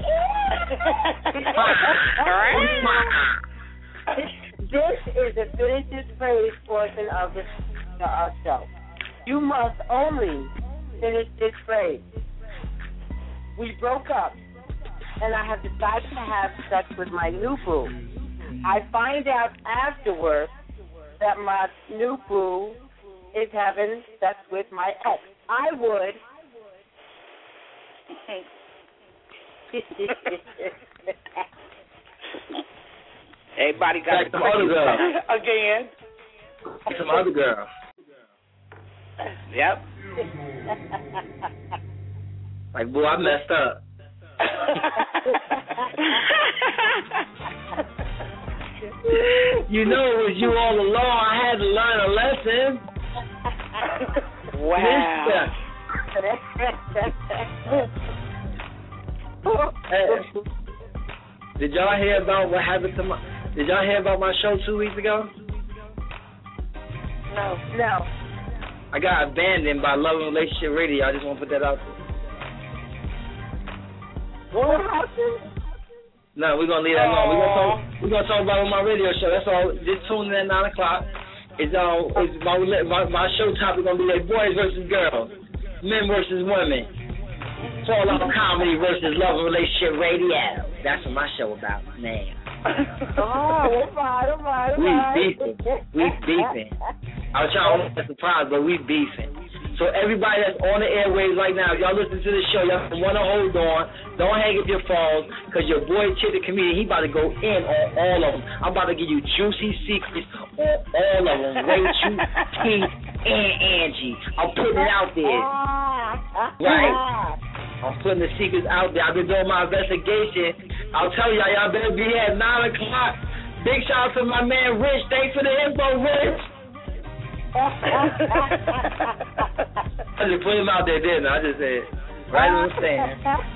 This is the finish this phrase portion of the uh, show. You must only finish this phrase. We broke up, and I have decided to have sex with my new boo. I find out afterwards that my new boo is having sex with my ex. I would. Everybody got like some other girl. Again. Like some other girl. Yep. Like, boy, I messed up. You know it was you all along. I had to learn a lesson. Wow. Hey, did y'all hear about what happened to my? Did y'all hear about my show two weeks ago? No. No. I got abandoned by Love and Relationship Radio. I just want to put that out there. What happened? No, we're gonna leave that alone. We're gonna talk. We're gonna talk about it on my radio show. That's all. Just tune in at nine o'clock. It's uh, it's my, my my show topic gonna be like boys versus girls, men versus women. It's all about comedy versus love and relationship radio. That's what my show about, man. Oh, all right, all right, all We right. beefing. We beefing. I was trying to surprise, but we beefing. So everybody that's on the airwaves right now, if y'all listen to the show, y'all want to hold on. Don't hang up your phones, because your boy Chip the comedian, he about to go in on all of them. I'm about to give you juicy secrets on all of them. Rachel, Keith, and Angie. I'm putting it out there. Right? I'm putting the secrets out there. I've been doing my investigation. I'll tell y'all, y'all better be here at nine o'clock. Big shout out to my man Rich. Thanks for the info, Rich. I just put him out there, didn't I? I just said, right on the stand.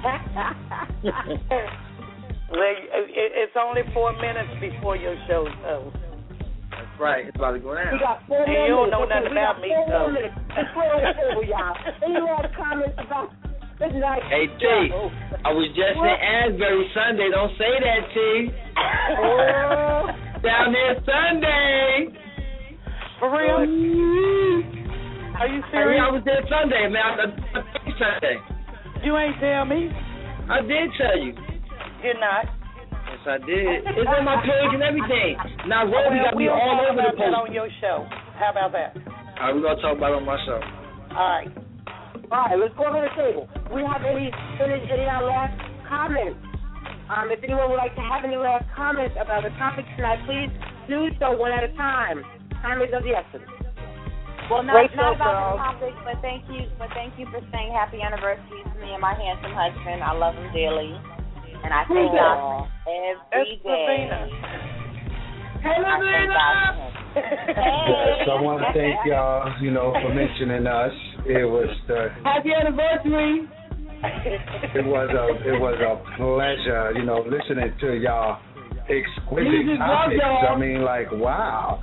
Well, it's only four minutes before your show, so. That's right. It's about to go down. We got four And minutes. you don't know Okay, nothing we about got me, four so. minutes. Before the table, y'all. Any more comments about good night? Hey, T, I was just in Asbury Sunday. Don't say that, T. Oh. Down there Sunday. For real? Are you Hey, serious? I was there Sunday, man. I, I, I, Sunday. You ain't tell me. I did tell you. You're not. Yes, I did. It's on my page and everything. Now, Roby Well, got me we'll all talk over about the that post. on your show. How about that? All right, we're going to talk about it on my show. All right. All right, let's go to the table. We have any any, any uh, last comments? Um, if anyone would like to have any last comments about the topic tonight, please do so one at a time. Time is of the essence. Well, not, Great not show, about girls. the topic, but thank you, but thank you for saying happy anniversary to me and my handsome husband. I love him dearly, and I thank God every It's day. Lavina. Hey, I thank God for him. Yes, I want to thank y'all, you know, for mentioning us. It was the Happy anniversary. it was a it was a pleasure, you know, listening to y'all exquisite Jesus love topics. y'all. I mean, like, wow.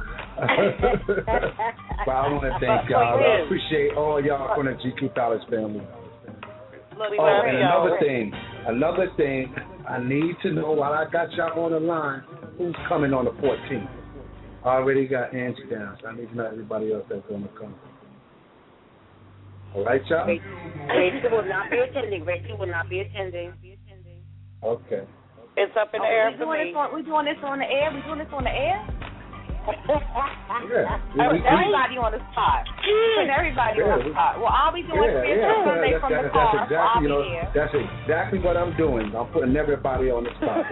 But I want to thank y'all. I appreciate all y'all from the G Q Palace family. Bloody Oh, love and y'all. another thing, another thing, I need to know while I got y'all on the line, who's coming on the fourteenth. I already got Angie down, so I need to know everybody else that's going to come. All right, y'all? Rachel will not be attending. Rachel will not be attending. Okay. It's up in the Oh, air we for doing me. this on, we doing this on the air. We doing this on the air. Yeah. Oh, We- we- everybody on the spot. Putting everybody Yeah, on the we- spot. Well, I'll be doing Yeah, Spiritual yeah, Sunday yeah. from That's, the that's, car, that's so I'll exactly, you be know, there. that's exactly what I'm doing. I'm putting everybody on the spot.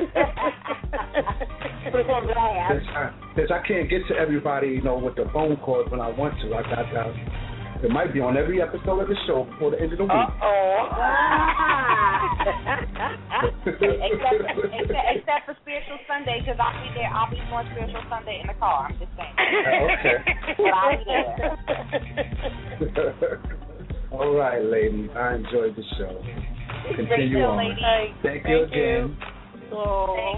Put it on blast. Since I, since I can't get to everybody, you know, with the phone calls when I want to, I got that. It might be on every episode of the show before the end of the week. Uh-oh. except, except, except for Spiritual Sunday, because I'll be there. I'll be doing Spiritual Sunday in the car. I'm just saying. Okay. But I'll be there. All right, ladies. I enjoyed the show. Continue show, on. ladies. Hey, Thank you thank you. again. Oh.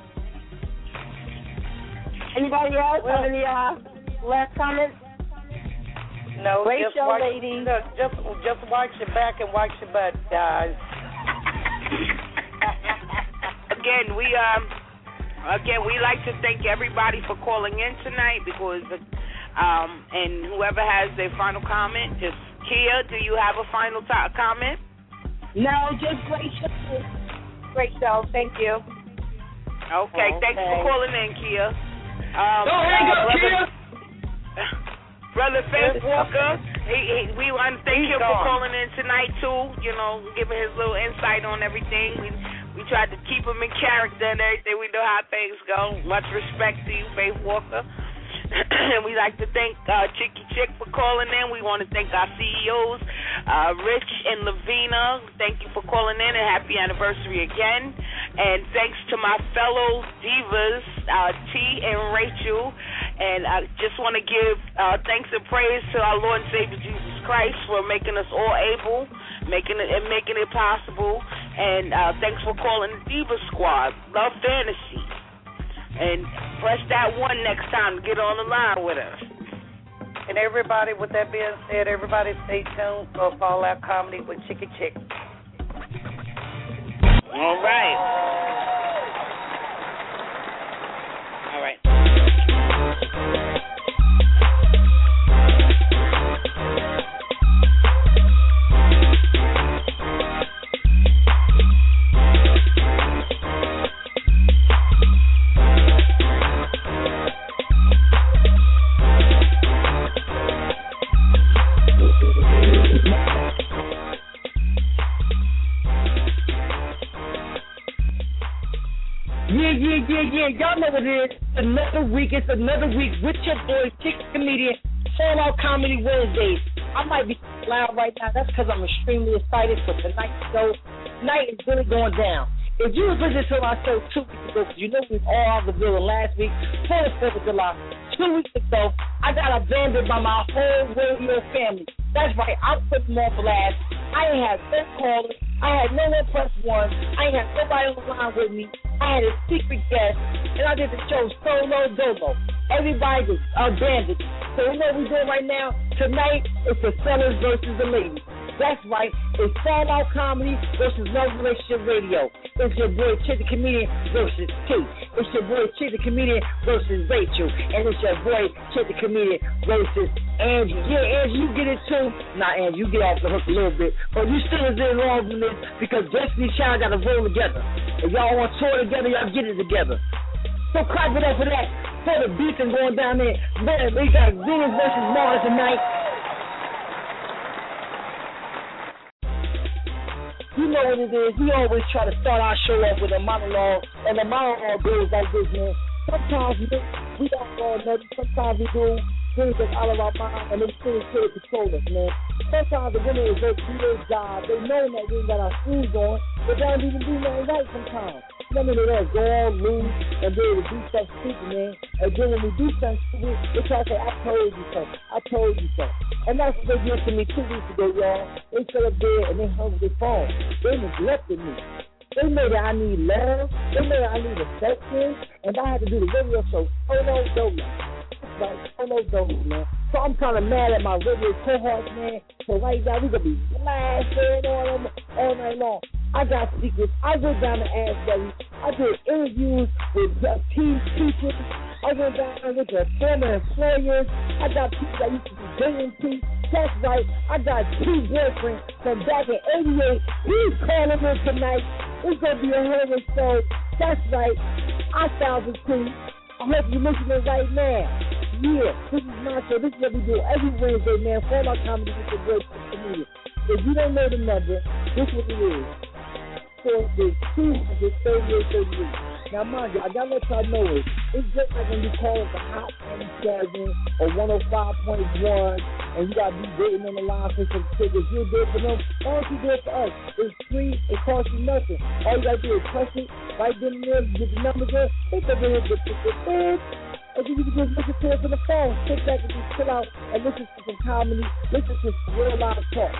Anybody else have any uh, last comments? No, Great just show, watch, ladies. no, just just watch your back and watch your butt, guys. Again, we um, again we like to thank everybody for calling in tonight because um, and whoever has their final comment, just Kia, do you have a final t- comment? No, just great show. Great show. Thank you. Okay, thanks for Okay. calling in, Kia. Um, Don't hang up, uh, Kia. Brother Faith Walker, he, he, we want to thank He's him for gone. calling in tonight too. You know, giving his little insight on everything. We we tried to keep him in character and everything. We know how things go. Much respect to you, Faith Walker. And we like to thank uh, Chicky Chick for calling in. We want to thank our C E Os, uh, Rich and Lavina. Thank you for calling in, and happy anniversary again. And thanks to my fellow divas, uh, T and Rachel. And I just want to give uh, thanks and praise to our Lord and Savior Jesus Christ for making us all able, making it and making it possible. And uh, thanks for calling the Diva Squad, Love Fantasy. And press that one next time to get on the line with us. And everybody, with that being said, everybody stay tuned for Fallout Comedy with Chicky Chick. All right. All right. Yeah, yeah, yeah, yeah. Y'all know what it is. Another week. It's another week with your boy, Chick Comedian, Fallout Comedy Wednesdays. I might be loud right now. That's because I'm extremely excited for tonight's show. Tonight is really going down. If you was listening to our show two weeks ago, because you know we was all out of the building last week, for the fourth of July, two weeks ago, I got abandoned by my whole radio family. That's right, I put them on blast. I ain't had no callers. I had no one press one. I ain't had nobody on the line with me. I had a secret guest, and I did the show solo dolo. Everybody was abandoned. So you know what we're doing right now? Tonight, it's the fellas versus the ladies. That's right, it's Fallout Comedy versus Love Relationship Radio. It's your boy Chick the Comedian versus T. It's your boy Chick the Comedian versus Rachel. And it's your boy Chick the Comedian versus Angie. Yeah, Angie, you get it too. Nah, Angie, you get off the hook a little bit. But you still is involved in this because Destiny Child got to roll together. If y'all want to tour together, y'all get it together. So clap it up for that. For the beats and going down there. Man, we got Venus versus Mars tonight. You know what it is. We always try to start our show off with a monologue, and the monologue goes like this, man. Sometimes we, we don't know nothing. Sometimes we do things that's out of our mind, and they things can't control us, man. Sometimes the women is they do their job. They know that we got our shoes on, but they don't even do nothing right sometimes. Some of them go all loose and be able to do something stupid, man. And then when we do something stupid, they try to say, I told you so. I told you so. And that's what they did to me two weeks ago, y'all. They sat up there and they hung their phone. They neglected me. They know that I need love. They know that I need affection. And I had to do the radio show solo dolo. Like solo dolo, man. So I'm kind of mad at my radio cohorts, man. So right now, we're going to be blasting on them all night long. I got secrets. I went down to Asbury. I did interviews with uh, team teachers. I went down with the former employers. I got people that used to be dating P. That's right. I got two boyfriends from back in eighty-eight. He's calling in tonight. It's going to be a hell of a show. That's right. I found the T. I hope you're listening right now. Yeah, this is my show. This is what we do every Wednesday, man. Fallout Comedy with your boy, Comedian. If you don't know the number, this is what it is. So it's two hundred thirty-eight thirty-eight. Now, mind you, I gotta let y'all know it. It's just like when you call it the Hot ninety-seven or one oh five point one, and you gotta be waiting on the line for some tickets. You'll do it for them. Why don't you do it for us? It's free. It costs you nothing. All you gotta do is press it right then and there. Get the numbers in. It's a little bit different. And then you can just listen to it from the phone. Sit back and just chill out and listen to some comedy. Listen to some real live talk.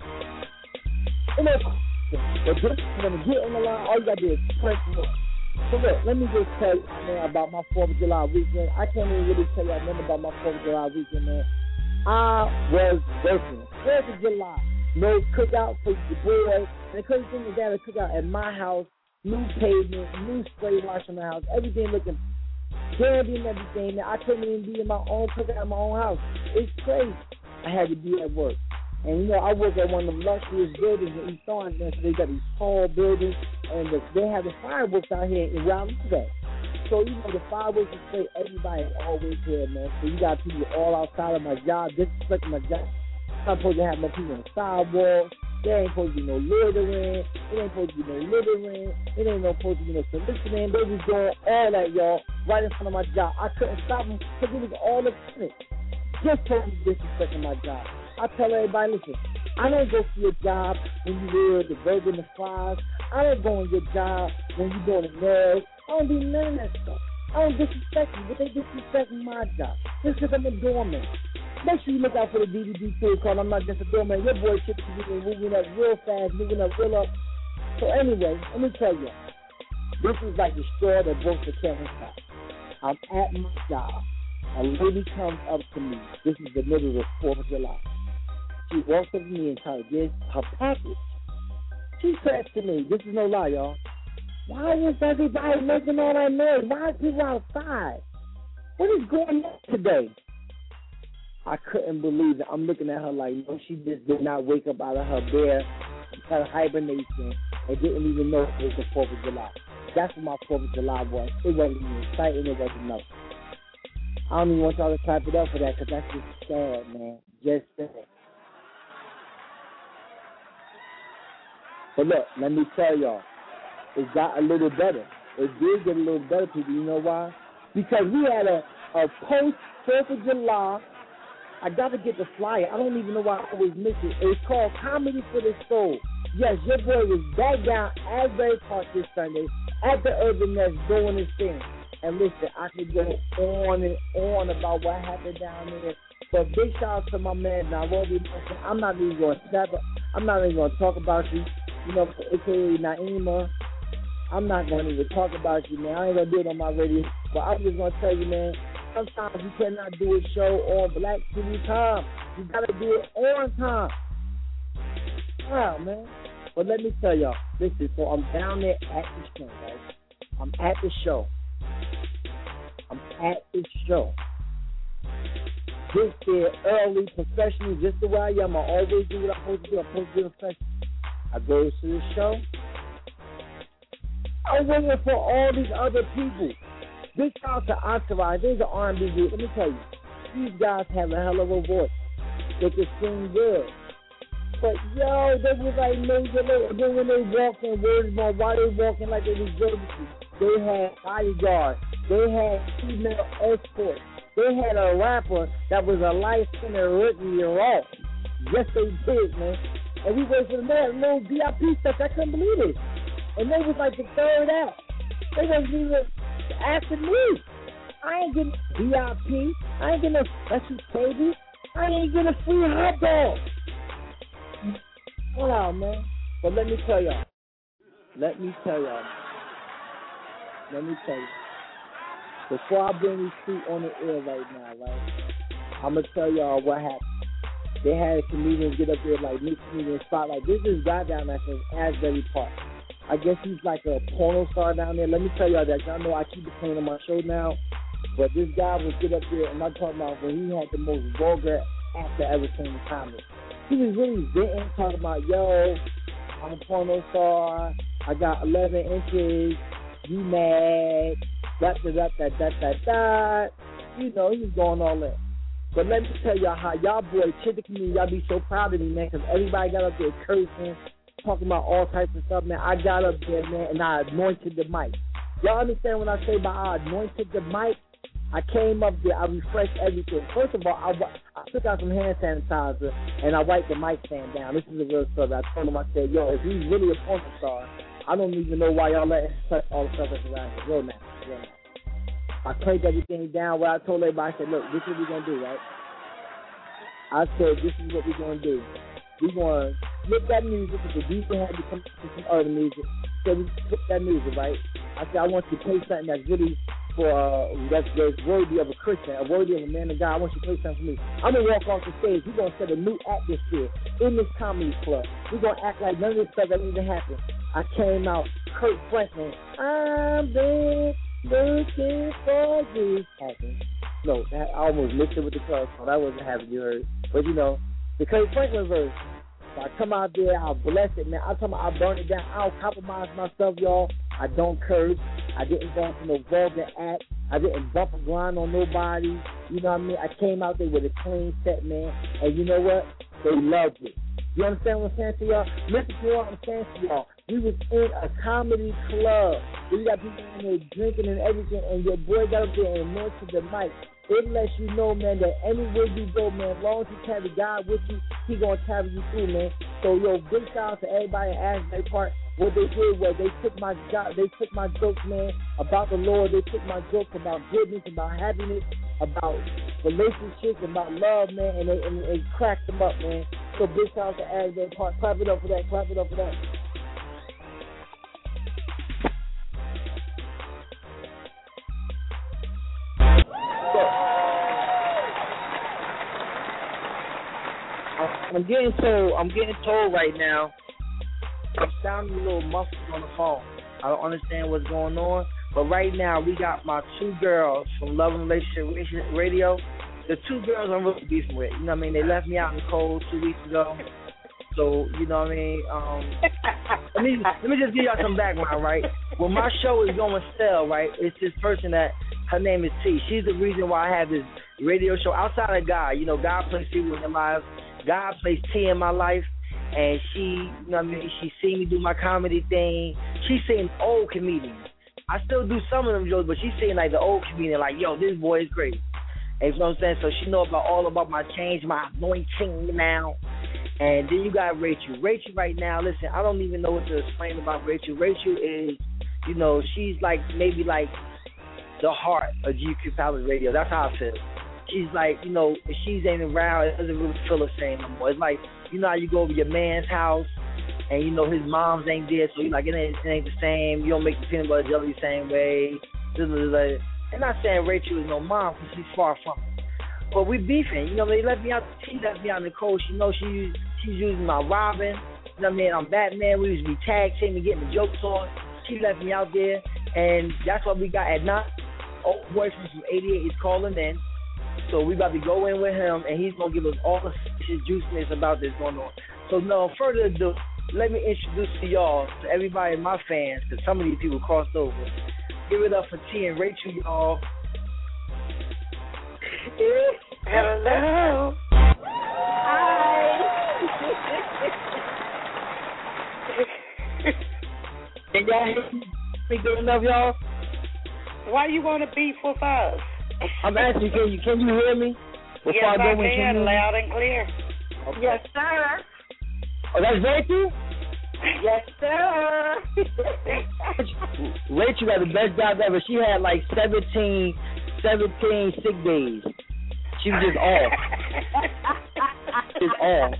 You know, but just when you get on the line, all you gotta do is press one. So look, let me just tell you, man, about my fourth of July weekend. I can't even really tell y'all nothing about my fourth of July weekend, man. I was working. fourth of July, no cookout for your boy. And the crazy thing is that a cookout at my house, new pavement, new spray wash in the house, everything looking dandy and everything. I couldn't even be in my own cookout in my own house. It's crazy. I had to be at work. And, you know, I work at one of the luxurious buildings in East Orange, man, so they got these tall buildings, and the, they have the fireworks out here in where I live at. So, you know, the fireworks display, everybody is always here, man. So you got people all outside of my job, disrespecting my job. I'm supposed to have more people on the sidewalk. There ain't supposed to be no loitering. It ain't supposed to be no littering. It ain't no supposed to be no soliciting. They was doing all that, y'all, right in front of my job. I couldn't stop them because it was all of it. Just totally disrespecting my job. I tell everybody, listen, I don't go to your job when you wear the burger and the fries. I don't go on your job when you doing the nails. I don't do none of that stuff. I don't disrespect you, but they disrespect my job. Just because I'm a doorman. Make sure you look out for the D V D too, because I'm not just a doorman. Your boy Chip is moving up real fast, moving up real up. So anyway, let me tell you, this is like the straw that broke the camel's back. I'm at my job. A lady comes up to me. This is the middle of the fourth of July. She walks up to me and tries to get her package. She says to me, this is no lie, y'all, why is everybody making all that noise? Why are people outside? What is going on today? I couldn't believe it. I'm looking at her like, no, she just did not wake up out of her bed, her hibernation, and didn't even know it was the fourth of July. That's what my fourth of July was. It wasn't even exciting. It wasn't nothing. I don't even want y'all to clap it up for that because that's just sad, man. Just sad. But look, let me tell y'all, it got a little better. It did get a little better, people. You know why? Because we had a, a post fourth of July. I got to get the flyer. I don't even know why I always miss it. It's called Comedy for the Soul. Yes, your boy was back down at Asbury Park this Sunday at the Urban Nest doing his thing. And listen, I could go on and on about what happened down there. But big shout out to my man, Nairobi. I'm not even going to snap. I'm not even going to talk about you. You know, A K A Naima. I'm not going to even talk about you, man. I ain't going to do it on my radio. But I'm just going to tell you, man, sometimes you cannot do a show on Black City time. You got to do it on time. Wow, man. But let me tell y'all, listen, so I'm down there at the show, right? I'm at the show. I'm at the show. Just there early, professionally, just the way I am. I always do what I'm supposed to do. I'm supposed to do professional. I go to the show. I'm waiting for all these other people. Big shout out to Entourage. There's an R and B group. Let me tell you, these guys have a hell of a voice. They can sing good. But, yo, they was like major. And then when they walk in, words about why they walking like they was Jodeci. They had bodyguards. They had female escorts. They had a rapper that was a light-skinned Ricky Ross. Yes, they did, man. And we waited for the man, little V I P stuff. I couldn't believe it. And they was like the third act. They wasn't even asking me. I ain't getting V I P. I ain't getting a special baby. I ain't getting a free hot dog. Wow, man. But let me tell y'all. Let me tell y'all. Let me tell you. Before I bring these feet on the air right now, right, I'm going to tell y'all what happened. They had a comedian get up there like Nick Comedian Spotlight. This is guy down there from Asbury Park. I guess he's like a porno star down there. Let me tell y'all that. Y'all know I keep it clean on my show now. But this guy would get up there, and I'm talking about when he had the most vulgar actor ever seen in comedy. He was really venting, talking about, yo, I'm a porno star. I got eleven inches. You mad? Da da da da da da da. You know, he was going all in. But let me tell y'all how y'all boys, Chip the Comedian, y'all be so proud of me, man, because everybody got up there cursing, talking about all types of stuff, man. I got up there, man, and I anointed the mic. Y'all understand when I say about I anointed the mic? I came up there, I refreshed everything. First of all, I, I took out some hand sanitizer, and I wiped the mic stand down. This is a real story. I told him, I said, yo, if he's really a porn star, I don't even know why y'all let touch all the stuff that's around here. Real now, real now. I cranked everything down where I told everybody, I said, look, this is what we're going to do, right? I said, this is what we're going to do. We're going to flip that music, because the D J had to come up with some other music. So we flip that music, right? I said, I want you to play something that's really for, uh, that's, that's worthy of a Christian, a worthy of a man of God. I want you to play something for me. I'm going to walk off the stage. We're going to set a new atmosphere in this comedy club. We're going to act like none of this stuff that even happened. I came out, Kurt Franklin, I'm big. Looking for this happened. No, that, I almost mixed it with the club song. That wasn't having you heard. But you know, the Kurt Franklin verse. So I come out there, I'll bless it, man. I'm talking about I burn it down. I don't compromise myself, y'all. I don't curse. I didn't go into no vulgar act. I didn't bump a grind on nobody. You know what I mean? I came out there with a clean set, man. And you know what? They loved it. You understand what I'm saying to y'all? Listen to what I'm saying to y'all. We was in a comedy club. We got people in there drinking and everything, and your boy got up there and anointed the mic. It lets you know, man, that anywhere you go, man, as long as you carry God with you, he gonna carry you through, man. So, yo, big shout out to everybody in Asbury Park. What they did was they took my job, they took my jokes, man, about the Lord. They took my jokes about goodness, about happiness, about relationships, about love, man, and they, and they cracked them up, man. So big shout out to Asbury Park. Clap it up for that. Clap it up for that. I'm getting told. I'm getting told right now. I'm sounding a little muffled on the phone. I don't understand what's going on, but right now we got my two girls from Love and Relationship Radio. The two girls I'm really beefing with. You know what I mean? They left me out in the cold two weeks ago. So, you know what I mean? Um, let me let me just give y'all some background, right? When my show is going to sell, right, it's this person that, her name is T. She's the reason why I have this radio show outside of God. You know, God plays people in their lives. God plays T in my life. And she, you know what I mean, she seen me do my comedy thing. She's seen old comedians. I still do some of them jokes, but she's seeing like the old comedian, like, yo, this boy is great. And you know what I'm saying? So she know about all about my change, my anointing now. And then you got Rachel. Rachel right now, listen, I don't even know what to explain about Rachel. Rachel is, you know, she's like maybe like the heart of G Q Palace Radio. That's how I feel. She's like, you know, if she's ain't around, it doesn't really feel the same no more. It's like, you know how you go over your man's house and, you know, his mom's ain't there, so you're like, it ain't, it ain't the same. You don't make the peanut butter jelly the same way. I'm not saying Rachel is no mom because she's far from it. But we beefing. You know, they left me out. She left me out in the cold. She knows she, she's using my Robin. You know what I mean? I'm Batman. We used to be tag teaming, getting the jokes on. She left me out there, and that's what we got at night. Old boyfriend from eighty-eight is calling in. So we about to go in with him, and he's going to give us all the his juiciness about this going on. So no further ado, let me introduce to y'all, to everybody, my fans, because some of these people crossed over. Give it up for T and Rachel, y'all. Hello. Hi. Can y'all hear me good enough, y'all? Why you want to beef with us? I'm asking, can you can you hear me? Before Yes, I, go I can, into loud and clear. Okay. Yes, sir. Oh, that's Rachel? Yes, sir. Rachel got the best job ever. She had like seventeen, seventeen sick days. She was just off. Just off.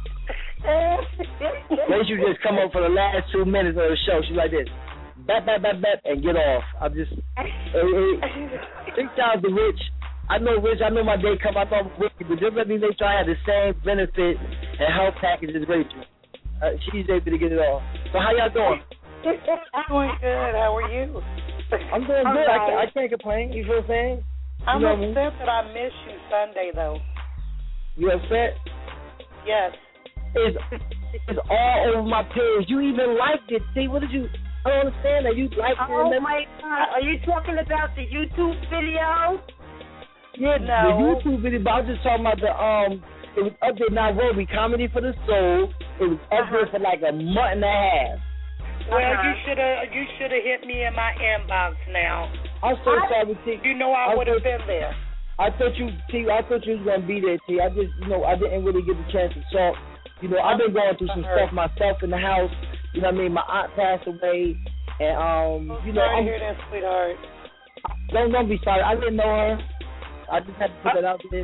Rachel just come up for the last two minutes of the show. She's like this. Bap, bap, bap, bap, and get off. I'm just, big shout out to Rich. I know Rich, I know my day come, I know Rich, but just let me make sure I have the same benefits and health package as Rachel. Uh, she's able to get it off. So how y'all doing? Doing good. How are you? I'm doing good. I, can't, I can't complain. You feel what I'm saying? I'm you know upset that I missed you Sunday, though. You upset? Yes. It's, it's all over my page. You even liked it. See, what did you... I don't understand that you like to Oh remember. my God! Are you talking about the YouTube video? Yeah, no. the YouTube video. But I was just talking about the um. It was up there in Nairobi, Comedy for the Soul. It was up Uh-huh. there for like a month and a half. Well, Uh-huh. you should have you should have hit me in my inbox now. I'm so sorry, T. You know I, I would have thought- been there. I thought you, T. I thought you was gonna be there, T. I just, you know, I didn't really get the chance to talk. You know, I've been going through some stuff myself in the house. You know what I mean? My aunt passed away. And, um, you know, Sorry I'm, to hear that, sweetheart. don't, don't be sorry. I didn't know her. I just had to put that out there.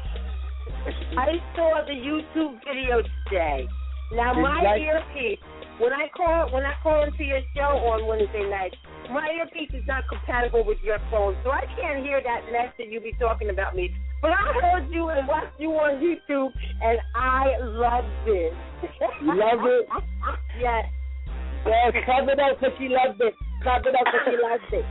I saw the YouTube video today. Now Did my you like- earpiece, when I call when I call into your show on Wednesday night, my earpiece is not compatible with your phone, so I can't hear that mess that you be talking about me. But I heard you and watched you on YouTube, and I loved it. You love it? Yes. Yes, clap it up because she loved it. Clap it up because she loved it.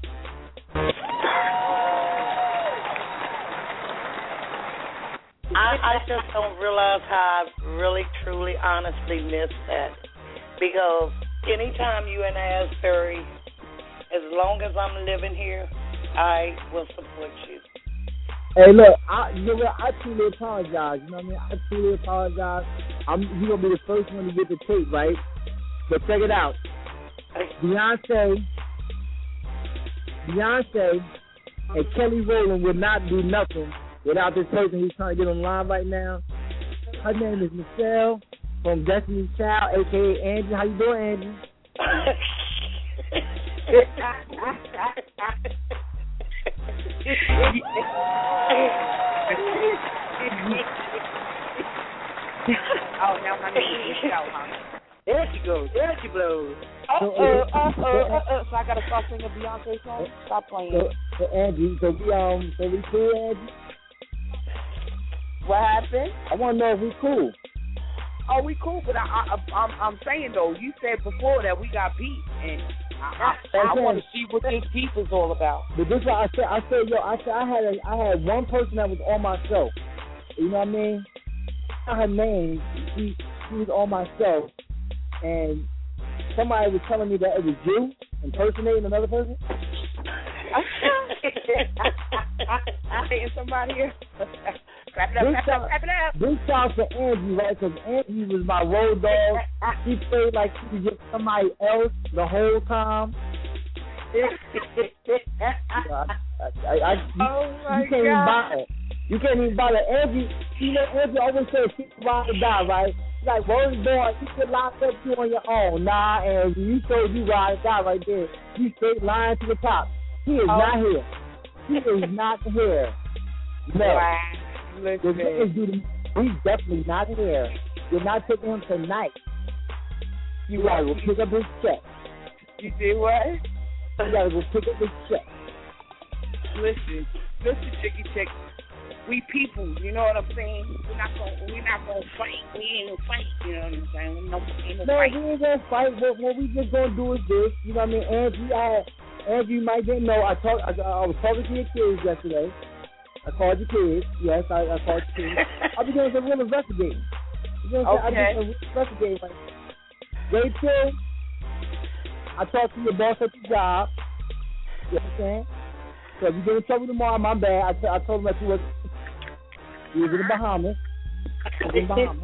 I, I just don't realize how I really, truly, honestly miss that. Because anytime you in Asbury, as long as I'm living here, I will support you. Hey, look, I, you know what? I truly apologize. You know what I mean? I truly apologize. I'm you gonna be the first one to get the tape, right? But check it out. Beyonce, Beyonce, and Kelly Rowland would not do nothing without this person who's trying to get on line right now. Her name is Michelle from Destiny's Child, aka Angie. How you doing, Angie? Oh, now my name is Michelle, huh? There she goes. There she blows. Uh, uh, uh, uh, uh, uh, so I gotta start singing a Beyonce song? Stop playing. So, so Angie, so we um, so we cool, Angie? What happened? I want to know if we cool. Oh, we cool, but I, I, I'm, I'm saying though, you said before that we got beef, and I, I, I want to see what this beef is all about. But this is what I said. I said, yo, I said I had a, I had one person that was on my show. You know what I mean? Her name, she, she was on my show, and somebody was telling me that it was you impersonating another person. Saying somebody here. Clap it up, clap it up, clap it up. This sounds for Angie, right? Because Angie was my road dog. She played like she was just somebody else the whole time. I, I, I, you, oh my you can't God. even buy it. You can't even buy it. Angie, you know, Angie always says she's about to die, right? She's like, word boy, you could lock up you on your own. Nah, Angie, you told you ride or die right there. You straight lying to the top. He is oh. not here. He is not here. No. Wow. Listen. He's definitely not here. You're not taking him tonight. You gotta go pick up his check. You did what? You gotta go pick up his check. Listen, listen, Chicky Chick. We people, you know what I'm saying? We're not gonna, we're not gonna fight. We ain't gonna fight. You know what I'm saying? We're not, ain't no, no fight. we ain't gonna fight. What, what we just gonna do is this. You know what I mean? Angie, I, Angie, you might didn't know. I talked. I, I was talking to your kids yesterday. I called your kids. Yes, I, I called your kids. I'll be doing some real investigating. You know what I'm saying? I'll be doing some investigating. Like, day two, I talked to your boss at the job. You know what I'm saying? So if you get in trouble tomorrow, my bad. I, t- I told him that you was, you was in the Bahamas. You was in the Bahamas.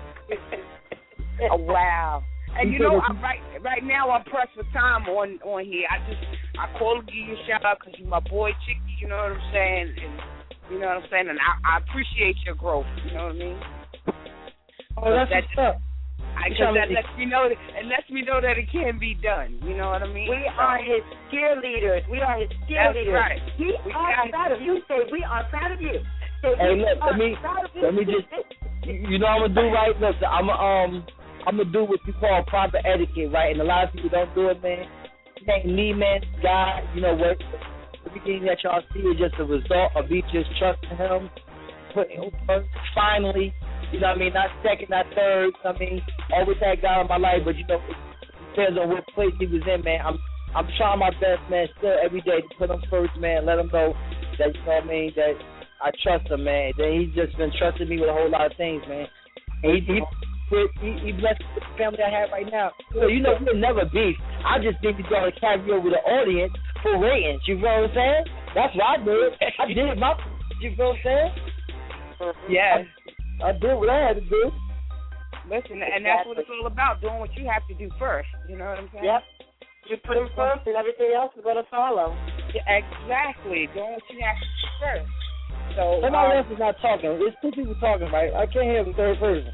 Oh, wow. And you know, I'm right right now I'm pressed for time on, on here. I just, I call to give you a shout out because you're my boy, Chicky, you know what I'm saying? And you know what I'm saying? And I, I appreciate your growth, you know what I mean? Oh, that's that, what's up. Because that lets me know that, it lets me know that it can be done, you know what I mean? We are his cheerleaders. We are his cheerleaders. That's right. We, we are proud of you, say we are proud of you. Say, hey, look, let me, let me just, you know what I'm going to do, right? Listen, I'm going to, um, I'm going to do what you call proper etiquette, right? And a lot of people don't do it, man. It ain't me, man. God, you know what? Everything that y'all see is just a result of me just trusting him, putting him first, finally, you know what I mean? Not second, not third, you know what I mean? Always had God in my life, but, you know, it depends on what place he was in, man. I'm I'm trying my best, man, still every day to put him first, man, let him know that, you know what I mean, that I trust him, man. That he's just been trusting me with a whole lot of things, man. And he, he He, he blessed the family I have right now. So, you know, we'll never beef. I just think he's going to carry over the audience for ratings. You know what I'm saying? That's what I did. I did my, you know what I'm saying? Yeah. I, I did what I had to do. Listen, and that's what it's all about, doing what you have to do first. You know what I'm saying? Yep. You put him first and everything else is going to follow. Yeah, exactly. Doing what you have to do first. So, Somebody um, else is not talking. It's two people talking, right? I can't hear the third person.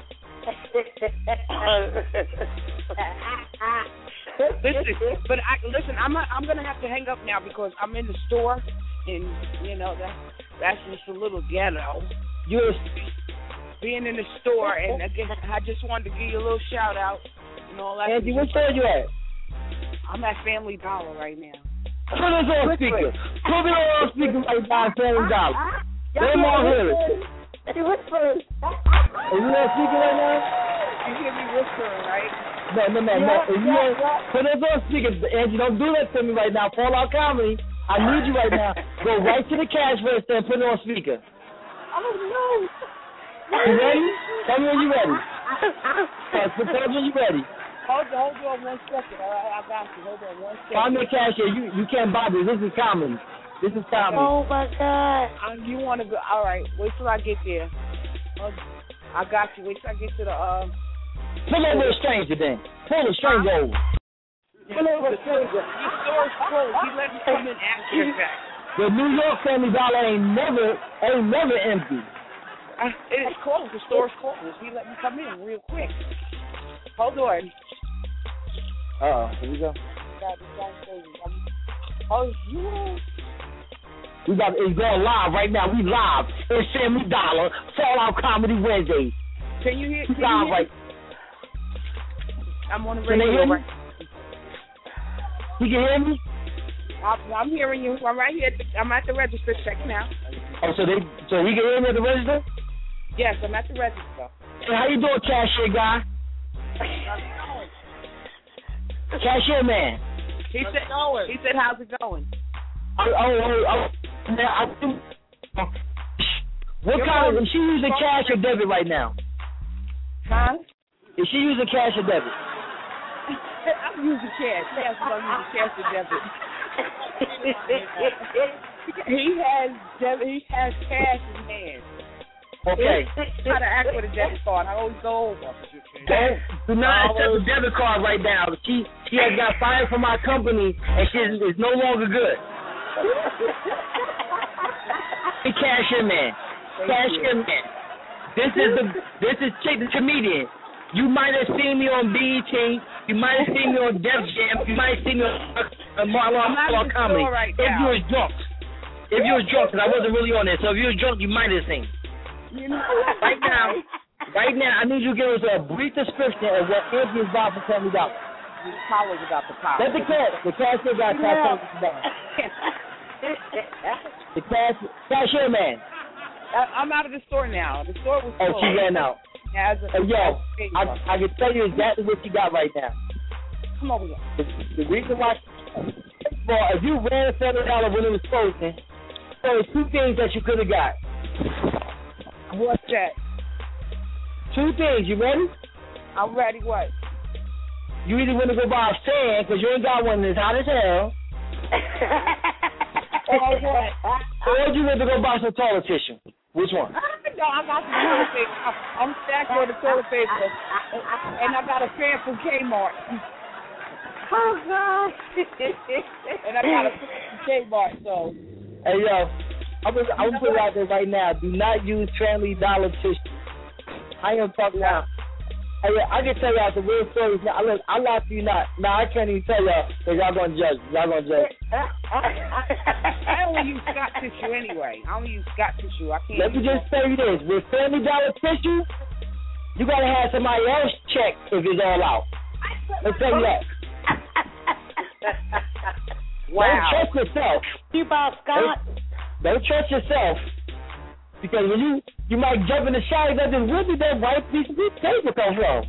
listen, but I listen. I'm not, I'm gonna have to hang up now because I'm in the store, and you know that that's just a little ghetto. You're being in the store, and again, I just wanted to give you a little shout out. And all that. Andy, what store you at? I'm at Family Dollar right now. Put us on speaker. Put me on speaker right now, Family Dollar. Let them all hear it. She whispering. Are you on speaker right now? You hear me whispering, right? No, no, no, yeah, no. Yeah, you on, yeah. Put us on speaker, Angie. Don't do that to me right now. Fallout Comedy. I need you right now. Go right to the cash register and put it on speaker. Oh no! You ready? Tell me when you ready. Tell me when you ready. Hold on, hold on one second. All right, I got you. Hold on one second. Find me a cashier. You you can't buy this. This is comedy. This is Tommy. Oh my God. Um, you want to go? All right. Wait till I get there. Uh, I got you. Wait till I get to the. Uh, Pull over a stranger then. Pull a stranger over. Pull over a stranger. Your store's closed. He let me come in after the fact. The New York Family Dollar ain't never, ain't never empty. Uh, it is closed. The store's closed. He let me come in real quick. Hold on. Uh oh, here we go. Oh, you. We got it's going live right now. We live. It's Family Dollar Fallout Comedy Wednesday. Can you hear? Can live you hear? right. I'm on the Can they radio. hear me? Right. You can hear me? I'm, I'm hearing you. I'm right here. At the, I'm at the register checking out. Oh, so they, so he can hear me at the register? Yes, I'm at the register. Hey, how you doing, cashier guy? Cashier man. He said, he said, how's it going? Oh, oh, oh, oh. Now, I think, what Your kind phone- of, is she using cash or debit right now? Huh? Is she using cash or debit? I'm using cash. Yes, I'm using cash or debit. he has debit. He has cash in hand. Okay. How to act with a debit card? I always go over. Don't, do not accept a debit card right now. She she has got fired from our company and she is, is no longer good. Hey, cashier man, cashier man. This is the this is Chick the comedian. You might have seen me on B E T. You might have seen me on Def Jam. You might have seen me on uh, Marlon Marlon Comedy. Right if you was drunk, if you was drunk, because I wasn't really on there. So if you was drunk, you might have seen. You know, right now, right now, I need you to give us a brief description of what Anthony is about for Family Dollar. The power's about the power. Let the cat, the cashier guy try to tell us about. The cash, cashier man. I, I'm out of the store now. The store was closed. Oh, she ran out. As a, hey, yo, I, I can tell you exactly what she got right now. Come over here. The, the reason why, well, if you ran a Family Dollar when it was closing, so there's two things that you could have got. What's that? Two things. You ready? I'm ready. What? You either want to go buy a fan because you ain't got one that's hot as hell. Or you want to go buy some toilet tissue. Which one? No, I got the toilet paper. I'm stacked on the toilet paper, and I got a fan from Kmart. Oh God! And I got a fan from Kmart. So. Hey yo, I'm gonna I'm gonna put it out there right now. Do not use Family Dollar tissue. I am talking now. Hey, I can tell y'all the real stories. Now, look, I lie to you not. Now I can't even tell y'all because y'all gonna judge. Y'all gonna judge. I only use Scott tissue anyway. I only use Scott tissue. I can't. Let me just tell you this: with Family Dollar tissue, you gotta have somebody else check if it's all out. Let's tell you that. Wow. Don't trust yourself. You buy Scott? Don't, don't trust yourself because when you you might jump in the shower and then where did that white piece of paper come from?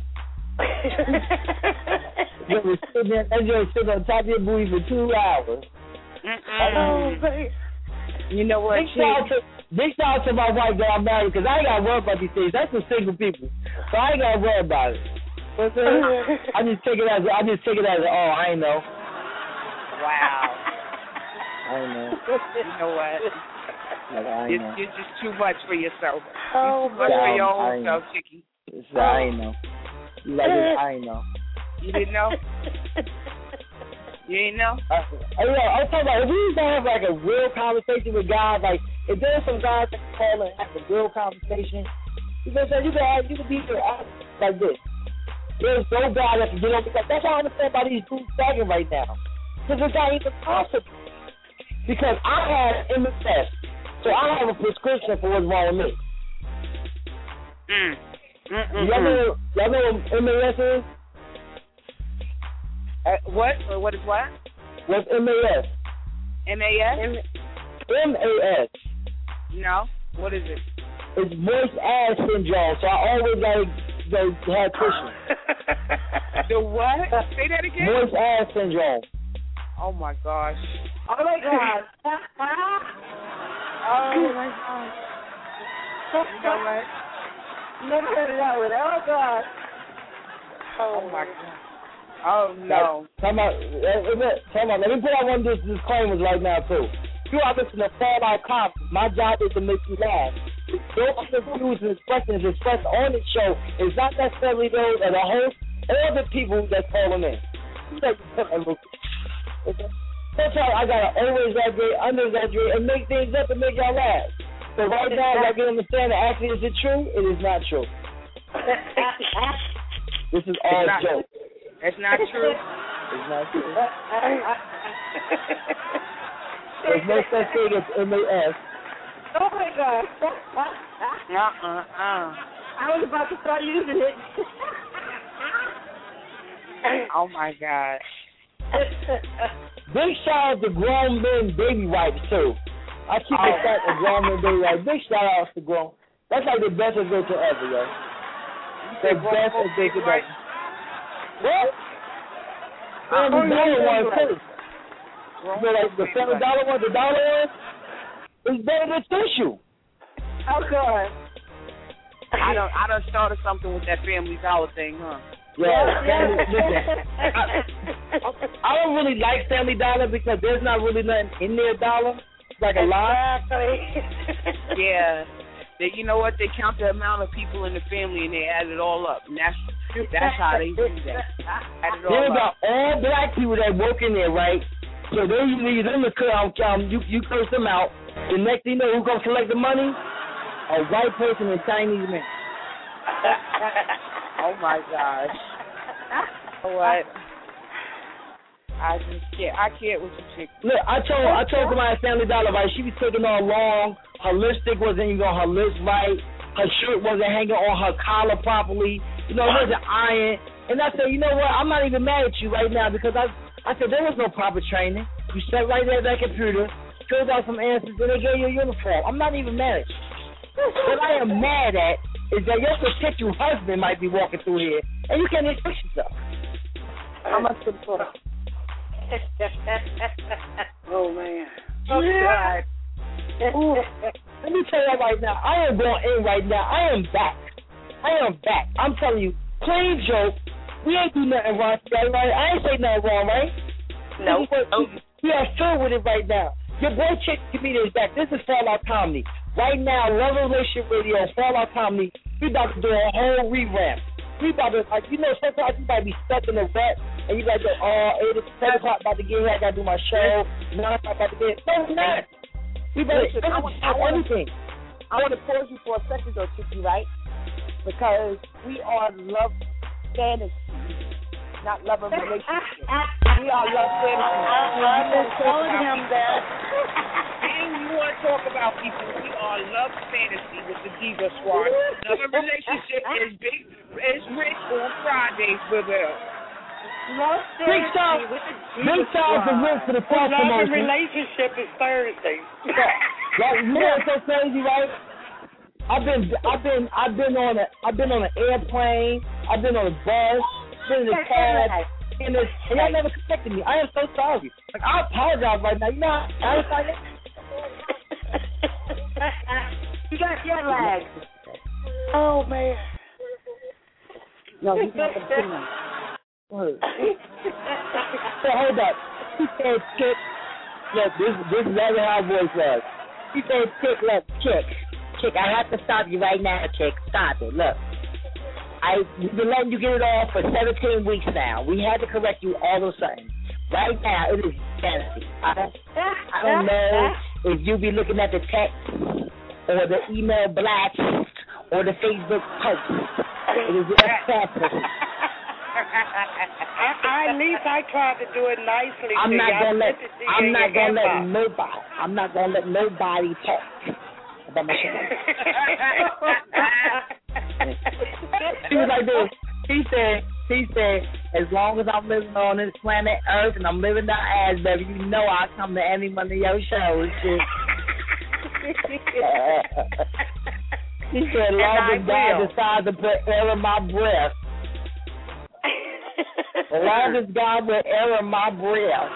You were sitting there and you were sitting on top of your booty for two hours. Oh, you know what? Big shout out to, big shout out to my wife that I'm married because I ain't got to worry about these things. That's for single people, so I ain't got to worry about it. But I just take it as I just take it as oh I ain't know. Wow. I ain't know. You know what? Like, I ain't you're, know. you're just too much for yourself. Oh, you're too much yeah, for your I own know. self, Chicky. So I ain't know. You like it? I ain't know. You didn't know? You didn't know? Uh, hey, yo, I'm talking about if we used to have like a real conversation with guys, like if there's some guys that call and have a real conversation, you know, you can have, you can be like this. There's no guy that can get on because that's what I understand about these dudes sagging right now. Because it's not even possible. Because I had M S S, so I have a prescription for what's wrong with me. Mm. Y'all know, y'all know what M A S is? Uh, what? What is what? What's M A S? M A S? M A S. No. What is it? It's moist ass syndrome, so I always gotta go have tissue. The what? Say that again? Moist ass syndrome. Oh my gosh. Oh my God. Oh my gosh. You know what? Never heard of that one. Oh God. Oh my God. Oh no. Come on, come on. Let me put out one of these disclaimers right now too. You are listening to Fallout Comedy. My job is to make you laugh. Those views and expressions expressed on the show is not necessarily those of the host or the people that's calling in. Sometimes I gotta over-exaggerate, under-exaggerate, and make things up and make y'all laugh. So right now, I can understand that actually, is it true? It is not true. This is all not, joke. That's not true. It's not true. There's no such thing as M A S. Oh my God. Uh-uh. Uh. I was about to start using it. Oh my God. Big shout out to grown men baby wipes too. I keep Oh. the fact of grown men baby wipes. Big shout outs to grown. That's like the best invention ever, yo. The best invention ever. What? Family Dollar one too. You know, like the Family Dollar one, the dollar one, is better than tissue. Oh God. I don't. I done started something with that Family Dollar thing, huh? Yeah, family, listen, I, I don't really like Family Dollar because there's not really nothing in their dollar. It's like a lot. Yeah. They, you know what? They count the amount of people in the family and they add it all up. And that's that's how they do that. Add it all There's up. about all black people that work in there, right? So they usually them to um, um, you you curse them out. The next thing you know, who's gonna collect the money? A white person and Chinese man. Oh my gosh. What? I just can't. I can't with the chick. Look, I told I told somebody at Family Dollar, right? She was taking all long. Her lipstick wasn't even on her lips right. Her shirt wasn't hanging on her collar properly. You know, it wasn't iron. And I said, you know what? I'm not even mad at you right now because I I said there was no proper training. You sat right there at that computer, filled out some answers, and they gave you a uniform. I'm not even mad at you. What I am mad at is that your potential husband might be walking through here, and you can't even fix yourself. How much for the photo? Oh, man. Oh, God. Ooh. Let me tell you right now, I am going in right now. I am back. I am back. I'm telling you, clean joke. We ain't do nothing wrong today, right? I ain't say nothing wrong, right? No. Nope. We are filled with it right now. Your boy Chick Comedian is back. This is Fallout Comedy. Right now, Love and Relationship Radio, Fallout Comedy, we about to do a whole revamp. We about to, like, you know, sometimes you might be stuck in the rut, and you got to, oh, eight o'clock about to get here, I got to do my show, nine o'clock about to get here. No, it's not. We better Listen, I want, I want everything. I want to pause you for a second, though, Chicky, right? Because we are love fantasy, not love and relationship. We are love fantasy. I've been telling him that. And you want to talk about people? We are love fantasy with the Diva Squad. Love and relationship is big. Is rich on Fridays with us. Love Big fantasy time, with the big Diva time for Squad. Rick for the cross Love and promotion. relationship is Thursday. Like, you know what's so crazy, right? I've been, I've been, I've been on a, I've been on an airplane. I've been on a bus. Been in a cab. And, it's, and y'all never connected me. I am so sorry. Like, I apologize right now. You know, I was like, You got jet lag. Oh, man. no, he's not gonna kill me. Word. So hold up. He said, "Chick, look, this, this is exactly how her voice was." He said, "Chick, look, Chick, Chick, I have to stop you right now, Chick. Stop it. Look, I we've been letting you get it off for seventeen weeks now. We had to correct you all of a sudden. Right now, it is fantasy. I don't, I don't know if you be looking at the text or the email blast or the Facebook post. It is fantasy." I, I, at least I tried to do it nicely. I'm to not you. I gonna let sent it to you I'm in not your gonna let inbox. nobody I'm not gonna let nobody talk about my show. He was like this. He said he said, as long as I'm living on this planet Earth and I'm living the ass, baby, you know I come to any one of your shows. Shit. He said, as long as God decides to put air in my breath. As long as God will air in my breath.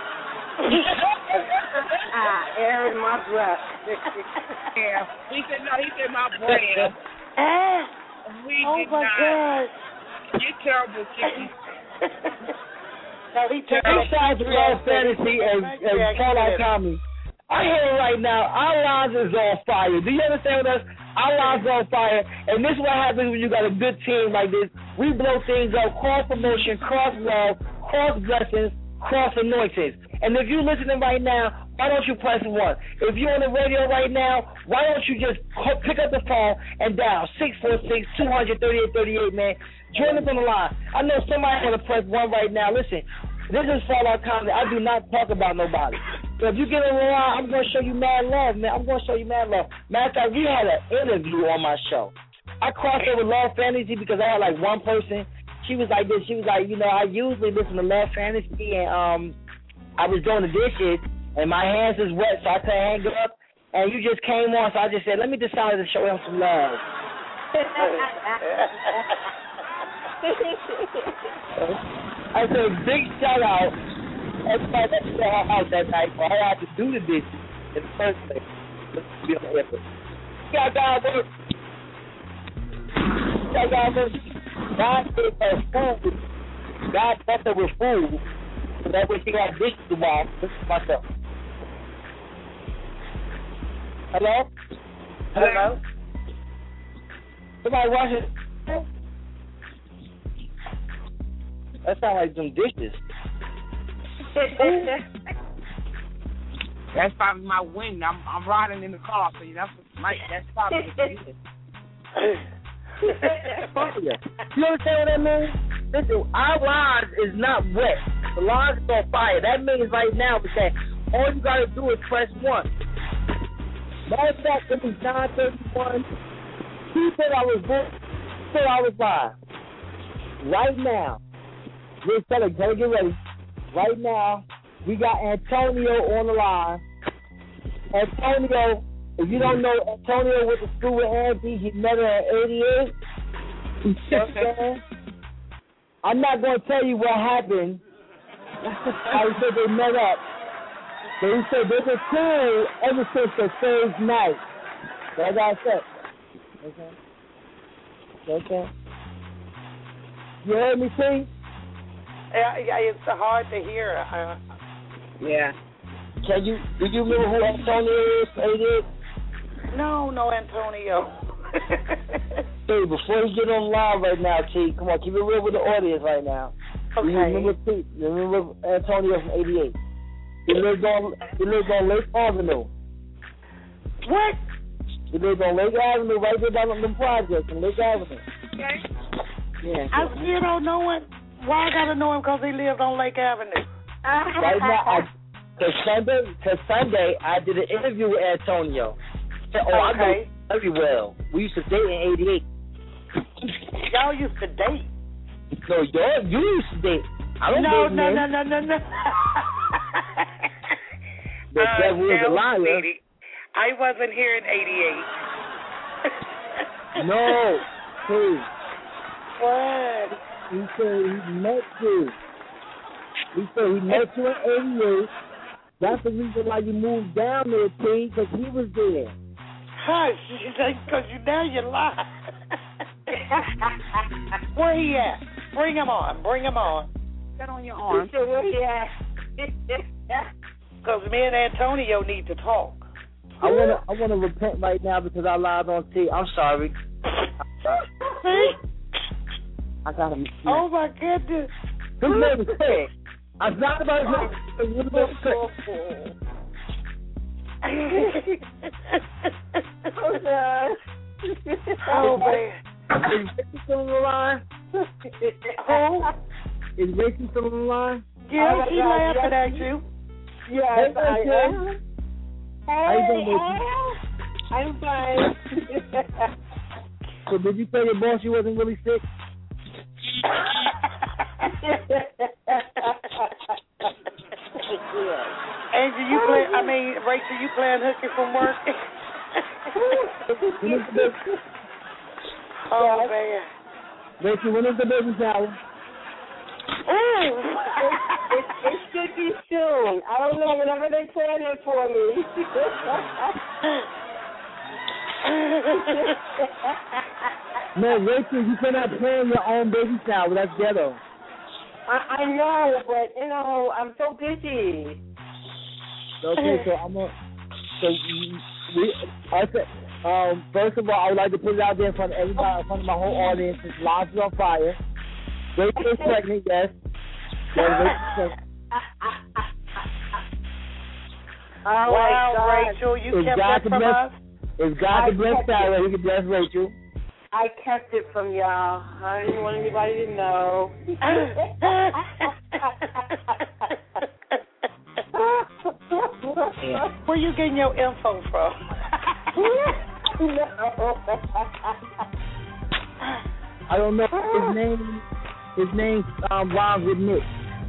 Ah, air in my breath. Yeah. He said, no, he said my breath. Ah, We oh did my not. God. You're terrible, Chicky. No, he took Big shout out to Love Fantasy and, and Fallout Comedy. I hear it right now. Our lines is on fire. Do you understand us? Our lines are on fire. And this is what happens when you got a good team like this. We blow things up, cross promotion, cross love, cross blessings, cross anointings. And if you're listening right now, why don't you press one? If you're on the radio right now, why don't you just pick up the phone and dial six four six, two hundred, thirty-eight thirty-eight, man. Join us on the line. I know somebody want to press one right now. Listen, this is Fallout Comedy. I do not talk about nobody. So if you get on the line, I'm going to show you mad love, man. I'm going to show you mad love. Matter of fact, we had an interview on my show. I crossed over Love Fantasy because I had like one person. She was like this. She was like, you know, I usually listen to Love Fantasy, and um, I was doing the dishes, and my hands is wet, so I couldn't hang it up. And you just came on, so I just said, let me decide to show him some love. I said, big shout out. Everybody that was at our house that night for how I had to do the dishes in the first place. Let's be on the effort. Yeah, God, work. Yeah, God, work. God gave her food. God blessed her with food. So that way she got dishes to wash. This is myself. Hello? Hello? Somebody washing. That sounds like some dishes. That's probably my wind. I'm I'm riding in the car, so that's my that's probably what it is. You understand what that means? Listen, our lines is not wet. The lines is on fire. That means right now we say all you gotta do is press one. Matter of fact, it was nine thirty-one. He said I was booked. He said I was live. Right now, we're telling, gotta get ready. Right now, we got Antonio on the line. Antonio, if you don't know, Antonio went to school with Angie. He met her at eighty-eight. You know what I'm saying? I'm not going to tell you what happened. I said they met up. They said they've been cool ever since the first night. That's what I said. Okay. Okay. You heard me, T? Yeah, yeah, it's hard to hear. Uh, yeah. Can you, do you remember who Antonio is? eighty-eight? No, no, Antonio. Hey, before you get on live right now, T, come on, keep it real with the audience right now. Okay. You remember T? You remember Antonio from eighty-eight? He lived on, he lived on Lake Avenue. What? He lived on Lake Avenue, right there down on the project on Lake Avenue. Okay. Yeah. I still don't know it. Why I gotta know him? Because he lived on Lake Avenue. Right now, I, cause Sunday, cause Sunday, I did an interview with Antonio. Said, oh, okay. I know very well. We used to date in eighty-eight. Y'all used to date? No, y'all, you used to date. I don't no, date no, men. no, no, no, no, The uh, devil is a liar. Lady, I wasn't here in eighty-eight. No, hey. What? He said he met you. He said he met you in eighty-eight. That's the reason why you moved down there, T, because he was there. Hush, because you now you're lying. Where he at? Bring him on. Bring him on. Get on your arm. Where he at? Because me and Antonio need to talk. I wanna, I wanna repent right now because I lied on T. I'm sorry. I got him. Oh my goodness. His name is Craig. I'm not about his name. His name is Craig. Oh, God. Oh, man. Is Rachel still on the line? Who? Is Rachel still on the line? Yeah, Oh, she God, laughing yes. at you. Yes, Hey, I Rachel. am. How you doing, Hey, Rachel? I'm fine. So did you tell your boss you wasn't really sick? Angel, you play, I mean, Rachel, you playing hooky from work? Oh, man. Rachel, when is the baby shower? it, it, it should be soon. I don't know, whenever they plan it for me. No, Rachel, you cannot plan your own baby shower. That's ghetto. I, I know, but, you know, I'm so busy. Okay, so I'm gonna So we, I said, um, first of all, I would like to put it out there in front of everybody, in front of my whole audience. It's Live is on Fire. Rachel is pregnant, yes. yes Rachel oh wow, Rachel, you if kept God that from bless, us? If God can bless Sarah, He can bless Rachel. I kept it from y'all. I didn't want anybody to know. Where you getting your info from? I don't know his name. His name um, rhymes with Nick.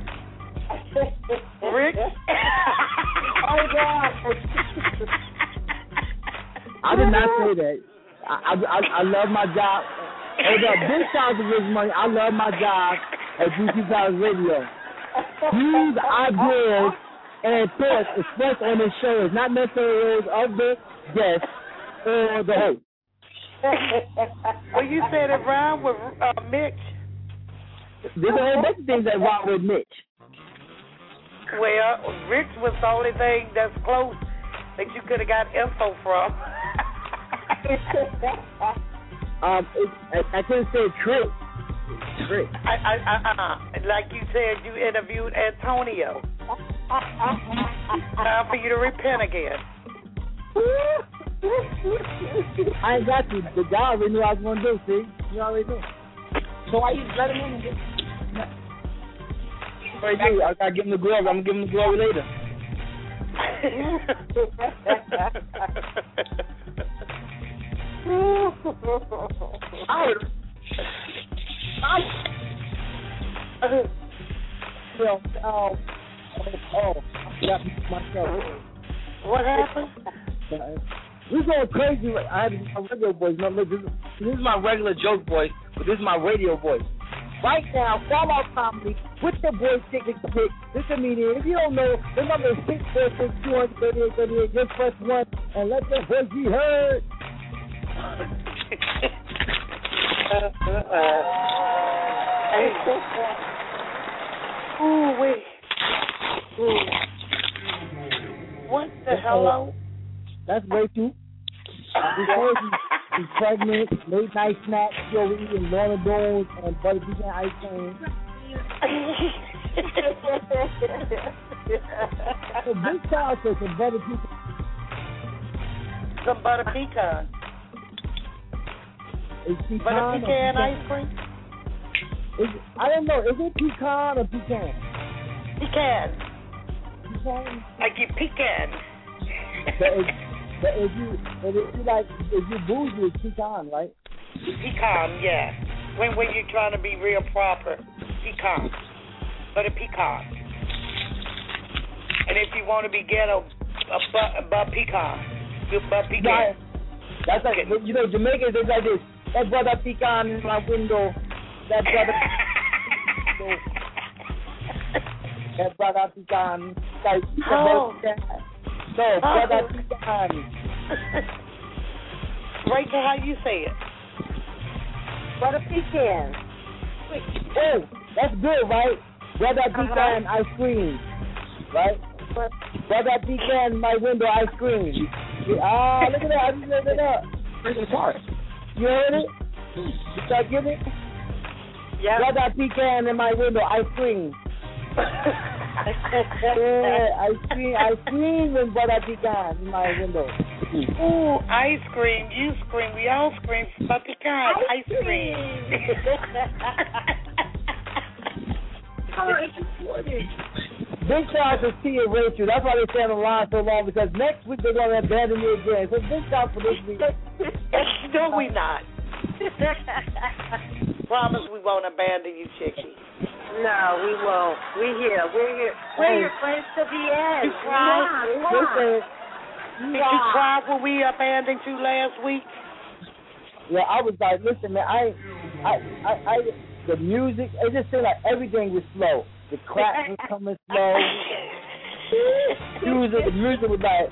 Rick. Oh God. I did not say that. I I, I love my job. Hold up, big shout out to Rich Money. I love my job at G Q Palace Radio. Use ideas and thoughts expressed on this show is not necessarily those of the guests or the host. Well, you said it rhymed with uh, Mitch. There's a whole bunch of things that rhyme with Mitch. Well, Rich was the only thing that's close that you could have got info from. um, it, I, I couldn't say trick. Trick. I, I, I, uh, like you said, you interviewed Antonio. Time for you to repent again. I ain't got you. The guy already knew what I was going to do, see? You already knew. So why you let him in? What do? I got to give him the glory. I'm going to give him the glory later. I heard I, well, um, oh, I forgot myself. What happened? We're going crazy. I have my regular voice. No, look, this, this is my regular joke voice, but this is my radio voice. Right now, Fallout Comedy with the boy Ticket Stick. This comedian. If you don't know, the number is six four six two hundred thirty-eight thirty-eight. Just press one and let the voice be heard. Ooh, wait. Ooh. What the hello? That's Rachel. Before she's pregnant, late night snacks, she'll be eating Lorna Dones and butter pecan ice cream. So big shout out to some butter pecan. Some butter pecan. Is pecan butter pecan ice cream? Is it, I don't know. Is it pecan or pecan? Pecan. Pecan. I get pecan. But if, but if you if you like if you bougie, it's pecan, right? Pecan, yeah. When when you're trying to be real proper, pecan. But a pecan. And if you want to be ghetto, a but a but pecan. You but pecan. Right. That's like you know Jamaicans. It's like this. That brother pecan in my window. That brother. that brother pecan. Like oh. No, brother pecan. Rachel, how you say it? Butter pecan. Oh, that's good, right? Brother pecan ice cream, right? Brother pecan my window ice cream. Ah, look at that! I just looked it up. It's hard. You heard it? Did y'all get it? Yeah. Brother pecan in my window ice cream. Yeah, ice cream, ice cream and butter pecan in my window. Ooh, ice cream. You scream. We all scream. Butter pecan ice, ice cream. Big shout out to T and Rachel. That's why they stay on the line so long, because next week they're going to abandon me again. So big shout out for this week. No, we not. Promise we won't abandon you, Chickie. No, we won't. We're here. We're here. We're your friends to the end. You cried? Listen, Did you cry when we abandoned you last week? Yeah, I was like, listen, man, I, I, I, I the music, it just seemed like everything was slow. The clap was coming slow. music, the music was like,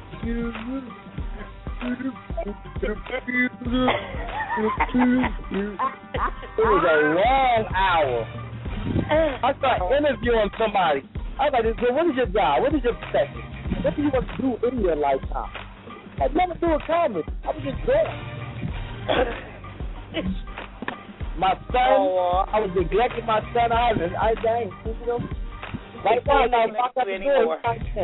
it was a long hour. I started interviewing somebody. I was like, what is your job? What is your profession? what do you want to do in your lifetime? I had nothing to do with comedy. I was just there. My son, oh, uh, I was neglecting my son. I was, I dang, you know. Right now, I walked out the door.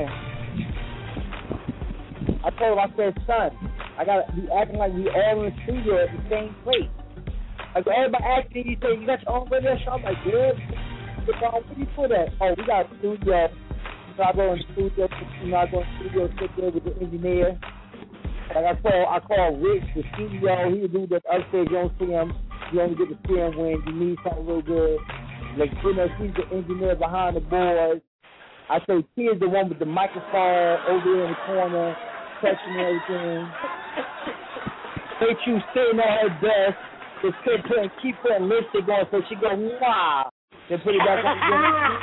I told him, I said, son, I got to be acting like we all in the studio at the same place. Like everybody asked me, you say, you got your own radio show? I'm like, yeah. Where do you put that? Oh, we got a studio. So I go in the studio, you know, I go in the studio, sit there with the engineer. Like I call, I call Rich, the C E O. He the dude that's upstairs. You don't see him. You only get to see him when you need something real good. Like, you know, he's the engineer behind the boards. I say, Kid's the one with the microphone over there in the corner, touching everything. They you sitting at her desk, just keep putting, keep putting lipstick on, so she go, wow. Then put it back up again,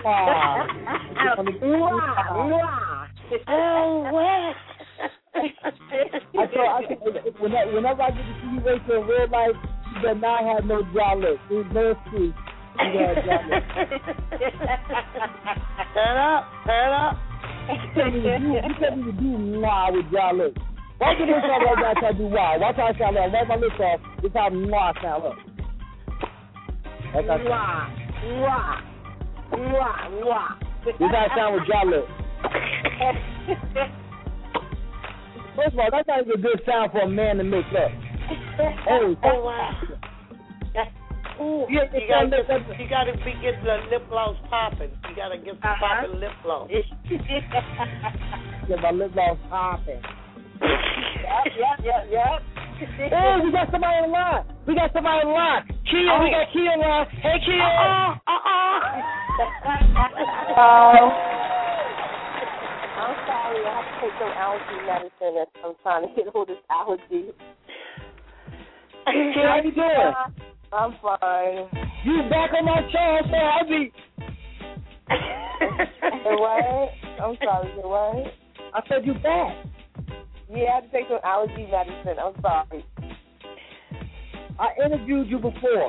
wow. Oh, what? I told, I said, whenever, whenever I get to see you Rachel in real life, you better not have no jaw lips. There's no excuse. You got jaw lips. Turn up, turn up. You can't even do, you can't even do wow with jaw lips. Why do this sound like that? I do wow. Why try to sound like wipe my lips off? This how wow sound like. That's how wow, wow, wow, wow. This how I sound with jaw lips. First of all, that's not a good sound for a man to make up. Oh, oh wow. Ooh, you, you gotta get, you gotta be getting the lip gloss popping. You gotta get some uh-huh. popping lip gloss. Get my lip gloss popping. Yep, yep, yep, yep. Oh, we got somebody in line. We got somebody in line. Kia, oh. we got Kia in line. Hey, Kia. Uh-uh, uh-uh. Oh. I'm sorry, I have to take some allergy medicine. I'm trying to get hold of this allergy. Kia, how you doing? I'm fine. You back on my show? I'm so happy. The what? I'm sorry, the what? I said you back. Yeah, I have to take some allergy medicine. I'm sorry. I interviewed you before.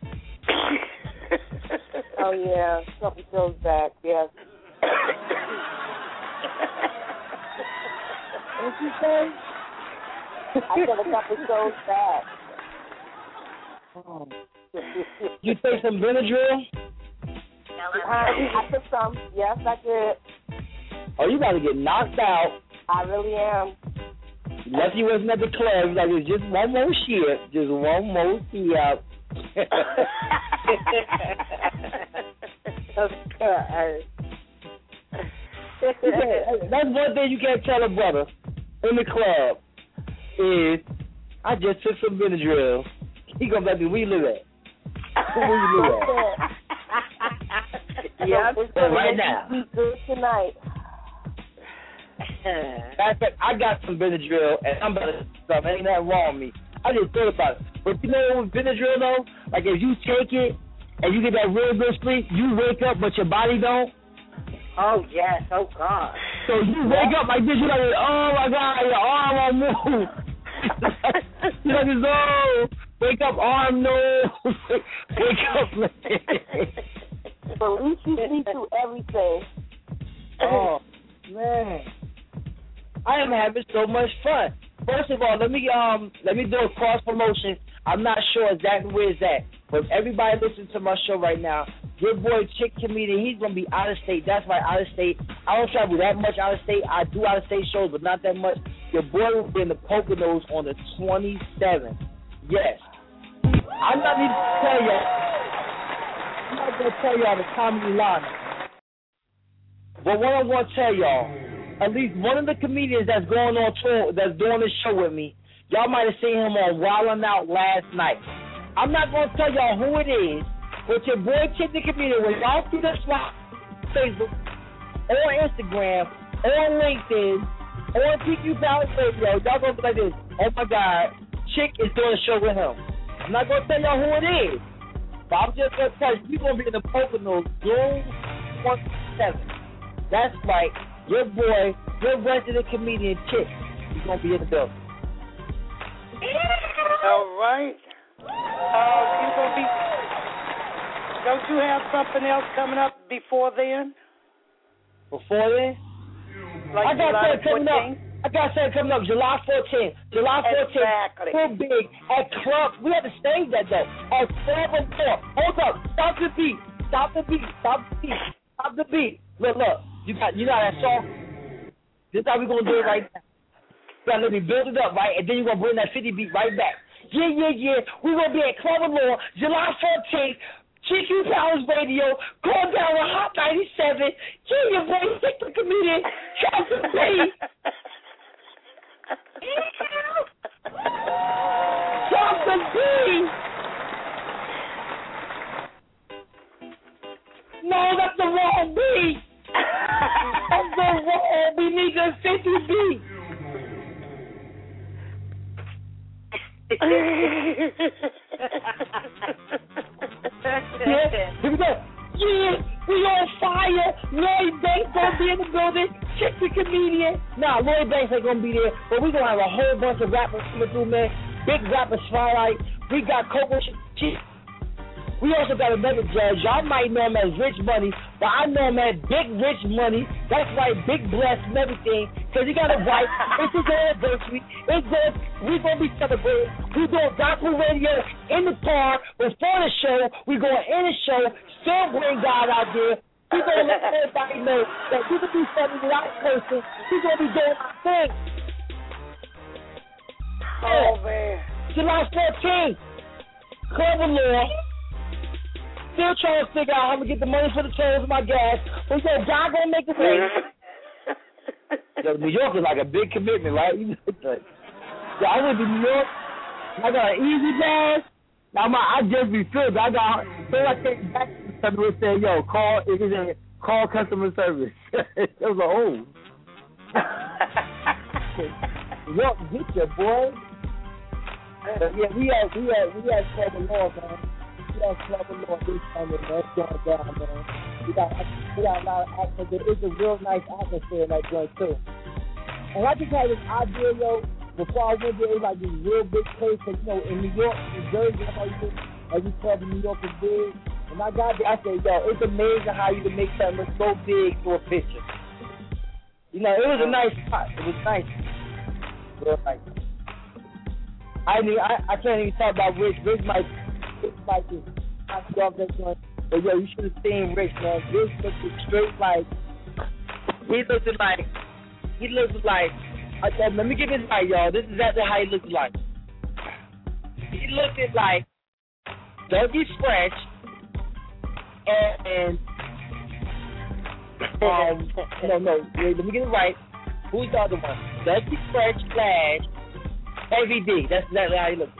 Oh, yeah. Something goes back, yes. What you say? I said a couple shows back. Oh. You take some Benadryl? I, I took some. Yes, I did. Oh, you about to get knocked out. I really am. Lucky you wasn't at the club. Like, it's just one more shit. Just one more shit. That's one thing you can't tell a brother in the club is, I just took some Benadryl. He gonna be like, where you live at? Where you live at? Yeah, well, right now. Good tonight. I said, I got some Benadryl, and I'm about to stuff. Ain't nothing wrong with me. I just thought about it. But you know with Benadryl, though? Like, if you take it and you get that real good sleep, you wake up, but your body don't. Oh, yes. Oh, God. So you wake up like this, you're like, oh, my God, your arm won't move. You're like, oh, wake up, arm, no. Wake up. But at least you see through everything. Oh, man. I am having so much fun. First of all, let me um let me do a cross promotion. I'm not sure exactly where it's at, but everybody listening to my show right now, your boy Chick Comedian, he's gonna be out of state. That's why out of state. I don't travel that much out of state. I do out of state shows, but not that much. Your boy will be in the Poconos on the twenty-seventh. Yes, I'm not even gonna tell y'all. I'm not gonna tell y'all the comedy line, but what I'm gonna tell y'all. At least one of the comedians that's going on tour, that's doing this show with me, y'all might have seen him on Wild 'N Out last night. I'm not going to tell y'all who it is, but your boy Chick the Comedian, when y'all see this on Facebook, on Instagram, on LinkedIn, on T Q Palace Radio, y'all going to be like this, oh my God, Chick is doing a show with him. I'm not going to tell y'all who it is, but I'm just going to tell you, we're going to be in the Poconos, June twenty-seventh. That's right. Your boy, your resident comedian Chick, he's gonna be in the building. All right. Uh, you gonna be? Don't you have something else coming up before then? Before then? Like I got July something coming up. I got something coming up July fourteenth. July fourteenth. Exactly. So big at Club. We had to stage that though. At seven four. Hold up. Stop the beat. Stop the beat. Stop the beat. Stop the beat. Look, look. You got, you know that song? This is how we gonna do it right now. You gotta let me build it up, right? And then you're gonna bring that fifty beat right back. Yeah, yeah, yeah. We're gonna be at Club Law, July fourteenth. G Q Palace Radio, going down with Hot ninety-seven. Yeah, your boy, Stick the Comedian, Travis B. Travis B. No, that's the wrong beat. That's the wrong. We need the fifty beat. Yeah, here we go. Yeah, we on fire. Lloyd Banks gonna be in the building. Check the Comedian. Nah, Lloyd Banks ain't gonna be there, but we gonna have a whole bunch of rappers coming through, man. Big rapper Spotlight. We got Coco. We also got another judge. Y'all might know him as Rich Money, but I know him as Big Rich Money. That's right, Big Bless and everything. Because he got a wife. It's his anniversary. It's good. We're going to be celebrating. We're doing gospel radio in the car before the show. We're going in the show. Still bring God out there. We're going to let everybody know that we can be something without person. We're going to be doing our thing. Oh, man. July fourteenth. Club Law. Still trying to figure out how to get the money for the tolls of my gas. But yo, God gonna make the thing. Yo, New York is like a big commitment, right? Yo, I went to New York. I got an easy pass. Now my, I just be filled. I got so I came back to the customer and said, "Yo, call it is a call customer service." It was like, oh, yo, get your boy. But yeah, we had we had we had trouble, Lord, man. We got trouble on this Sunday, man. It's going down, man. We got, we got a lot of action. There is a real nice atmosphere in that joint, too. And I just had this idea, yo, before I went there, it was like this real big place. Cause, you know, in New York, New Jersey, that's how you do, every club in New York is big. And I got there, I said, yo, it's amazing how you can make something look so big to a picture. You know, it was a nice spot. It was nice. Real nice. I mean, I, I can't even talk about Rich. Rich might... It's like this. I love that joint. But yo, you should have seen Rich, man. Rich looked straight like he looked like he looked like I said, let me get this right, y'all. This is exactly how he looked like. He looked like Dougie Fresh and, and um no no wait, let me get it right. Who's the other one? Dougie Fresh slash A V D. That's exactly how he looked.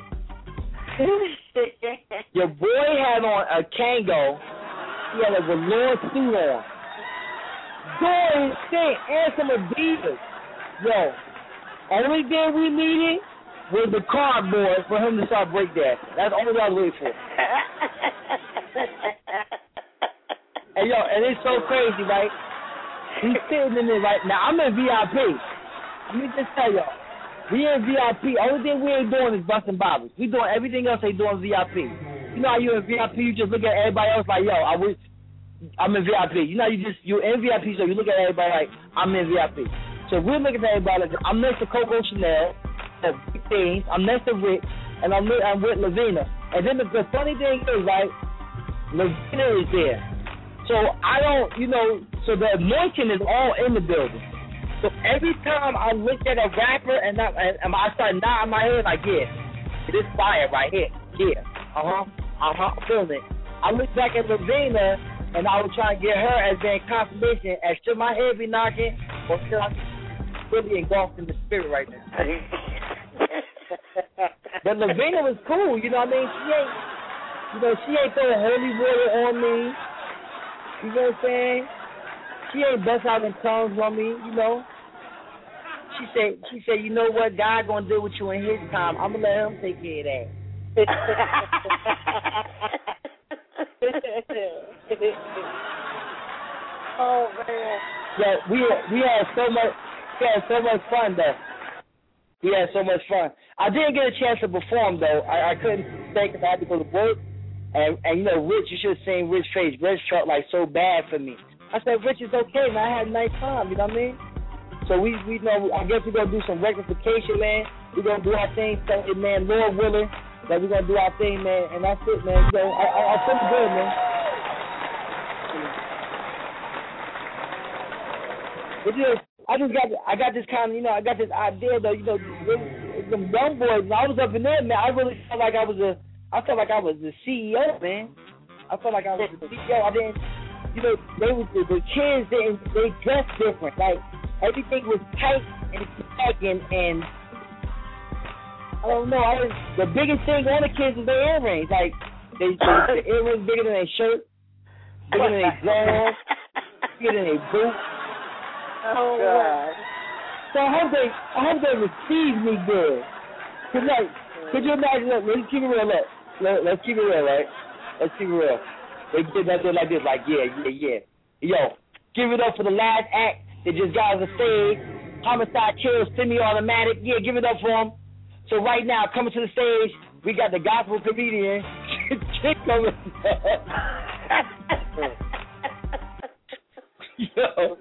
Your boy had on a Kango. He had a velour suit on. Boy, insane. And some Adidas. Yo, only thing we needed was the cardboard for him to start breakdancing. That's all I was waiting for. And yo, and it's so crazy, right? He's sitting in there right now. I'm in V I P. Let me just tell y'all. We in V I P. Only thing we ain't doing is busting bottles. We doing everything else they doing V I P. You know how you in V I P, you just look at everybody else like, yo, I wish I'm in V I P. You know, you just you're in V I P, so you look at everybody like I'm in V I P. So we're looking at everybody like I'm next to Coco Chanel, and big things. I'm next to Rick, and I'm with, I'm with Lavina. And then the, the funny thing is, right, Lavina is there. So I don't, you know, so the anointing is all in the building. So every time I look at a rapper and I, and I start nodding my head like, yeah, this fire right here, yeah, uh-huh, uh-huh, I'm feeling it. I look back at Lavina and I would try to get her as being confirmation as should my head be knocking or should I be really engulfed in the spirit right now. But Lavina was cool, you know what I mean? She ain't, you know, she ain't throwing holy water on me, you know what I'm saying? She ain't bust out in tongues on me, you know. She said, she said, you know what? God gonna deal with you in His time. I'm gonna let Him take care of that. Oh man. Yeah, we we had so much, we had so much fun though. We had so much fun. I didn't get a chance to perform though. I, I couldn't stay because I had to go to work. And and you know, Rich, you should have seen Rich face. Rich felt like so bad for me. I said, Rich, it's okay, man. I had a nice time, you know what I mean? So so we we know. I guess we're gonna do some rectification, man. We're gonna do our thing, so man, Lord willing, that we're gonna do our thing, man. And that's it, man. So I, I, I feel good, man. But just, I just got, I got this kind of, you know, I got this idea though, you know, them young boys. When I was up in there, man, I really felt like I was a, I felt like I was the C E O, man. I felt like I was the C E O. I didn't, you know, they was the, the kids. They they dressed different. Like everything was tight and sagging, and I don't know. I was, the biggest thing on the kids was their earrings. Like they, they the earrings bigger than their shirt, bigger than their gloves, bigger than their boots. Oh God. So I hope they, I hope they receive me good. Cause like, could you imagine? Look, let's keep it real. Look, Let, let's keep it real, right? Let's keep it real. They did that like this, like yeah, yeah, yeah. Yo, give it up for the last act. They just got on the stage. Homicide kills, semi-automatic. Yeah, give it up for them. So right now, coming to the stage, we got the gospel comedian, Chick over Yo.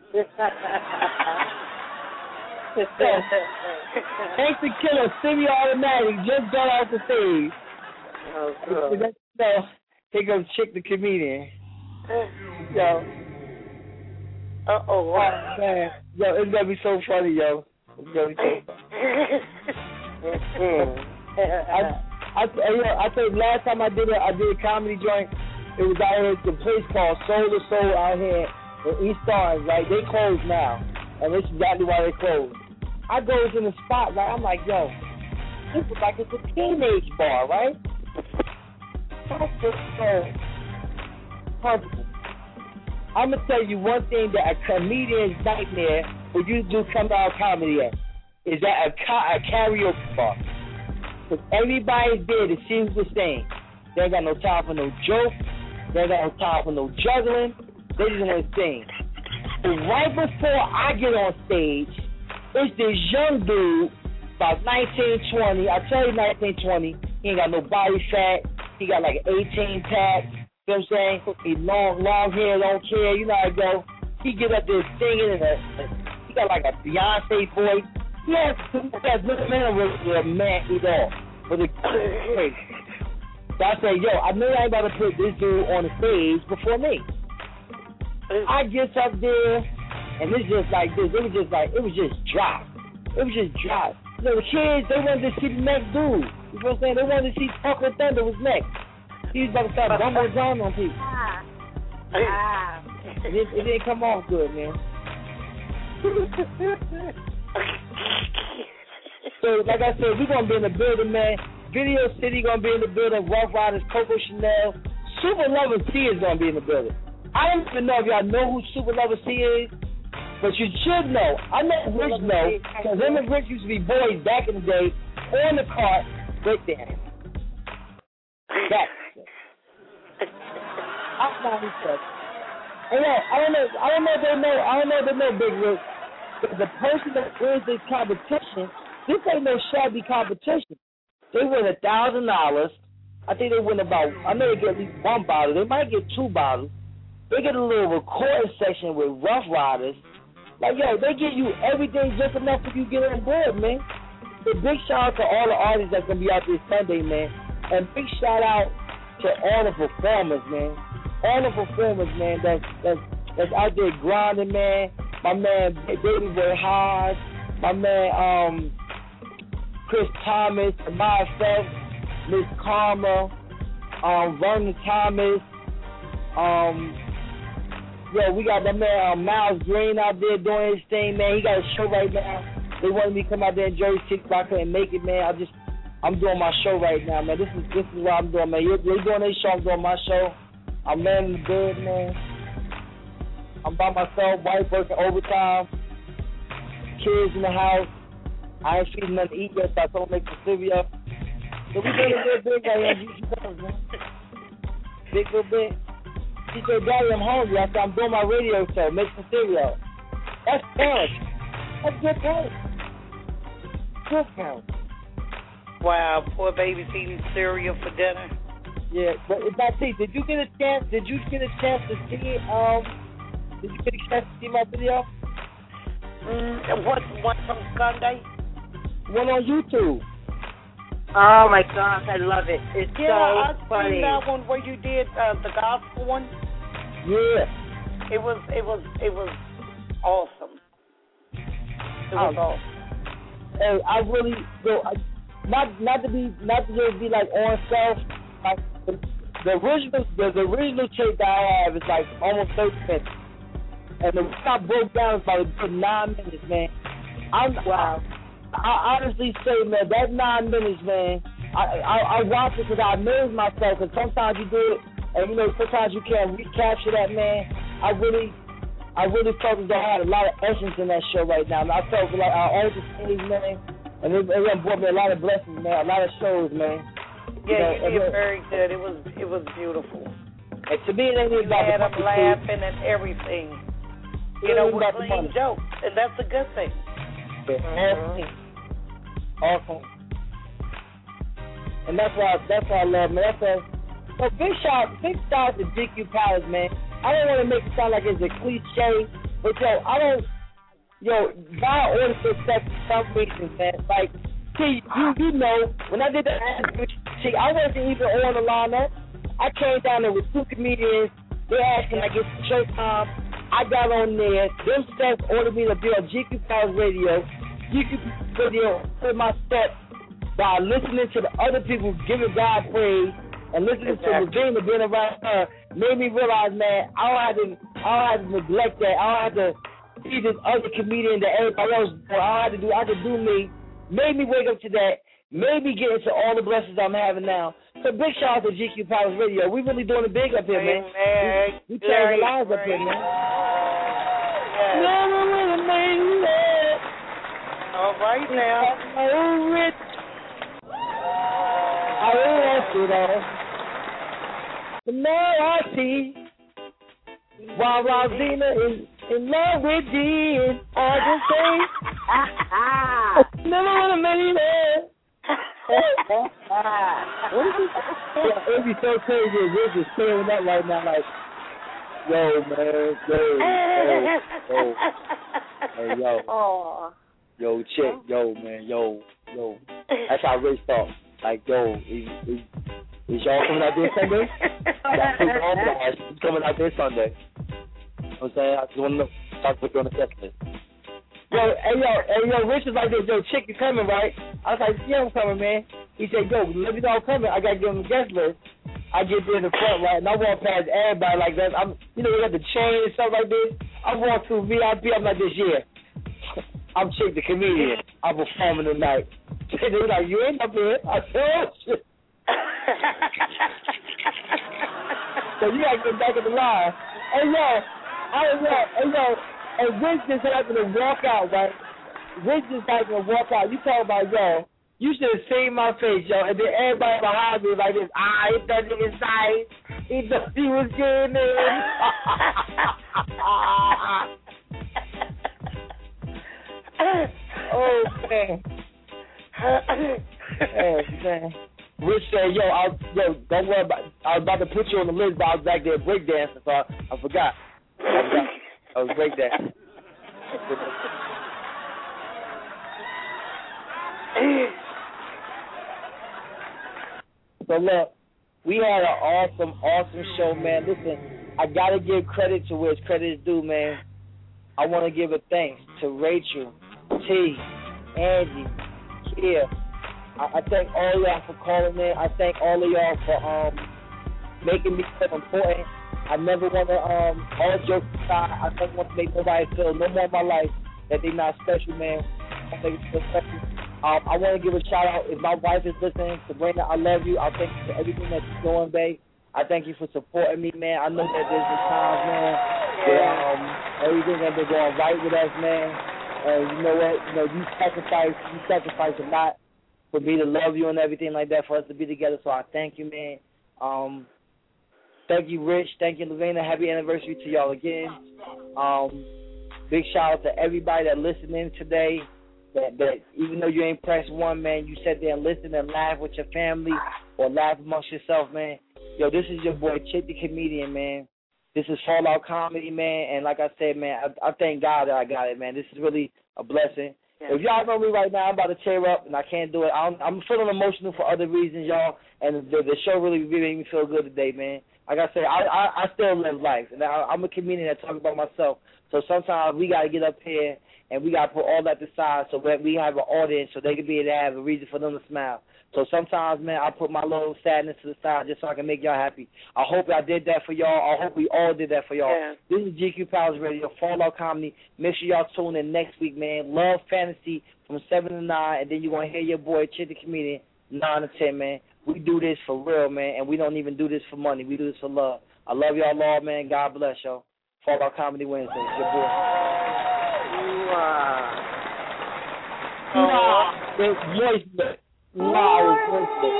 Thanks to Killer, semi-automatic, just got off the stage. Oh, cool. So, here goes Chick the comedian. Yo. Uh-oh. Oh, man. Yo, it's going to be so funny, yo. It's going to be so funny. I, I, you know, I think last time I did a, I did a comedy joint, it was out here at the place called Soul to Soul out here in East Orange, right? They closed now. And this is exactly why they closed. I goes in the spot, like, I'm like, yo, this is like it's a teenage bar, right? That's just so comfortable. I'm going to tell you one thing that a comedian's nightmare when you do come out comedy at is that a, ca- a karaoke bar. Because everybody's there to see who's the same. They ain't got no time for no joke. They ain't got no time for no juggling. They just want to sing. But right before I get on stage, it's this young dude, about nineteen, twenty. I tell you nineteen, twenty. He ain't got no body fat. He got like an eighteen pack. You know what I'm saying? He long, long hair, don't care. You know how it go. He get up there singing, and a, a, he got like a Beyonce voice. He has, he has no man with a man eat off. But the crazy. So I say, yo, I know I ain't about to put this dude on the stage before me. I get up there, and it's just like this. It was just like, it was just drop. It was just drop. You know, the kids, they wanted to see the next dude. You know what I'm saying? They wanted to see Uncle Thunder was next. He was about to start bumbling down on people. Ah. It, it, it didn't come off good, man. So, like I said, we're going to be in the building, man. Video City going to be in the building. Rough Riders, Coco Chanel. Super Lover C is going to be in the building. I don't even know if y'all know who Super Lover C is, but you should know. I know Rich know, because him and Rich used to be boys back in the day on the cart with them. That's it. I'm not interested. And yo, I don't know. I don't know if they know. I don't know if they know Big Rich. But the person that wins this competition, this ain't no shabby competition. They win a thousand dollars. I think they win about. I know they get at least one bottle. They might get two bottles. They get a little recording section with Rough Riders. Like, yo, they give you everything just enough for you to get on board, man. So big shout out to all the artists that's going to be out this Sunday, man. And big shout out to all the performers, man. All the performers, man, that's, that's, that's out there grinding, man. My man, Baby Boy Hodge. My man, um, Chris Thomas. My effect, Miss Karma. Um, Vernon Thomas. Um... Yo, we got that man uh, Miles Green out there doing his thing, man. He got a show right now. They wanted me to come out there in Jersey City, but I couldn't make it, man. I just, I'm doing my show right now, man. This is this is what I'm doing, man. You're, you're doing their show, I'm doing my show. I'm man in the bed, man. I'm by myself, wife working overtime, kids in the house. I ain't feeding nothing to eat yet, so I don't make the cereal. So we doing a little bit right here. Big little bit. She said, Daddy, I'm hungry. I said, I'm doing my radio show. Make some cereal. That's parents. That's good parents. Good parents. Wow, poor baby's eating cereal for dinner. Yeah, but that's it. Did you get a chance? Did you get a chance to see? Um, did you get a chance to see my video? Mm, what one from Sunday? One on YouTube. Oh my gosh, I love it. It's yeah, so I funny. seen that one where you did uh, the gospel one. Yeah. It was it was it was awesome. It was Oh. awesome. Hey, I really go. I, not not to be not to just be like on self. Like the, the original the, the original tape that I have is like almost thirty minutes, and the way I broke down is about a good nine minutes, man. I'm wow. I honestly say, man, that nine minutes, man, I I, I watch it because I amaze myself. Because sometimes you do it, and you know, sometimes you can't recapture that, man. I really, I really felt as though I had a lot of essence in that show right now. And I felt like I owned the stage, man, and it, it brought me a lot of blessings, man, a lot of shows, man. Yeah, you, know, you did very good. It was it was beautiful. And to me, it ain't even You about had the them money, laughing and everything. It You know, ain't with about the clean money. jokes, and that's a good thing. Yeah, awesome. And that's why that's why I love, man. That's a so big shout, big shout to G Q Palace, man. I don't want to make it sound like it's a cliche, but yo, I don't, yo, buy order for stuff for some reason, man. Like, see, you you know, when I did the see, I wasn't even on the lineup. I came down there with two comedians. They asked me, I get some showtime. I got on there. Them steps ordered me to be on G Q Palace Radio. G Q Radio put my steps by listening to the other people giving God praise and listening exactly. to Regina being around her made me realize, man, I don't have to, I don't have to neglect that. I don't have to be this other comedian that everybody else doing. I don't have to do. I can do me. Made me wake up to that. Made me get into all the blessings I'm having now. So big shout out to G Q Palace Radio. We really doing it big up here, man. Amen. We, we changing lives up here, man. Never would have made it. All right now. I lost it all. But now I see why Rosina is in love with Dean. I just say, never would have made it. What is this? Yeah, it'd be so crazy if we're just staring up right now, like, yo, man, yo, yo, yo, hey, yo, oh. yo, chick, yo, man, yo, yo. That's how Rich talk. Like, yo, is, is, is y'all coming out there Sunday? That's coming out there Sunday. You know what I'm saying? I just want to know. Talk to you on the guest list. Yo, hey, yo, hey, yo, Rich was like this, yo, chick, you coming, right? I was like, yeah, I'm coming, man. He said, yo, let me know I'm coming. I got to give him the guest list. I get there in the front, right, and I walk past everybody like that. I'm, you know, we got the chain and stuff like this. I walk through V I P, I'm like this, yeah. I'm Chick, the comedian. I'm performing tonight. They were like, you ain't up here. I said, oh, shit. So you got to get back in the line. Hey, yo, I was like, hey, yo, and Rich just happened to walk out, right? Rich just happened to walk out. You talking about, yo, you should have seen my face, yo. And then everybody behind me was like this, ah, he thought he was sight. He thought he was getting in. Oh, man. Oh, man. Rich said, yo, I, yo, don't worry about it. I was about to put you on the list, but I was back there breakdancing, so I, I forgot. I forgot. I was breakdancing. So, look, we had an awesome, awesome show, man. Listen, I got to give credit to where credit is due, man. I want to give a thanks to Rachel, T, Angie, Kia. I, I thank all of y'all for calling in. I thank all of y'all for um making me feel important. I never want to, um, all jokes aside, I never want to make nobody feel no more in my life that they're not special, man. I think it's special. Um, I want to give a shout out. If my wife is listening, Sabrina, I love you. I thank you for everything that you're doing, babe. I thank you for supporting me, man. I know that there's been times, man, where um, everything has been going right with us, man. And you know what? You know, you sacrifice, you sacrifice a lot for me to love you and everything like that, for us to be together. So I thank you, man. Um, thank you, Rich. Thank you, Lavina. Happy anniversary to y'all again. Um, big shout out to everybody that listened in today. That, that even though you ain't press one, man, you sat there and listened and laugh with your family or laugh amongst yourself, man. Yo, this is your boy, Chick the Comedian, man. This is Fallout Comedy, man, and like I said, man, I, I thank God that I got it, man. This is really a blessing. Yeah. If y'all know me right now, I'm about to tear up, and I can't do it. I'm, I'm feeling emotional for other reasons, y'all, and the, the show really, really made me feel good today, man. Like I said, I, I, I still live life, and I, I'm a comedian that talks about myself, so sometimes we got to get up here, and we got to put all that aside so that we have an audience so they can be able to have a reason for them to smile. So sometimes, man, I put my little sadness to the side just so I can make y'all happy. I hope I did that for y'all. I hope we all did that for y'all. Yeah. This is G Q Palace Radio, Fallout Comedy. Make sure y'all tune in next week, man. Love Fantasy from seven to nine, and then you're going to hear your boy, Chid the Comedian, nine to ten, man. We do this for real, man, and we don't even do this for money. We do this for love. I love y'all, Lord, man. God bless y'all. Fallout Comedy Wednesday. Your boy. Wow. Nah, it's voiceless. Wow, it's voiceless.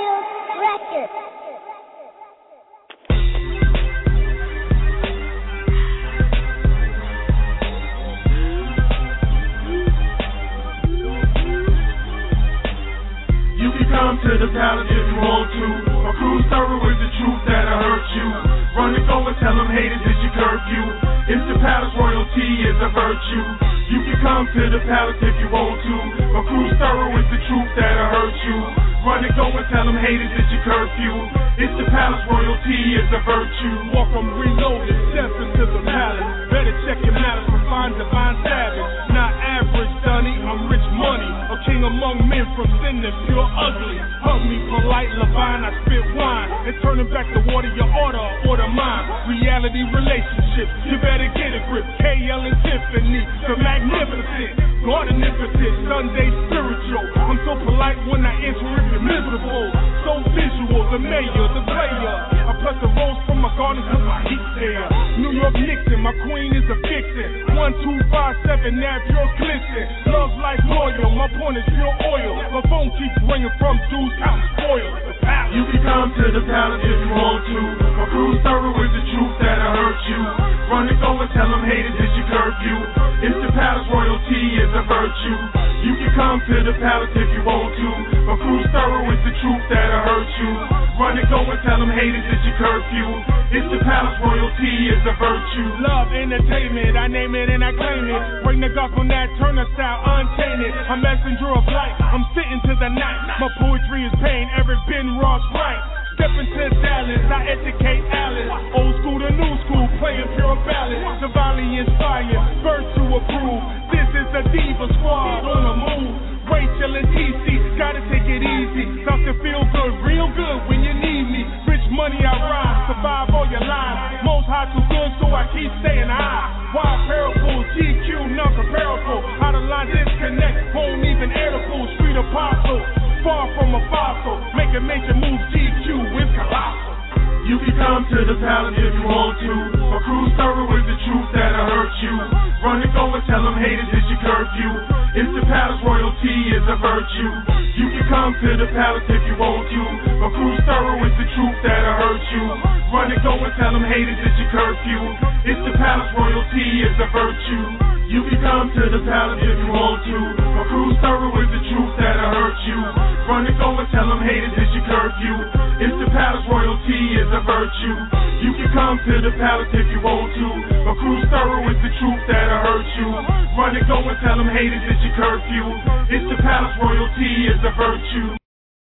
You can come to the palace if you want to. A cruise thorough with the truth that'll hurt you. Run and go and tell them haters it's your curfew. It's the palace, royalty is a virtue. You can come to the palace if you want to. A cruise thorough with the truth that'll hurt you. Run and go and tell them haters it's your curfew. It's the palace, royalty is a virtue. Welcome reloaded, steps into the palace. Better check your malice, refined divine savage. Not average, Dunny, I'm rich money. A king among men from sin that's pure ugly. Hug me polite, Levine, I spit wine. And turning back the water, your order, order mine. Reality relationship, you better get a grip. K L and Tiffany, the magnificent. God omnipotent, Sunday spiritual. I'm so polite when I enter it, you're miserable. So visual, the mayor, the player. I pluck the rose from my garden cause my heat's there. New York Nixon, my queen is a vixen. One, two, five, seven, now pure glisten. Love like loyal, my point is pure oil. My phone keeps ringing from dudes out spoiled. You can come to the palace if you want to. A cruise thorough with the truth that'll hurt you. Run and go and tell them haters it's your curfew. It's the palace, royalty is a virtue. You can come to the palace if you want to. A cruise thorough with the truth that'll hurt you. Run and go and tell them haters it's your curfew. It's the palace, royalty is a virtue. Love, entertainment, I name it and I claim it. Bring the gospel, that Turner style, untainted. A messenger of light, I'm sitting to the night. My poetry is pain, Eric Ben Ross right. Step into Dallas, I educate Alice. Old school to new school, playing pure ballad. Divinely inspired, birth to approve. This is the Diva Squad on the move. Rachel and T C, gotta take it easy. Start to feel good, real good when you need me. Rich money I rhyme, survive all your lives. Most high too good, so I keep staying high. Wild parable, G Q, non-comparable. How the line disconnect, won't even air the full street apostle. Far from a fossil, making major moves, G Q is colossal. You can come to the palace if you want to. A cruise thorough with the truth that'll hurt you. Run and go and tell them haters it's your curfew. It's the palace, royalty is a virtue. You can come to the palace if you want to. A cruise thorough with the truth that'll hurt you. Run and go and tell them haters it's your curfew. It's the palace, royalty is a virtue. You can come to the palace if you want to. A cruise thorough with the truth that'll hurt you. Run and go and tell them haters it's your curfew. It's the palace, royalty is a virtue. You can come to the palace if you want to. A cruise thorough with the truth that'll hurt you. Run and go and tell them haters it's your curfew. It's the palace, royalty is a virtue.